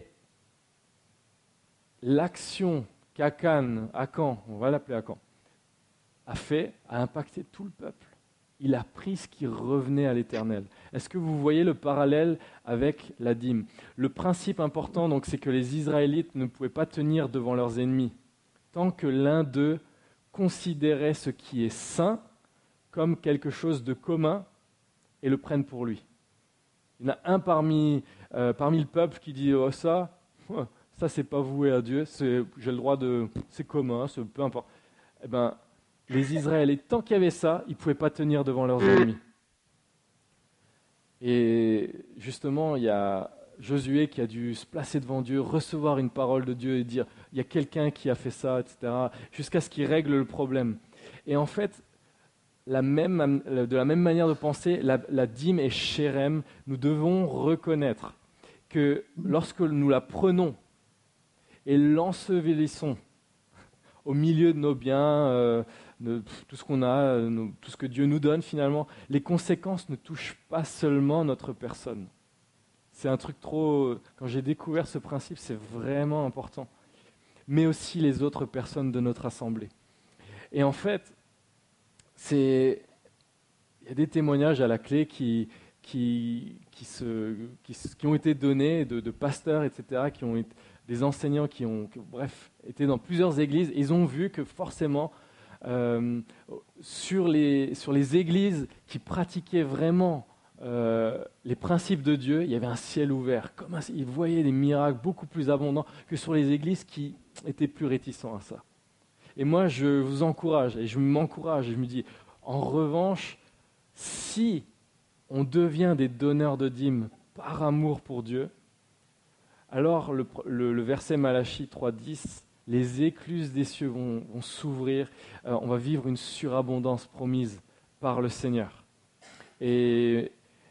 l'action qu'Akan, on va l'appeler Akan, a impacté tout le peuple. Il a pris ce qui revenait à l'Éternel. Est-ce que vous voyez le parallèle avec la dîme? Le principe important, donc, c'est que les Israélites ne pouvaient pas tenir devant leurs ennemis tant que l'un d'eux considérait ce qui est saint comme quelque chose de commun et le prenne pour lui. Il y en a un parmi le peuple qui dit oh, ça c'est pas voué à Dieu, j'ai le droit c'est commun, peu importe. Eh ben, les Israélites, tant qu'il y avait ça, ils ne pouvaient pas tenir devant leurs ennemis. Et justement, il y a Josué qui a dû se placer devant Dieu, recevoir une parole de Dieu et dire il y a quelqu'un qui a fait ça, etc., jusqu'à ce qu'il règle le problème. Et en fait, de la même manière de penser, la dîme et Shérem, nous devons reconnaître que lorsque nous la prenons et l'ensevelissons au milieu de nos biens, de tout ce qu'on a, tout ce que Dieu nous donne finalement, les conséquences ne touchent pas seulement notre personne. C'est un truc quand j'ai découvert ce principe, c'est vraiment important. Mais aussi les autres personnes de notre assemblée. Et en fait, il y a des témoignages à la clé qui ont été donnés de pasteurs, etc., qui ont été des enseignants qui ont été dans plusieurs églises. Et ils ont vu que forcément, sur les églises qui pratiquaient vraiment les principes de Dieu, il y avait un ciel ouvert. Ils voyaient des miracles beaucoup plus abondants que sur les églises qui étaient plus réticents à ça. Et moi, je vous encourage, et je m'encourage, et je me dis, en revanche, si on devient des donneurs de dîmes par amour pour Dieu, alors le verset Malachie 3.10, les écluses des cieux vont s'ouvrir, on va vivre une surabondance promise par le Seigneur. Et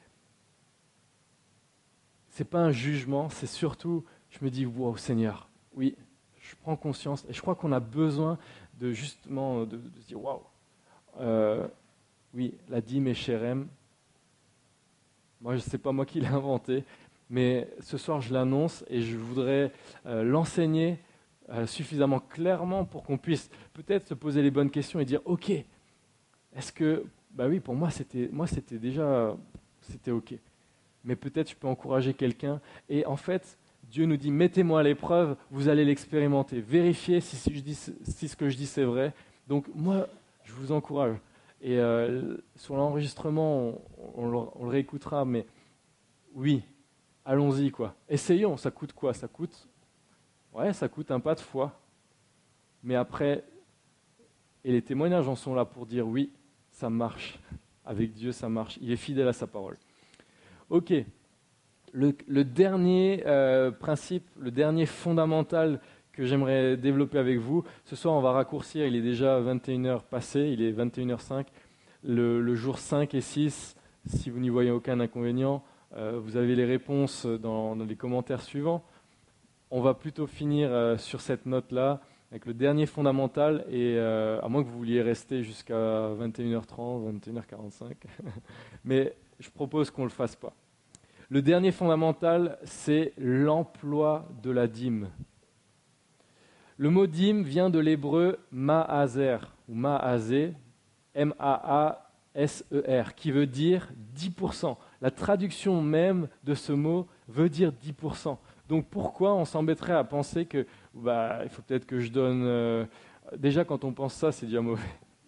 ce n'est pas un jugement, c'est surtout, je me dis, wow Seigneur, oui, je prends conscience, et je crois qu'on a besoin de justement de se dire, waouh, oui, la dîme et Shérem, moi, ce n'est pas moi qui l'ai inventé, mais ce soir, je l'annonce et je voudrais l'enseigner suffisamment clairement pour qu'on puisse peut-être se poser les bonnes questions et dire, ok, est-ce que, bah oui, pour moi, c'était ok. Mais peut-être je peux encourager quelqu'un. Et en fait, Dieu nous dit, mettez-moi à l'épreuve, vous allez l'expérimenter. Vérifiez si ce que je dis c'est vrai. Donc moi, je vous encourage. Et sur l'enregistrement, on le réécoutera, mais oui, allons-y, quoi. Essayons, ça coûte quoi? Ça coûte un pas de foi. Mais après, et les témoignages en sont là pour dire oui, ça marche. Avec Dieu, ça marche. Il est fidèle à sa parole. Ok. Le dernier principe, le dernier fondamental que j'aimerais développer avec vous, ce soir on va raccourcir, il est déjà 21h passé, il est 21h05, le jour 5 et 6, si vous n'y voyez aucun inconvénient, vous avez les réponses dans les commentaires suivants. On va plutôt finir sur cette note-là, avec le dernier fondamental, et à moins que vous vouliez rester jusqu'à 21h30, 21h45, mais je propose qu'on ne le fasse pas. Le dernier fondamental, c'est l'emploi de la dîme. Le mot dîme vient de l'hébreu ma'aser, ou ma'azé, M-A-A-S-E-R, qui veut dire 10%. La traduction même de ce mot veut dire 10%. Donc pourquoi on s'embêterait à penser que il faut peut-être que je donne... Déjà quand on pense ça, c'est déjà mauvais.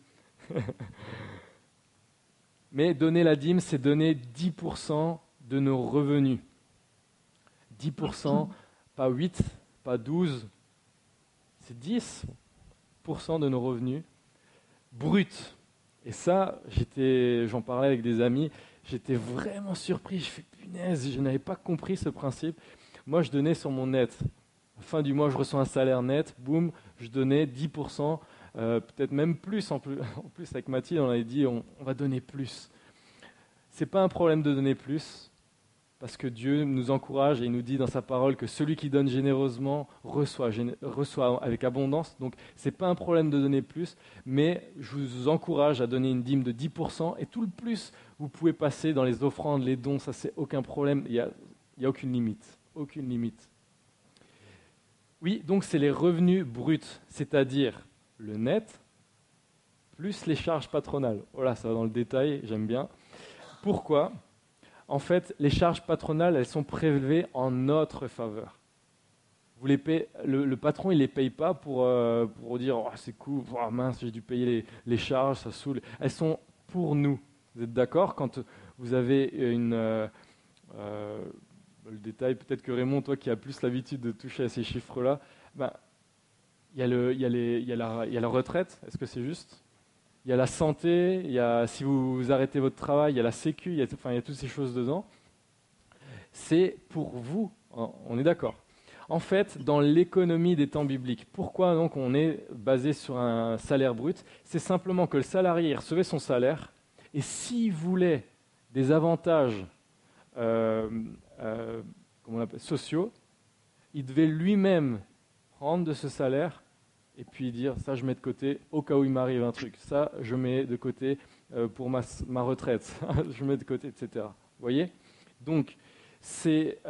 Mais donner la dîme, c'est donner 10% de nos revenus. 10%, pas 8, pas 12, c'est 10% de nos revenus bruts. Et ça, j'en parlais avec des amis, j'étais vraiment surpris, je fais punaise, je n'avais pas compris ce principe. Moi, je donnais sur mon net. Fin du mois, je reçois un salaire net, boum, je donnais 10%, peut-être même plus. En plus, avec Mathilde, on avait dit, on va donner plus. Ce n'est pas un problème de donner plus, parce que Dieu nous encourage et il nous dit dans sa parole que celui qui donne généreusement reçoit avec abondance. Donc, ce n'est pas un problème de donner plus, mais je vous encourage à donner une dîme de 10%, et tout le plus, vous pouvez passer dans les offrandes, les dons, ça c'est aucun problème, il n'y a aucune limite. Aucune limite. Oui, donc c'est les revenus bruts, c'est-à-dire le net, plus les charges patronales. Voilà, ça va dans le détail, j'aime bien. Pourquoi ? En fait, les charges patronales, elles sont prélevées en notre faveur. Vous les payez, le patron, il ne les paye pas pour dire oh, c'est cool, oh, mince, j'ai dû payer les charges, ça saoule. Elles sont pour nous. Vous êtes d'accord ? Quand vous avez une... le détail, peut-être que Raymond, toi qui as plus l'habitude de toucher à ces chiffres-là, il y a la retraite, est-ce que c'est juste ? Il y a la santé, si vous arrêtez votre travail, il y a la sécu, il y a toutes ces choses dedans. C'est pour vous, on est d'accord. En fait, dans l'économie des temps bibliques, pourquoi donc on est basé sur un salaire brut ? C'est simplement que le salarié recevait son salaire, et s'il voulait des avantages sociaux, il devait lui-même prendre de ce salaire et puis dire ça je mets de côté au cas où il m'arrive un truc, ça je mets de côté pour ma retraite, je mets de côté, etc. Vous voyez ? Donc c'était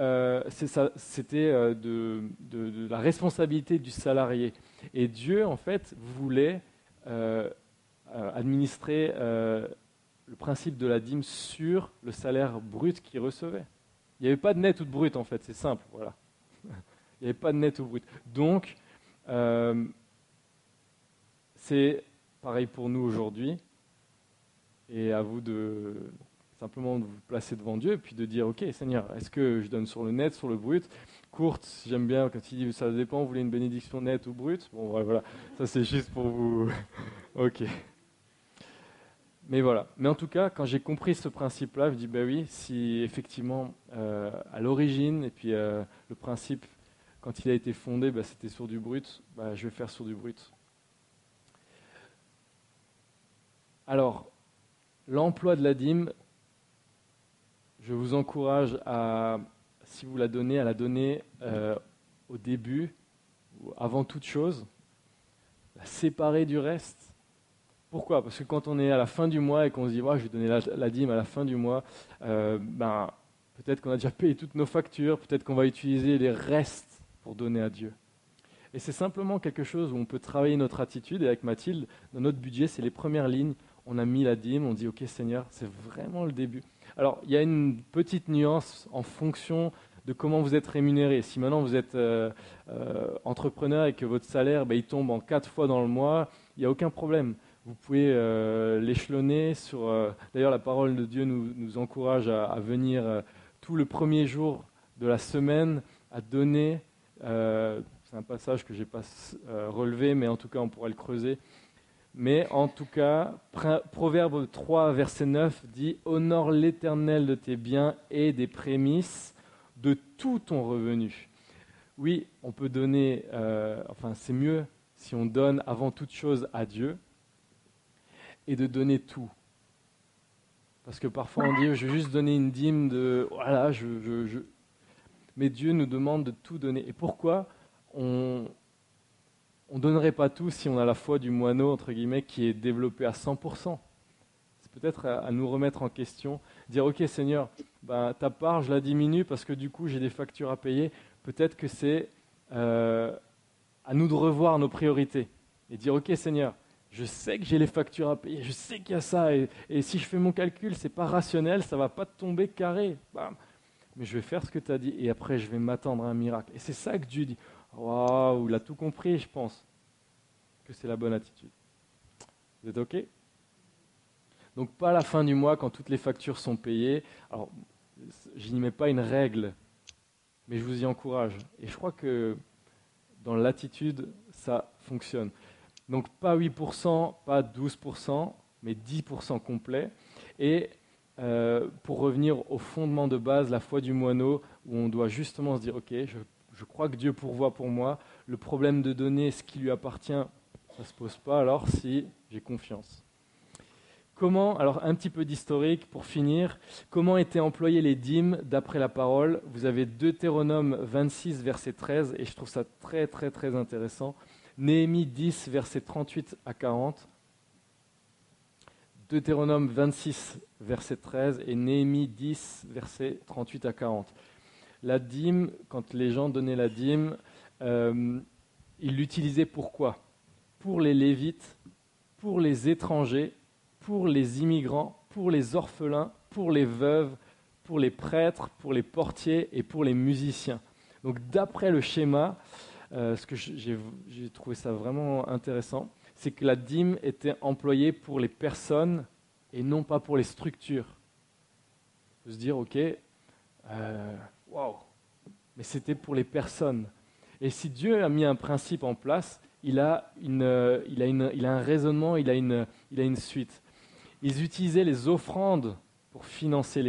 de la responsabilité du salarié. Et Dieu en fait voulait administrer le principe de la dîme sur le salaire brut qu'il recevait. Il n'y avait pas de net ou de brut en fait, c'est simple, voilà. Il n'y avait pas de net ou de brut. Donc, c'est pareil pour nous aujourd'hui, et à vous simplement de vous placer devant Dieu et puis de dire ok Seigneur, est-ce que je donne sur le net, sur le brut ? Courte, j'aime bien quand il dit ça dépend, vous voulez une bénédiction nette ou brute ? Bon voilà, ça c'est juste pour vous. Ok. Mais voilà. Mais en tout cas, quand j'ai compris ce principe-là, je me dis oui, si effectivement à l'origine et puis le principe quand il a été fondé, c'était sur du brut, je vais faire sur du brut. Alors, l'emploi de la dîme, je vous encourage si vous la donnez, à la donner au début, avant toute chose, la séparer du reste. Pourquoi ? Parce que quand on est à la fin du mois et qu'on se dit je vais donner la dîme à la fin du mois, peut-être qu'on a déjà payé toutes nos factures, peut-être qu'on va utiliser les restes pour donner à Dieu. Et c'est simplement quelque chose où on peut travailler notre attitude. Et avec Mathilde, dans notre budget, c'est les premières lignes. On a mis la dîme, on dit ok Seigneur, c'est vraiment le début. Alors il y a une petite nuance en fonction de comment vous êtes rémunéré. Si maintenant vous êtes entrepreneur et que votre salaire il tombe en 4 fois dans le mois, il n'y a aucun problème. Vous pouvez l'échelonner sur... D'ailleurs, la parole de Dieu nous encourage à venir tout le premier jour de la semaine, à donner... c'est un passage que je n'ai pas relevé, mais en tout cas, on pourra le creuser. Mais en tout cas, Proverbe 3, verset 9 dit « Honore l'Éternel de tes biens et des prémices de tout ton revenu. » Oui, on peut donner... c'est mieux si on donne avant toute chose à Dieu, et de donner tout. Parce que parfois on dit, je vais juste donner une dîme de... Voilà, Mais Dieu nous demande de tout donner. Et pourquoi on ne donnerait pas tout si on a la foi du moineau, entre guillemets, qui est développée à 100%. C'est peut-être à nous remettre en question, dire ok Seigneur, ben, ta part je la diminue parce que du coup j'ai des factures à payer. Peut-être que c'est à nous de revoir nos priorités et dire ok Seigneur, je sais que j'ai les factures à payer, je sais qu'il y a ça et si je fais mon calcul, c'est pas rationnel, ça va pas tomber carré. Bam. Mais je vais faire ce que tu as dit et après je vais m'attendre à un miracle. Et c'est ça que Dieu dit. Waouh, il a tout compris, je pense que c'est la bonne attitude. Vous êtes OK? Donc pas à la fin du mois quand toutes les factures sont payées. Alors, je n'y mets pas une règle, mais je vous y encourage. Et je crois que dans l'attitude, ça fonctionne. Donc pas 8%, pas 12%, mais 10% complet. Et pour revenir au fondement de base, la foi du moineau, où on doit justement se dire, ok, je crois que Dieu pourvoit pour moi. Le problème de donner ce qui lui appartient, ça ne se pose pas alors si j'ai confiance. Comment, alors un petit peu d'historique pour finir, comment étaient employées les dîmes d'après la parole? Vous avez Deutéronome 26, verset 13, et je trouve ça très très très intéressant. Néhémie 10, verset 38 à 40. Deutéronome 26, verset 13, et Néhémie 10, verset 38 à 40. La dîme, quand les gens donnaient la dîme, ils l'utilisaient pourquoi? Pour les Lévites, pour les étrangers, pour les immigrants, pour les orphelins, pour les veuves, pour les prêtres, pour les portiers et pour les musiciens. Donc d'après le schéma, ce que j'ai trouvé ça vraiment intéressant, c'est que la dîme était employée pour les personnes et non pas pour les structures. On peut se dire, ok, waouh, mais c'était pour les personnes. Et si Dieu a mis un principe en place, il a un raisonnement, il a une suite. Ils utilisaient les offrandes pour financer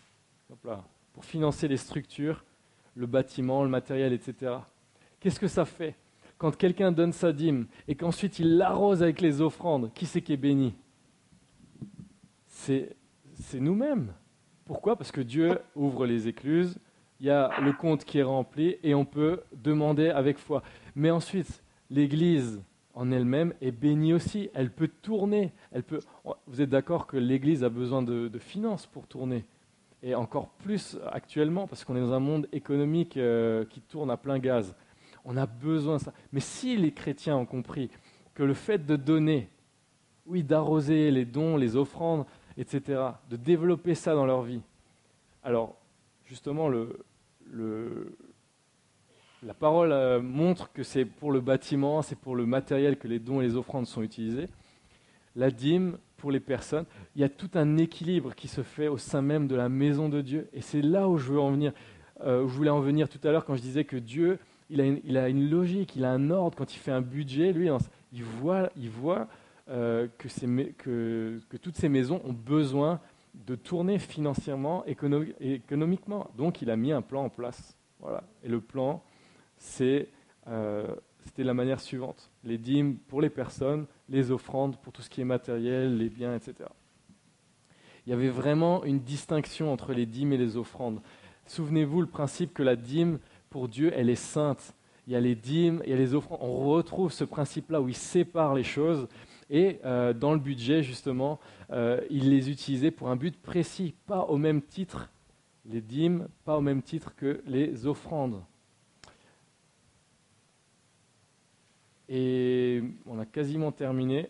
les structures, le bâtiment, le matériel, etc. Qu'est-ce que ça fait? Quand quelqu'un donne sa dîme et qu'ensuite il l'arrose avec les offrandes, qui c'est qui est béni? C'est nous-mêmes. Pourquoi? Parce que Dieu ouvre les écluses, il y a le compte qui est rempli et on peut demander avec foi. Mais ensuite, l'Église en elle-même est bénie aussi. Elle peut tourner. Vous êtes d'accord que l'Église a besoin de finances pour tourner? Et encore plus actuellement, parce qu'on est dans un monde économique qui tourne à plein gaz. On a besoin de ça. Mais si les chrétiens ont compris que le fait de donner, oui, d'arroser les dons, les offrandes, etc., de développer ça dans leur vie, alors justement, la parole montre que c'est pour le bâtiment, c'est pour le matériel que les dons et les offrandes sont utilisés. La dîme, pour les personnes, il y a tout un équilibre qui se fait au sein même de la maison de Dieu. Et c'est là où je veux en venir. Je voulais en venir tout à l'heure quand je disais que Dieu, il a une logique, il a un ordre. Quand il fait un budget, lui, il voit que toutes ces maisons ont besoin de tourner financièrement, économiquement. Donc, il a mis un plan en place. Voilà. Et le plan, c'était la manière suivante. Les dîmes pour les personnes, les offrandes pour tout ce qui est matériel, les biens, etc. Il y avait vraiment une distinction entre les dîmes et les offrandes. Souvenez-vous le principe que la dîme, pour Dieu, elle est sainte. Il y a les dîmes, il y a les offrandes. On retrouve ce principe-là où il sépare les choses. Et dans le budget, justement, il les utilisait pour un but précis, pas au même titre, les dîmes, pas au même titre que les offrandes. Et on a quasiment terminé.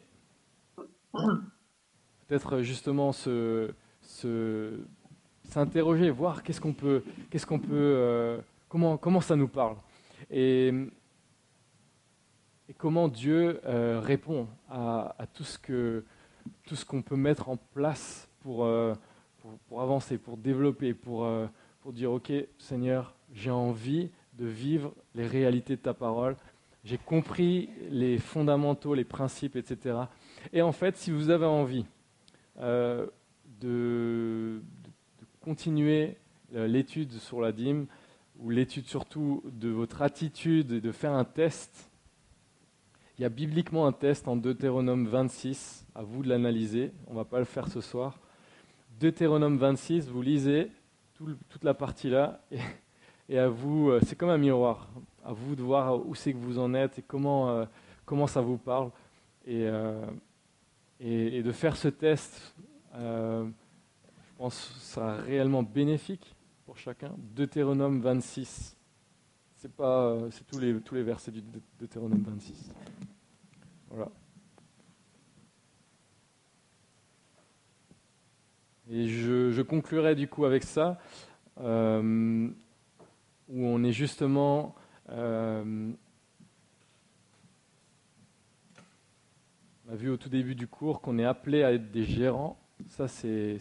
Peut-être justement s'interroger, voir comment ça nous parle. Et comment Dieu répond à tout ce qu'on peut mettre en place pour avancer, pour développer, pour dire ok Seigneur, j'ai envie de vivre les réalités de ta parole, j'ai compris les fondamentaux, les principes, etc. Et en fait, si vous avez envie de continuer l'étude sur la dîme, ou l'étude surtout de votre attitude et de faire un test, il y a bibliquement un test en Deutéronome 26, à vous de l'analyser, on ne va pas le faire ce soir. Deutéronome 26, vous lisez toute la partie là, et à vous, c'est comme un miroir, à vous de voir où c'est que vous en êtes et comment ça vous parle, et de faire ce test je pense que ce sera réellement bénéfique pour chacun. Deutéronome 26, c'est tous les versets du Deutéronome 26. Voilà. Et je conclurai du coup avec ça, où on est justement on a vu au tout début du cours qu'on est appelé à être des gérants. Ça, c'est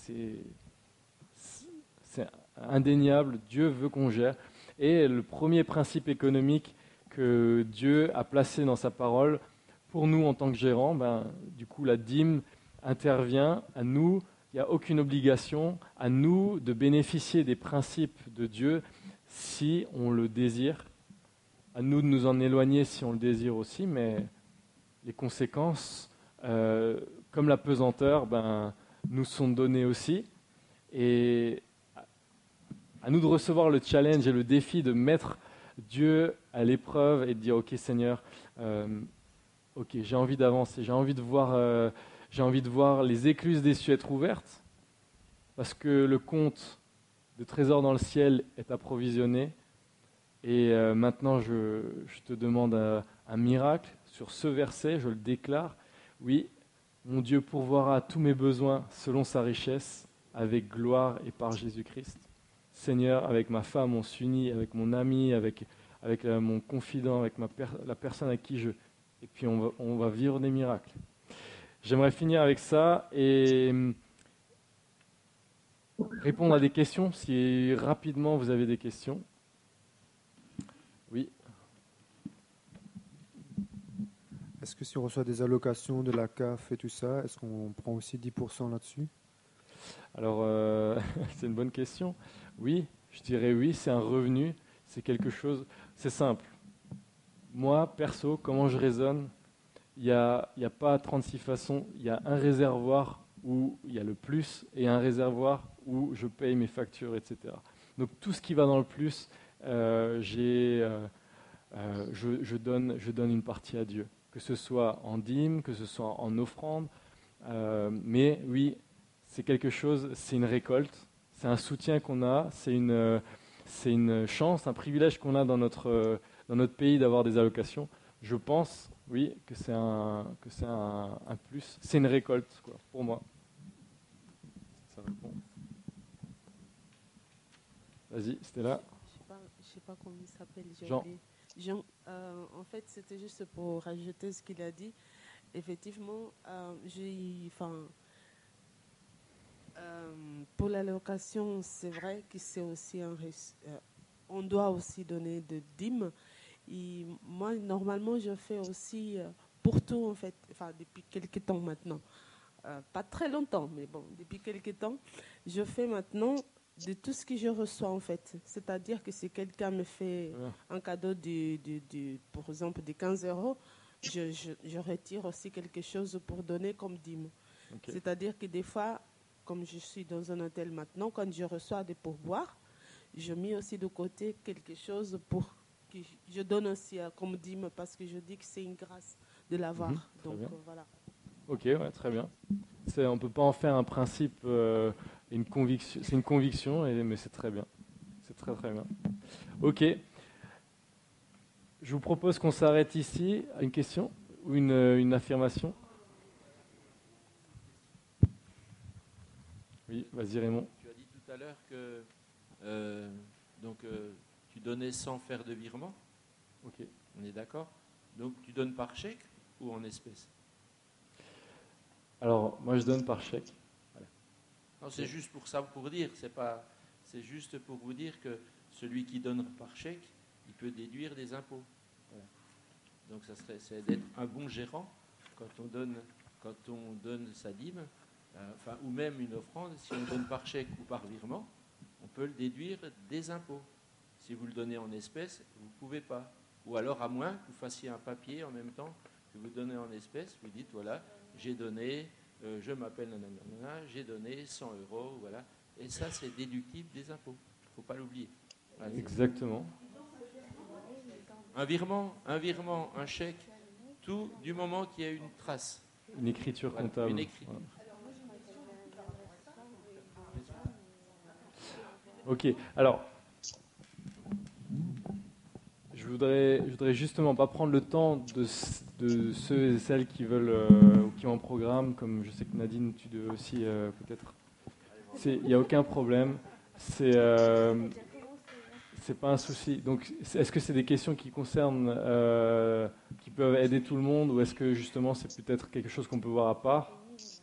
indéniable. Dieu veut qu'on gère. Et le premier principe économique que Dieu a placé dans sa parole, pour nous en tant que gérants, du coup, la dîme intervient à nous. Il n'y a aucune obligation à nous de bénéficier des principes de Dieu si on le désire. À nous de nous en éloigner si on le désire aussi, mais les conséquences, comme la pesanteur, nous sont données aussi. Et à nous de recevoir le challenge et le défi de mettre Dieu à l'épreuve et de dire « Ok Seigneur, ok, j'ai envie d'avancer, j'ai envie de voir les écluses des cieux être ouvertes, parce que le compte de trésors dans le ciel est approvisionné. Et maintenant, je te demande un miracle sur ce verset, je le déclare. Oui, mon Dieu pourvoira à tous mes besoins selon sa richesse, avec gloire et par Jésus-Christ. Seigneur, avec ma femme, on s'unit, avec mon ami, avec mon confident, avec la personne à qui et puis on va vivre des miracles. J'aimerais finir avec ça et répondre à des questions, si rapidement vous avez des questions. Oui. Est-ce que si on reçoit des allocations de la CAF et tout ça, est-ce qu'on prend aussi 10% là-dessus? Alors, c'est une bonne question. Oui, je dirais oui, c'est un revenu, c'est quelque chose, c'est simple. Moi, perso, comment je raisonne, il n'y a pas 36 façons, il y a un réservoir où il y a le plus et un réservoir où je paye mes factures, etc. Donc tout ce qui va dans le plus, je donne une partie à Dieu, que ce soit en dîme, que ce soit en offrande, mais oui, c'est quelque chose, c'est une récolte, c'est un soutien qu'on a, c'est une chance, un privilège qu'on a dans notre pays d'avoir des allocations. Je pense, oui, que c'est un plus, c'est une récolte, quoi, pour moi. Ça répond. Vas-y, c'était là. Je sais pas comment il s'appelle. Jean. Jean, en fait, c'était juste pour rajouter ce qu'il a dit. Effectivement, pour l'allocation, c'est vrai que c'est aussi on doit aussi donner de dîmes. Et moi, normalement, je fais aussi pour tout, en fait, depuis quelques temps maintenant. Pas très longtemps, mais bon, depuis quelques temps, je fais maintenant de tout ce que je reçois, en fait. C'est-à-dire que si quelqu'un me fait un cadeau, par exemple, de 15 €, je retire aussi quelque chose pour donner comme dîme. Okay. C'est-à-dire que des fois, comme je suis dans un hôtel maintenant, quand je reçois des pourboires, je mets aussi de côté quelque chose pour que je donne aussi comme dîme parce que je dis que c'est une grâce de l'avoir. Donc voilà. Ok, ouais, très bien. On ne peut pas en faire un principe, une conviction. C'est une conviction, mais c'est très bien. C'est très très bien. Ok. Je vous propose qu'on s'arrête ici. Une question ou une affirmation? Oui, vas-y Raymond. Tu as dit tout à l'heure que tu donnais sans faire de virement. Ok. On est d'accord. Donc tu donnes par chèque ou en espèces? Alors moi je donne par chèque. Voilà. Non, c'est juste pour ça, pour dire. C'est juste pour vous dire que celui qui donne par chèque, il peut déduire des impôts. Voilà. Donc c'est d'être un bon gérant quand on donne sa dîme. Ou même une offrande, si on donne par chèque ou par virement, on peut le déduire des impôts. Si vous le donnez en espèces, vous ne pouvez pas. Ou alors, à moins que vous fassiez un papier en même temps que vous donnez en espèces, vous dites, voilà, j'ai donné, je m'appelle nanana, j'ai donné 100 €, voilà. Et ça, c'est déductible des impôts. Il ne faut pas l'oublier. Voilà. Exactement. Un virement, un chèque, tout du moment qu'il y a une trace. Une écriture comptable. Une écriture. Voilà. Ok, alors, je voudrais justement pas prendre le temps de ceux et celles qui veulent ou qui ont un programme, comme je sais que Nadine, tu dois aussi peut-être. Il n'y a aucun problème. C'est pas un souci. Donc, est-ce que c'est des questions qui concernent, qui peuvent aider tout le monde, ou est-ce que justement c'est peut-être quelque chose qu'on peut voir à part?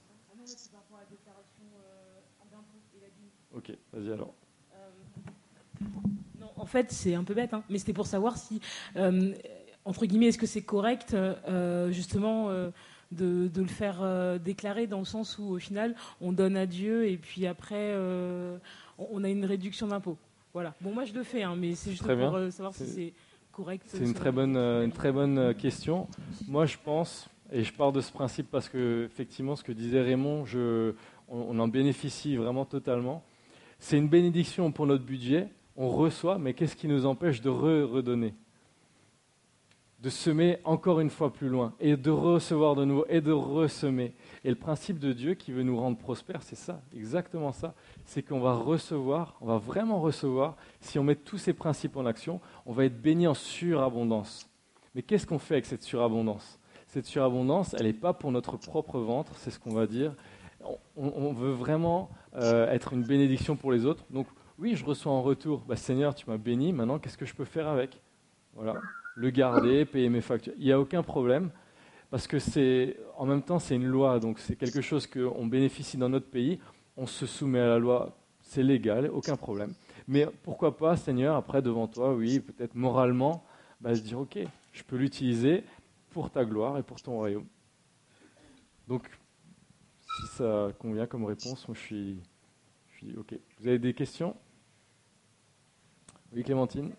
Ok, vas-y alors. Non, en fait, c'est un peu bête, hein, mais c'était pour savoir si, entre guillemets, est-ce que c'est correct, justement, de le faire déclarer dans le sens où, au final, on donne à Dieu et puis après, on a une réduction d'impôt. Voilà. Bon, moi, je le fais, hein, mais c'est juste Très pour bien. savoir si c'est correct. C'est une très bonne question. Moi, je pense, et je pars de ce principe parce que, effectivement, ce que disait Raymond, on en bénéficie vraiment totalement. C'est une bénédiction pour notre budget, on reçoit, mais qu'est-ce qui nous empêche de redonner? De semer encore une fois plus loin, et de recevoir de nouveau, et de ressemer. Et le principe de Dieu qui veut nous rendre prospères, c'est ça, exactement ça. C'est qu'on va recevoir, on va vraiment recevoir, si on met tous ces principes en action, on va être béni en surabondance. Mais qu'est-ce qu'on fait avec cette surabondance? Cette surabondance, elle n'est pas pour notre propre ventre, c'est ce qu'on va dire. On veut vraiment être une bénédiction pour les autres. Donc oui, je reçois en retour, Seigneur, tu m'as béni, maintenant qu'est-ce que je peux faire avec? Voilà, le garder, payer mes factures. Il n'y a aucun problème, parce que en même temps c'est une loi, donc c'est quelque chose qu'on bénéficie dans notre pays, on se soumet à la loi, c'est légal, aucun problème. Mais pourquoi pas, Seigneur, après devant toi, oui, peut-être moralement, se dire ok, je peux l'utiliser pour ta gloire et pour ton royaume. Donc, si ça convient comme réponse, moi je suis OK. Vous avez des questions? Oui, Clémentine?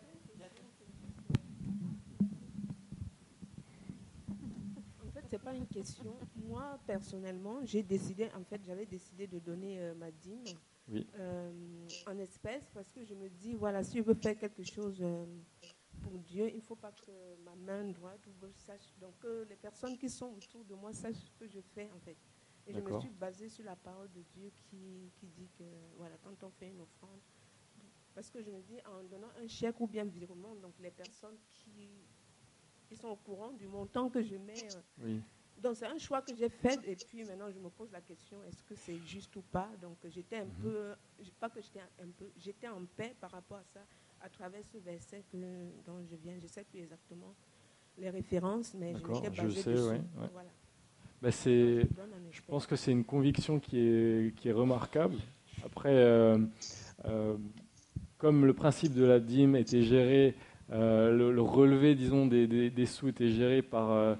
En fait, c'est pas une question. Moi, personnellement, j'avais décidé de donner ma dîme en espèces parce que je me dis, voilà, si je veux faire quelque chose pour Dieu, il ne faut pas que ma main droite ou gauche sache, donc que les personnes qui sont autour de moi sachent ce que je fais, en fait. Et je me suis basée sur la parole de Dieu qui dit que, voilà, quand on fait une offrande, parce que je me dis, en donnant un chèque ou bien virement, donc les personnes qui sont au courant du montant que je mets. Donc c'est un choix que j'ai fait et puis maintenant je me pose la question, est-ce que c'est juste ou pas? Donc j'étais un peu, pas que j'étais un peu, j'étais en paix par rapport à ça, à travers ce verset dont je viens. Je ne sais plus exactement les références, mais je m'étais basée dessus. Voilà. Je pense que c'est une conviction qui est remarquable. Après, comme le principe de la dîme était géré, le relevé, disons, des sous était géré par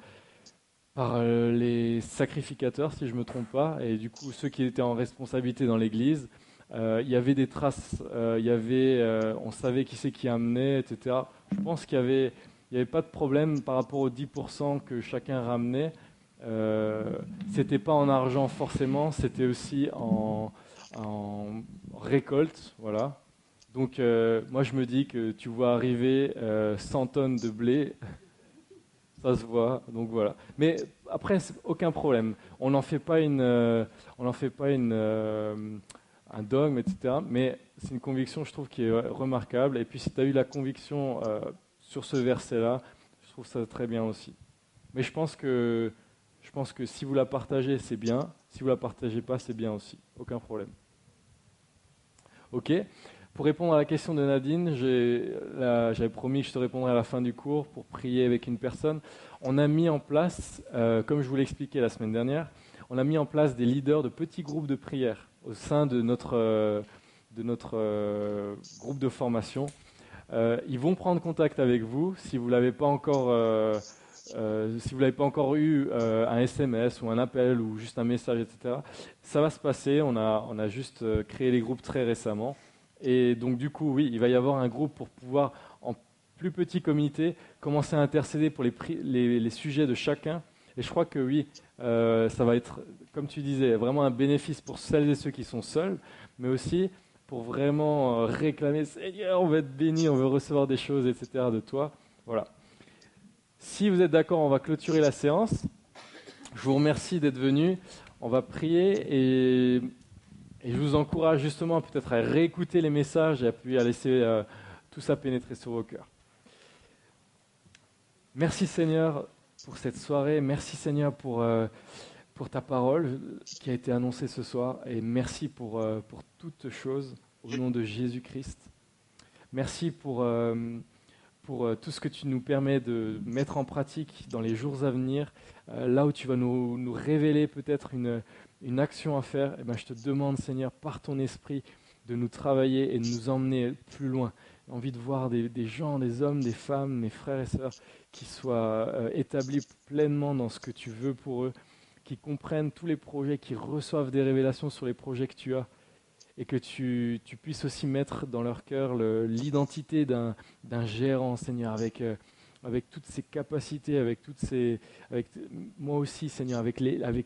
les sacrificateurs, si je ne me trompe pas, et du coup ceux qui étaient en responsabilité dans l'Église, il y avait des traces, on savait qui c'est qui amenait, etc. Je pense qu'il n'y avait pas de problème par rapport aux 10% que chacun ramenait. C'était pas en argent forcément, c'était aussi en récolte, voilà. Donc moi je me dis que tu vois arriver 100 tonnes de blé, ça se voit, donc voilà. Mais après aucun problème, on n'en fait pas un dogme, etc. Mais c'est une conviction, je trouve, qui est remarquable. Et puis si tu as eu la conviction sur ce verset-là, je trouve ça très bien aussi. Mais je pense que si vous la partagez, c'est bien. Si vous la partagez pas, c'est bien aussi. Aucun problème. Ok. Pour répondre à la question de Nadine, j'avais promis que je te répondrais à la fin du cours pour prier avec une personne. On a mis en place, comme je vous l'ai expliqué la semaine dernière, on a mis en place des leaders de petits groupes de prière au sein de notre groupe de formation. Ils vont prendre contact avec vous si vous l'avez pas encore. Si vous n'avez pas encore eu un SMS ou un appel ou juste un message, etc., ça va se passer. On a juste créé les groupes très récemment. Et donc du coup, oui, il va y avoir un groupe pour pouvoir, en plus petit comité, commencer à intercéder pour les sujets de chacun. Et je crois que oui, ça va être, comme tu disais, vraiment un bénéfice pour celles et ceux qui sont seuls, mais aussi pour vraiment réclamer, Seigneur, on veut être béni, on veut recevoir des choses, etc. de toi. Voilà. Si vous êtes d'accord, on va clôturer la séance. Je vous remercie d'être venus. On va prier et Et je vous encourage justement peut-être à réécouter les messages et puis à laisser tout ça pénétrer sur vos cœurs. Merci Seigneur pour cette soirée. Merci Seigneur pour ta parole qui a été annoncée ce soir. Et merci pour toutes choses au nom de Jésus-Christ. Merci pour tout ce que tu nous permets de mettre en pratique dans les jours à venir. Là où tu vas nous révéler peut-être une action à faire, eh ben, je te demande, Seigneur, par ton esprit, de nous travailler et de nous emmener plus loin. J'ai envie de voir des gens, des hommes, des femmes, mes frères et sœurs, qui soient établis pleinement dans ce que tu veux pour eux, qui comprennent tous les projets, qui reçoivent des révélations sur les projets que tu as, et que tu puisses aussi mettre dans leur cœur l'identité d'un gérant, Seigneur, avec toutes ses capacités, avec moi aussi, Seigneur, avec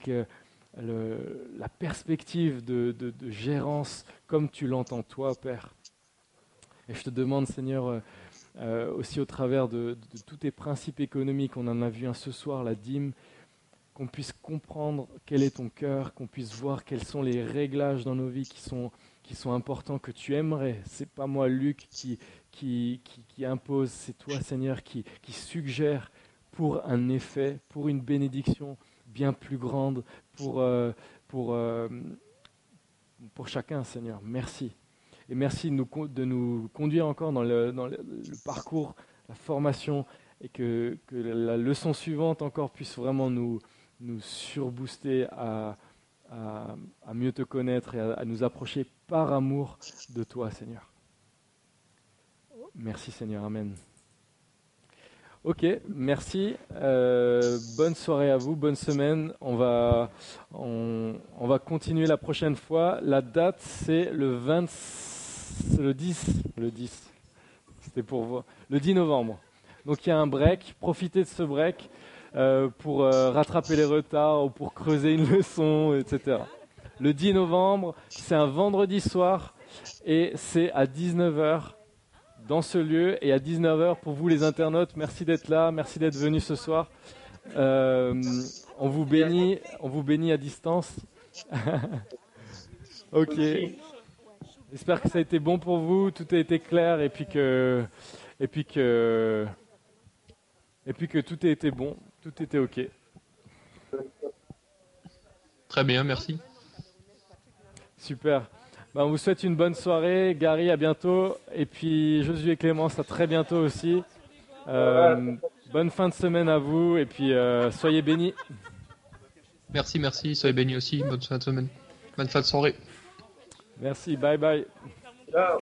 la perspective de gérance comme tu l'entends toi, Père. Et je te demande, Seigneur, aussi au travers de tous tes principes économiques, on en a vu un ce soir, la dîme, qu'on puisse comprendre quel est ton cœur, qu'on puisse voir quels sont les réglages dans nos vies qui sont importants, que tu aimerais. C'est pas moi, Luc, qui impose, c'est toi, Seigneur, qui suggère pour un effet, pour une bénédiction bien plus grande, pour chacun, Seigneur. Merci. Et merci de nous conduire encore dans le parcours, la formation, et que la leçon suivante encore puisse vraiment nous surbooster à mieux te connaître et à nous approcher par amour de toi, Seigneur. Merci, Seigneur. Amen. Ok, merci. Bonne soirée à vous, bonne semaine. On va continuer la prochaine fois. La date, c'est le 10. C'était pour vous. Le 10 novembre. Donc il y a un break. Profitez de ce break pour rattraper les retards ou pour creuser une leçon, etc. Le 10 novembre, c'est un vendredi soir et c'est à 19h. Dans ce lieu et à 19h pour vous les internautes. Merci d'être là, merci d'être venus ce soir. On vous bénit à distance. Ok. J'espère que ça a été bon pour vous, tout a été clair et puis que tout a été bon, tout était ok. Très bien, merci. Super. On vous souhaite une bonne soirée. Gary, à bientôt. Et puis Josué et Clémence, à très bientôt aussi. Bonne fin de semaine à vous. Et puis soyez bénis. Merci. Soyez bénis aussi. Bonne fin de semaine. Bonne fin de soirée. Merci. Bye bye. Ciao.